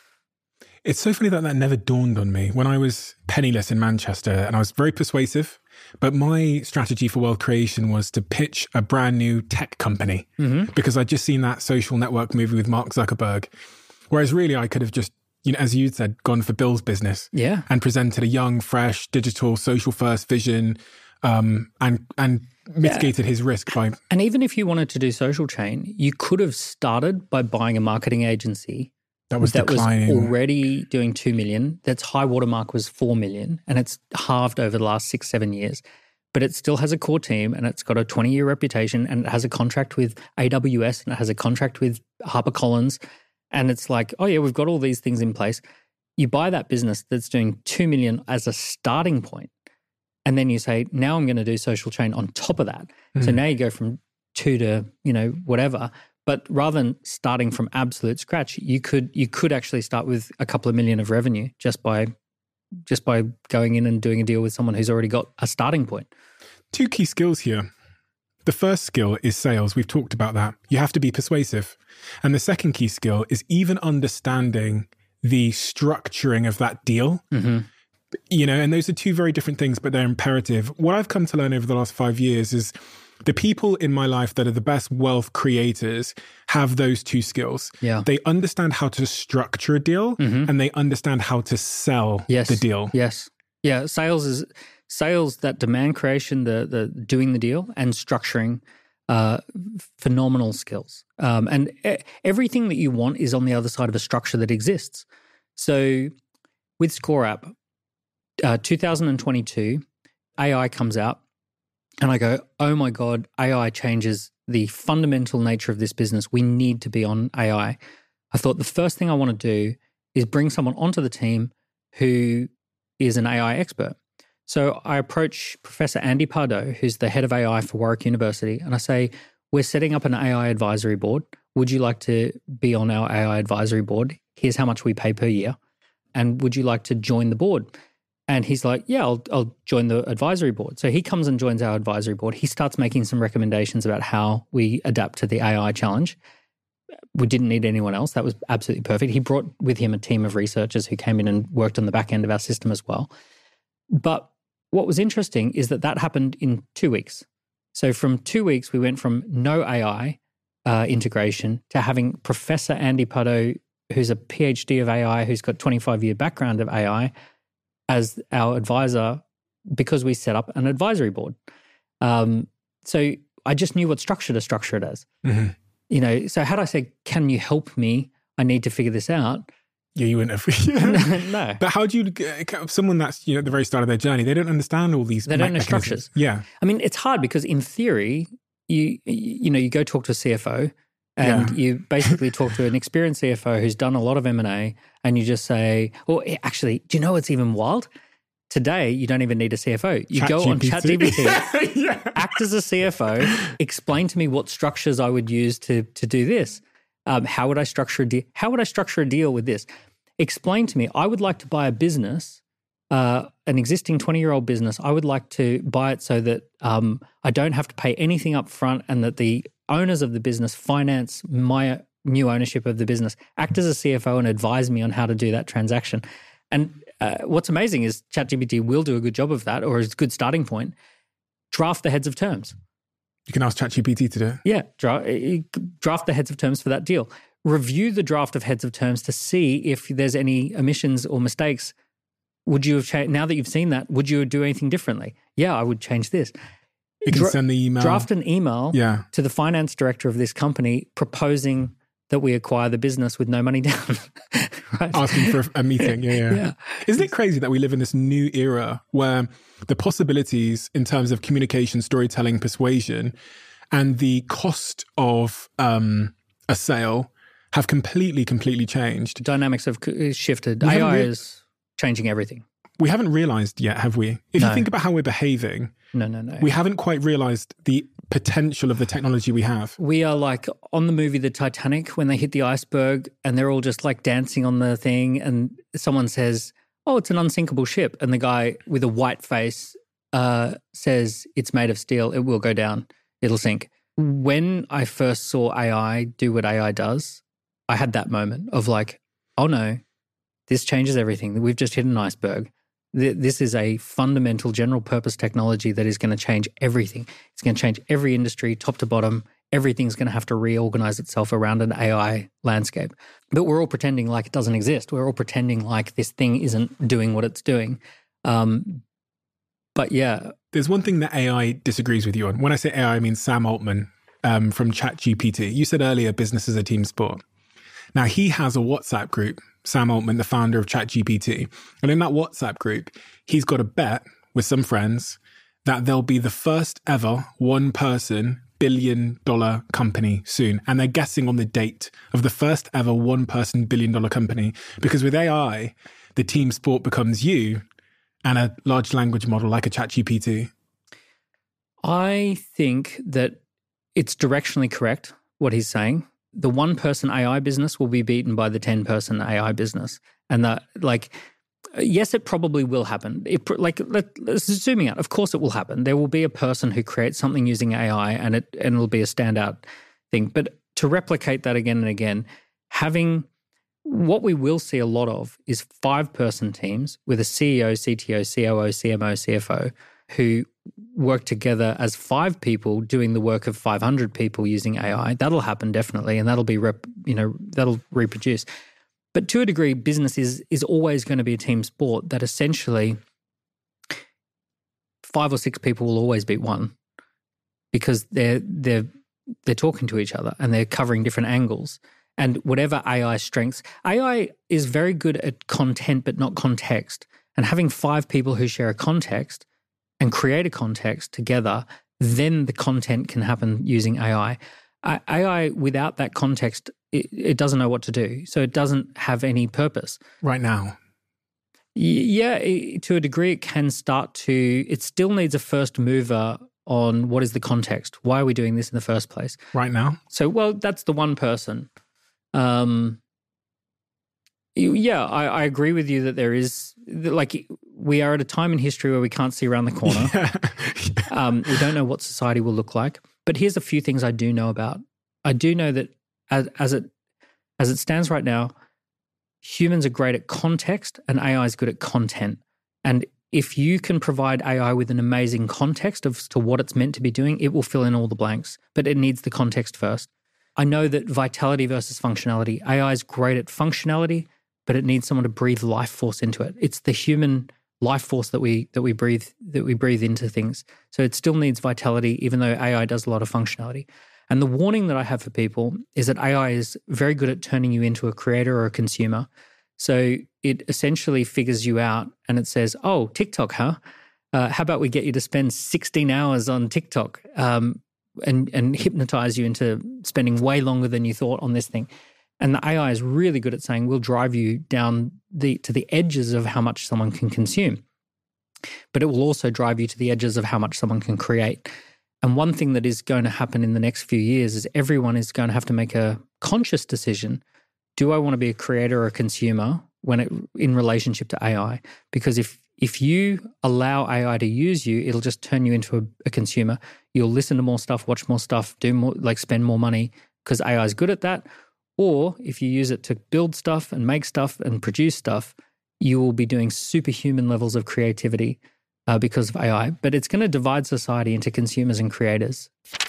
It's so funny that that never dawned on me. When I was penniless in Manchester, and I was very persuasive, but my strategy for wealth creation was to pitch a brand new tech company mm-hmm. because I'd just seen that Social Network movie with Mark Zuckerberg. Whereas really I could have just, you know, as you said, gone for Bill's business yeah. and presented a young, fresh, digital, social first vision um, and and mitigated yeah. his risk by... And even if you wanted to do Social Chain, you could have started by buying a marketing agency that was that declining. was already doing two million. That's high watermark was four million and it's halved over the last six, seven years. But it still has a core team and it's got a twenty-year reputation and it has a contract with A W S and it has a contract with HarperCollins. And it's like, oh yeah, we've got all these things in place. You buy that business that's doing two million as a starting point, and then you say, now I'm going to do Social Chain on top of that. Mm. So now you go from two to, you know, whatever. But rather than starting from absolute scratch, you could you could actually start with a couple of million of revenue just by just by going in and doing a deal with someone who's already got a starting point. Two key skills here. The first skill is sales. We've talked about that. You have to be persuasive. And the second key skill is even understanding the structuring of that deal. Mm-hmm. You know, and those are two very different things, but they're imperative. What I've come to learn over the last five years is the people in my life that are the best wealth creators have those two skills. Yeah. They understand how to structure a deal mm-hmm. and they understand how to sell yes. the deal. Yes. Yeah. Sales is sales, that demand creation, the the doing the deal, and structuring, uh, phenomenal skills. Um, and e- everything that you want is on the other side of a structure that exists. So with ScoreApp, uh, two thousand twenty-two, A I comes out, and I go, oh my God, A I changes the fundamental nature of this business. We need to be on A I. I thought the first thing I want to do is bring someone onto the team who is an A I expert. So I approach Professor Andy Pardoe, who's the head of A I for Warwick University, and I say, we're setting up an A I advisory board. Would you like to be on our A I advisory board? Here's how much we pay per year. And would you like to join the board? And he's like, yeah, I'll, I'll join the advisory board. So he comes and joins our advisory board. He starts making some recommendations about how we adapt to the A I challenge. We didn't need anyone else. That was absolutely perfect. He brought with him a team of researchers who came in and worked on the back end of our system as well. But what was interesting is that that happened in two weeks. So from two weeks, we went from no A I uh, integration to having Professor Andy Pardoe, who's a PhD of A I, who's got twenty-five year background of A I, as our advisor because we set up an advisory board. Um, so I just knew what structure to structure it as. Mm-hmm. You know, so had I said, can you help me? I need to figure this out. Yeah, you wouldn't have. No. But how do you, someone that's, you know, at the very start of their journey, they don't understand all these They don't know structures. Yeah. I mean, it's hard because in theory, you you know, you go talk to a C F O and yeah. you basically talk to an experienced C F O who's done a lot of M and A, and you just say, well, actually, do you know what's even wild? Today, you don't even need a C F O. You Chat go G P T. on ChatGPT, yeah. act as a C F O, explain to me what structures I would use to to do this. Um, how would I structure a deal? How would I structure a deal with this? Explain to me. I would like to buy a business, uh, an existing twenty-year-old business. I would like to buy it so that um, I don't have to pay anything up front, and that the owners of the business finance my new ownership of the business. Act as a C F O and advise me on how to do that transaction. And uh, what's amazing is ChatGPT will do a good job of that, or is a good starting point. Draft the heads of terms. You can ask ChatGPT to do it. Yeah, draft, draft the heads of terms for that deal. Review the draft of heads of terms to see if there's any omissions or mistakes. Would you have changed, now that you've seen that, would you do anything differently? Yeah, I would change this. You can Dra- send the email. Draft an email yeah. to the finance director of this company proposing that we acquire the business with no money down. Right? Asking for a meeting. Yeah, yeah. yeah. Isn't it crazy that we live in this new era where the possibilities in terms of communication, storytelling, persuasion, and the cost of um, a sale have completely, completely changed? Dynamics have shifted. A I re- is changing everything. We haven't realized yet, have we? If no. you think about how we're behaving, no, no, no. we haven't quite realized the potential of the technology we have. We are like on the movie The Titanic when they hit the iceberg and they're all just like dancing on the thing, and someone says, oh, it's an unsinkable ship. And the guy with a white face uh, says, it's made of steel. It will go down. It'll sink. When I first saw A I do what A I does, I had that moment of like, oh no, this changes everything. We've just hit an iceberg. This is a fundamental general purpose technology that is going to change everything. It's going to change every industry, top to bottom. Everything's going to have to reorganize itself around an A I landscape. But we're all pretending like it doesn't exist. We're all pretending like this thing isn't doing what it's doing. Um, but yeah. There's one thing that A I disagrees with you on. When I say A I, I mean Sam Altman um, from ChatGPT. You said earlier, business is a team sport. Now, he has a WhatsApp group, Sam Altman, the founder of ChatGPT. And in that WhatsApp group, he's got a bet with some friends that there'll be the first ever one-person billion dollar company soon. And they're guessing on the date of the first ever one-person billion dollar company. Because with A I, the team sport becomes you and a large language model like a ChatGPT. I think that it's directionally correct, what he's saying. The one-person A I business will be beaten by the ten-person A I business. And that, like, yes, it probably will happen. It, like, let, let's zooming out. Of course it will happen. There will be a person who creates something using A I and it and it'll be a standout thing. But to replicate that again and again, having what we will see a lot of is five-person teams with a C E O, C T O, C O O, C M O, C F O who work together as five people doing the work of five hundred people using A I. That'll happen definitely, and that'll be rep, you know, that'll reproduce. But to a degree, business is is always going to be a team sport that essentially five or six people will always beat one because they're they're they're talking to each other and they're covering different angles. And whatever A I strengths, A I is very good at content but not context. And having five people who share a context and create a context together, then the content can happen using A I. A I without that context, it, it doesn't know what to do. So it doesn't have any purpose. Right now. Yeah, it, to a degree it can start to, it still needs a first mover on what is the context. Why are we doing this in the first place? Right now? So, well, that's the one person. Um, yeah, I, I agree with you that there is, like, we are at a time in history where we can't see around the corner. Yeah. um, we don't know what society will look like. But here's a few things I do know about. I do know that as, as it as it stands right now, humans are great at context and A I is good at content. And if you can provide A I with an amazing context of to what it's meant to be doing, it will fill in all the blanks. But it needs the context first. I know that vitality versus functionality. A I is great at functionality, but it needs someone to breathe life force into it. It's the human life force that we that we breathe that we breathe into things. So it still needs vitality, even though A I does a lot of functionality. And the warning that I have for people is that A I is very good at turning you into a creator or a consumer. So it essentially figures you out and it says, oh, TikTok, huh? Uh, how about we get you to spend sixteen hours on TikTok um, and, and hypnotize you into spending way longer than you thought on this thing. And the A I is really good at saying, we'll drive you down the to the edges of how much someone can consume. But it will also drive you to the edges of how much someone can create. And one thing that is going to happen in the next few years is everyone is going to have to make a conscious decision. Do I want to be a creator or a consumer when it in relationship to A I? Because if if you allow A I to use you, it'll just turn you into a, a consumer. You'll listen to more stuff, watch more stuff, do more, like spend more money because A I is good at that. Or if you use it to build stuff and make stuff and produce stuff, you will be doing superhuman levels of creativity uh, because of A I. But it's going to divide society into consumers and creators.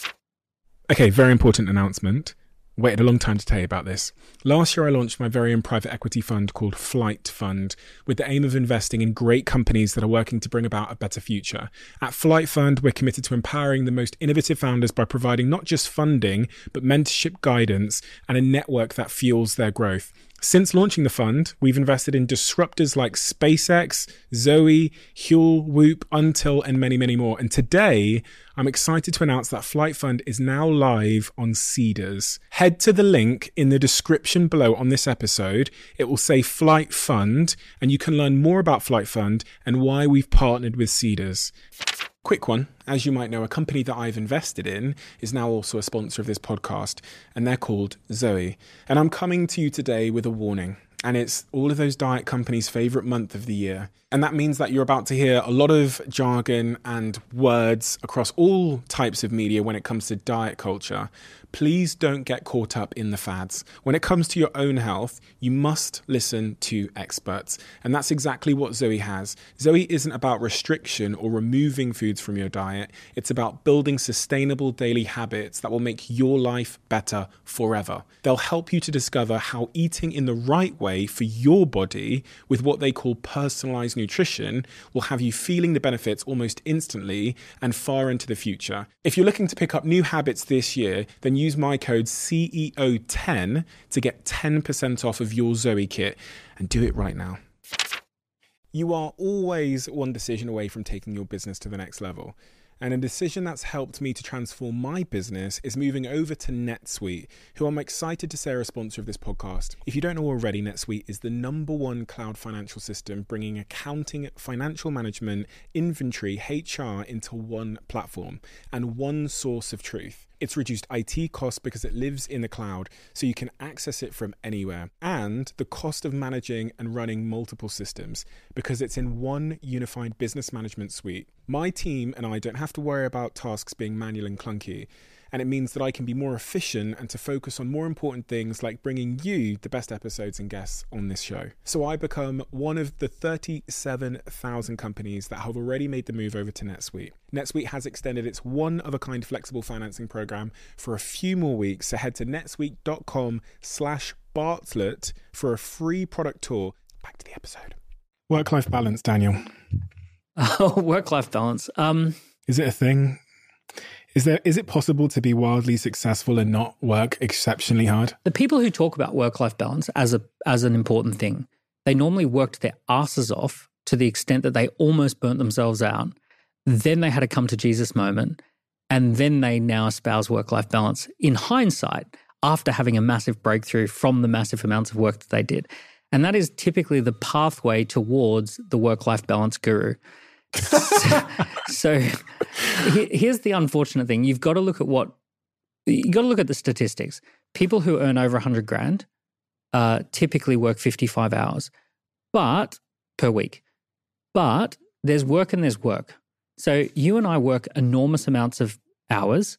Okay, very important announcement. Waited a long time to tell you about this. Last year, I launched my very own private equity fund called Flight Fund with the aim of investing in great companies that are working to bring about a better future. At Flight Fund, we're committed to empowering the most innovative founders by providing not just funding, but mentorship, guidance, and a network that fuels their growth. Since launching the fund, we've invested in disruptors like SpaceX, Zoe, Huel, Whoop, Until, and many, many more. And today, I'm excited to announce that Flight Fund is now live on Seedrs. Head to the link in the description below on this episode. It will say Flight Fund, and you can learn more about Flight Fund and why we've partnered with Seedrs. Quick one. As you might know, a company that I've invested in is now also a sponsor of this podcast, and they're called Zoe. And I'm coming to you today with a warning, and it's all of those diet companies' favorite month of the year. And that means that you're about to hear a lot of jargon and words across all types of media when it comes to diet culture. Please don't get caught up in the fads. When it comes to your own health, you must listen to experts. And that's exactly what Zoe has. Zoe isn't about restriction or removing foods from your diet. It's about building sustainable daily habits that will make your life better forever. They'll help you to discover how eating in the right way for your body with what they call personalized nutrition will have you feeling the benefits almost instantly and far into the future. If you're looking to pick up new habits this year, then use my code C E O ten to get ten percent off of your Zoe kit, and do it right now. You are always one decision away from taking your business to the next level. And a decision that's helped me to transform my business is moving over to NetSuite, who I'm excited to say are a sponsor of this podcast. If you don't know already, NetSuite is the number one cloud financial system, bringing accounting, financial management, inventory, H R into one platform and one source of truth. It's reduced I T costs because it lives in the cloud, so you can access it from anywhere. And the cost of managing and running multiple systems because it's in one unified business management suite. My team and I don't have to worry about tasks being manual and clunky. And it means that I can be more efficient and to focus on more important things like bringing you the best episodes and guests on this show. So I become one of the thirty-seven thousand companies that have already made the move over to NetSuite. NetSuite has extended its one-of-a-kind flexible financing program for a few more weeks. So head to netsuite.com slash Bartlett for a free product tour. Back to the episode. Work-life balance, Daniel. Oh, work-life balance. Um, Is it a thing? Is there? Is it possible to be wildly successful and not work exceptionally hard? The people who talk about work-life balance as a as an important thing, they normally worked their asses off to the extent that they almost burnt themselves out. Then they had a come to Jesus moment, and then they now espouse work-life balance in hindsight after having a massive breakthrough from the massive amounts of work that they did. And that is typically the pathway towards the work-life balance guru. so, so here's the unfortunate thing. You've got to look at what you got to look at the statistics. People who earn over one hundred grand uh, typically work fifty-five hours but per week. But there's work and there's work. So you and I work enormous amounts of hours,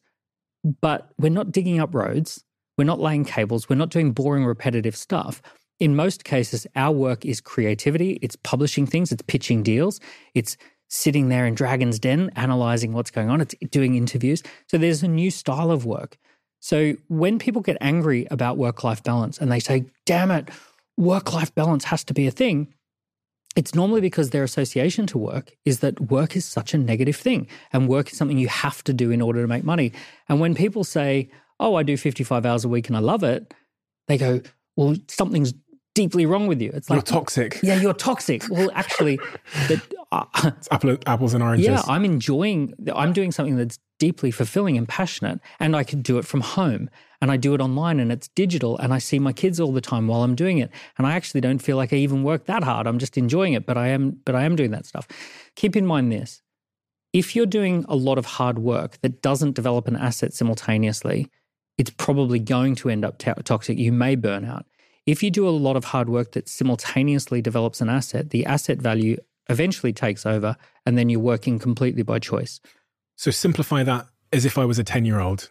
but we're not digging up roads. We're not laying cables. We're not doing boring, repetitive stuff. In most cases, our work is creativity. It's publishing things. It's pitching deals. It's sitting there in Dragon's Den, analyzing what's going on. It's doing interviews. So there's a new style of work. So when people get angry about work-life balance and they say, damn it, work-life balance has to be a thing, it's normally because their association to work is that work is such a negative thing and work is something you have to do in order to make money. And when people say, oh, I do fifty-five hours a week and I love it, they go, well, something's deeply wrong with you. It's like, you're toxic. Yeah, you're toxic. Well, actually, that, uh, it's apple, apples and oranges. Yeah, I'm enjoying, I'm doing something that's deeply fulfilling and passionate, and I can do it from home, and I do it online, and it's digital, and I see my kids all the time while I'm doing it, and I actually don't feel like I even work that hard. I'm just enjoying it, but I am, but I am doing that stuff. Keep in mind this: if you're doing a lot of hard work that doesn't develop an asset simultaneously, it's probably going to end up to- toxic. You may burn out. If you do a lot of hard work that simultaneously develops an asset, the asset value eventually takes over, and then you're working completely by choice. So simplify that as if I was a ten-year-old.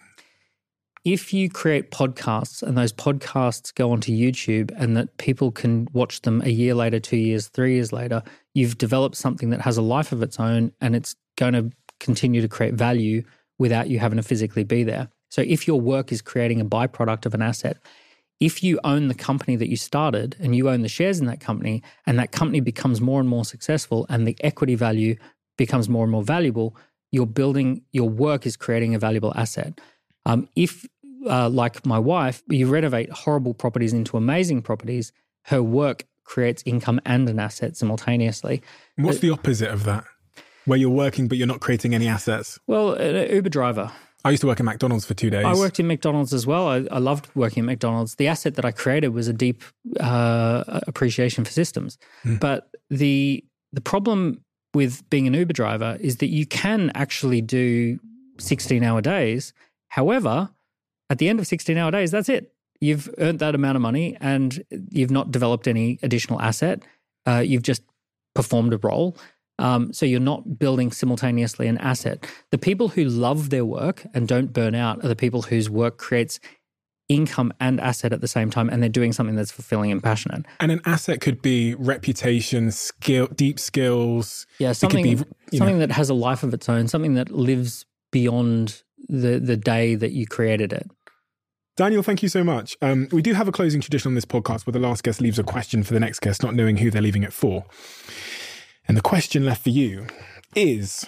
If you create podcasts and those podcasts go onto YouTube and that people can watch them a year later, two years, three years later, you've developed something that has a life of its own and it's going to continue to create value without you having to physically be there. So if your work is creating a byproduct of an asset, if you own the company that you started and you own the shares in that company and that company becomes more and more successful and the equity value becomes more and more valuable, you're building, your work is creating a valuable asset. Um, if, uh, like my wife, you renovate horrible properties into amazing properties, her work creates income and an asset simultaneously. What's the opposite of that? Where you're working but you're not creating any assets? Well, an Uber driver. I used to work at McDonald's for two days. I worked in McDonald's as well. I, I loved working at McDonald's. The asset that I created was a deep uh, appreciation for systems. Mm. But the the problem with being an Uber driver is that you can actually do sixteen-hour days. However, at the end of sixteen-hour days, that's it. You've earned that amount of money and you've not developed any additional asset. Uh, you've just performed a role. Um, so you're not building simultaneously an asset. The people who love their work and don't burn out are the people whose work creates income and asset at the same time, and they're doing something that's fulfilling and passionate. And an asset could be reputation, skill, deep skills. Yeah, something, it could be, something know. that has a life of its own, something that lives beyond the the day that you created it. Daniel, thank you so much. Um, we do have a closing tradition on this podcast where the last guest leaves a question for the next guest, not knowing who they're leaving it for. And the question left for you is,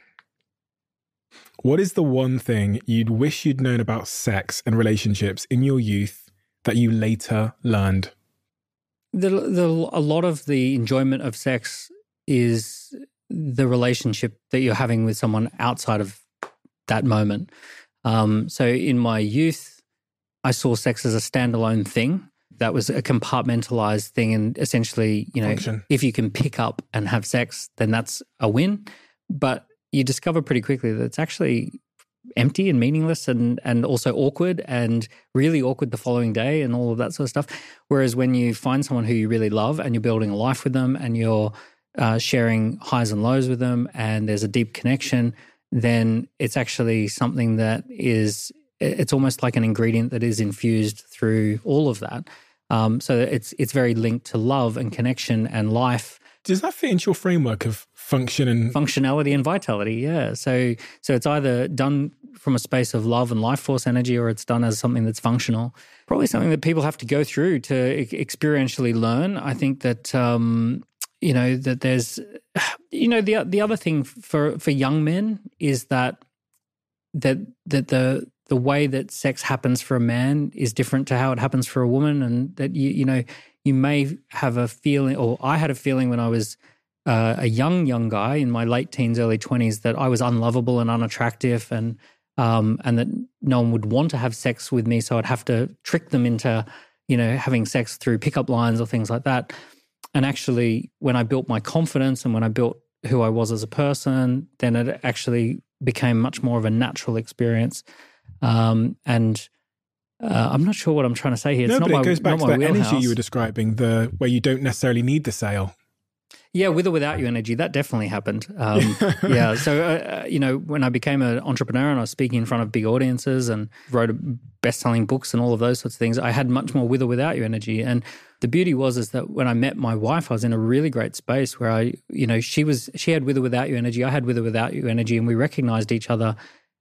what is the one thing you'd wish you'd known about sex and relationships in your youth that you later learned? The, the, a lot of the enjoyment of sex is the relationship that you're having with someone outside of that moment. Um, so in my youth, I saw sex as a standalone thing. That was a compartmentalized thing, and essentially, you know, Function. If you can pick up and have sex, then that's a win. But you discover pretty quickly that it's actually empty and meaningless and and also awkward and really awkward the following day and all of that sort of stuff. Whereas when you find someone who you really love and you're building a life with them and you're uh, sharing highs and lows with them and there's a deep connection, then it's actually something that is, it's almost like an ingredient that is infused through all of that. Um, so it's it's very linked to love and connection and life. Does that fit into your framework of function and functionality and vitality? Yeah. So so it's either done from a space of love and life force energy, or it's done as something that's functional. Probably something that people have to go through to experientially learn. I think that um, you know, that there's, you know, the the other thing for, for young men is that that that the the way that sex happens for a man is different to how it happens for a woman, and that you you know you may have a feeling, or I had a feeling when I was uh, a young young guy in my late teens, early twenties, that I was unlovable and unattractive, and um and that no one would want to have sex with me, so I'd have to trick them into, you know, having sex through pickup lines or things like that. And actually, when I built my confidence and when I built who I was as a person, then it actually became much more of a natural experience. Um, and uh, I'm not sure what I'm trying to say here. It's no, not but my, it goes back to that wheelhouse. energy you were describing, the where you don't necessarily need the sale. Yeah, with or without you energy, that definitely happened. Um, yeah, so, uh, you know, when I became an entrepreneur and I was speaking in front of big audiences and wrote best-selling books and all of those sorts of things, I had much more with or without you energy. And the beauty was is that when I met my wife, I was in a really great space where I, you know, she was, she had with or without you energy, I had with or without you energy, and we recognized each other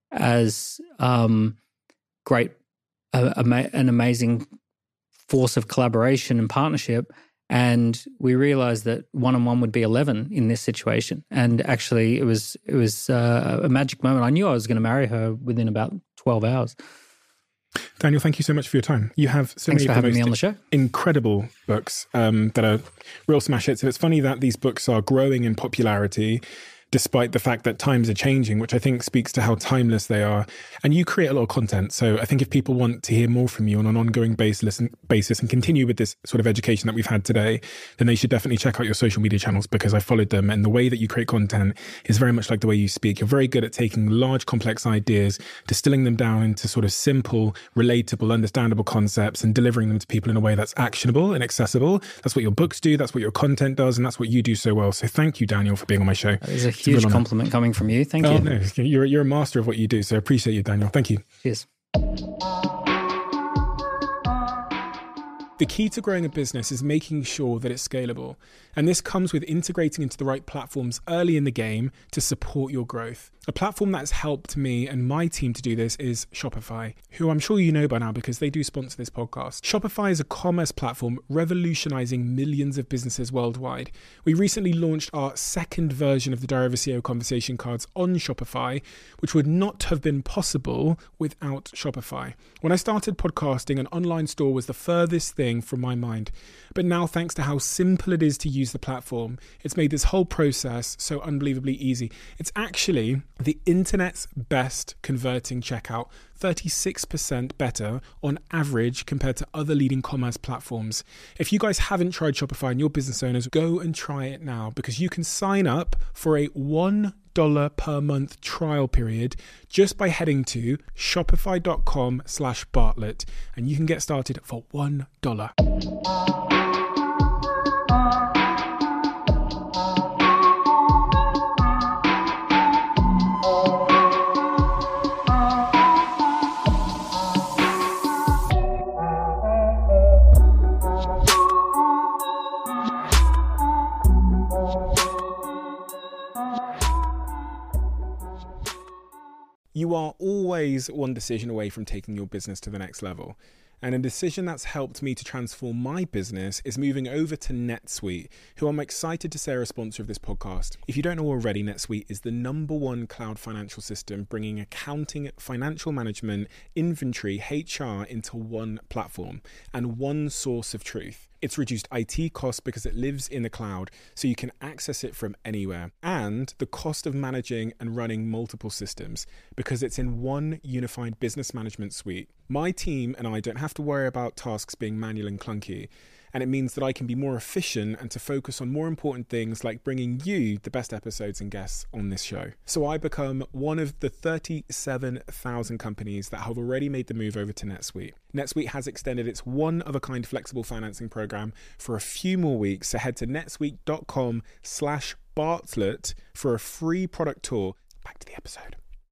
as um, great, uh, ama- an amazing force of collaboration and partnership. And we realized that one on one would be eleven in this situation. And actually, it was it was uh, a magic moment. I knew I was going to marry her within about twelve hours. Daniel, thank you so much for your time. You have so Thanks many for of the having most me on the show. incredible books um, that are real smash hits. And it's funny that these books are growing in popularity despite the fact that times are changing, which I think speaks to how timeless they are. And you create a lot of content. So I think if people want to hear more from you on an ongoing basis and continue with this sort of education that we've had today, then they should definitely check out your social media channels, because I followed them. And the way that you create content is very much like the way you speak. You're very good at taking large, complex ideas, distilling them down into sort of simple, relatable, understandable concepts and delivering them to people in a way that's actionable and accessible. That's what your books do. That's what your content does. And that's what you do so well. So thank you, Daniel, for being on my show. That is a huge compliment coming from you. Thank oh, you. No, you're, you're a master of what you do. So I appreciate you, Daniel. Thank you. Cheers. The key to growing a business is making sure that it's scalable. And this comes with integrating into the right platforms early in the game to support your growth. A platform that's helped me and my team to do this is Shopify, who I'm sure you know by now because they do sponsor this podcast. Shopify is a commerce platform revolutionizing millions of businesses worldwide. We recently launched our second version of the Diary of a C E O conversation cards on Shopify, which would not have been possible without Shopify. When I started podcasting, an online store was the furthest thing from my mind. But now, thanks to how simple it is to use the platform, it's made this whole process so unbelievably easy. It's actually the internet's best converting checkout, thirty-six percent better on average compared to other leading commerce platforms. If you guys haven't tried Shopify and you're business owners, go and try it now, because you can sign up for a one dollar per month trial period just by heading to shopify.com slash Bartlett, and you can get started for one dollar. You are always one decision away from taking your business to the next level. And a decision that's helped me to transform my business is moving over to NetSuite, who I'm excited to say are a sponsor of this podcast. If you don't know already, NetSuite is the number one cloud financial system, bringing accounting, financial management, inventory, H R into one platform and one source of truth. It's reduced I T costs because it lives in the cloud, so you can access it from anywhere. And the cost of managing and running multiple systems because it's in one unified business management suite. My team and I don't have to worry about tasks being manual and clunky. And it means that I can be more efficient and to focus on more important things like bringing you the best episodes and guests on this show. So I become one of the thirty-seven thousand companies that have already made the move over to NetSuite. NetSuite has extended its one-of-a-kind flexible financing program for a few more weeks. So head to netsuite.com slash Bartlett for a free product tour. Back to the episode.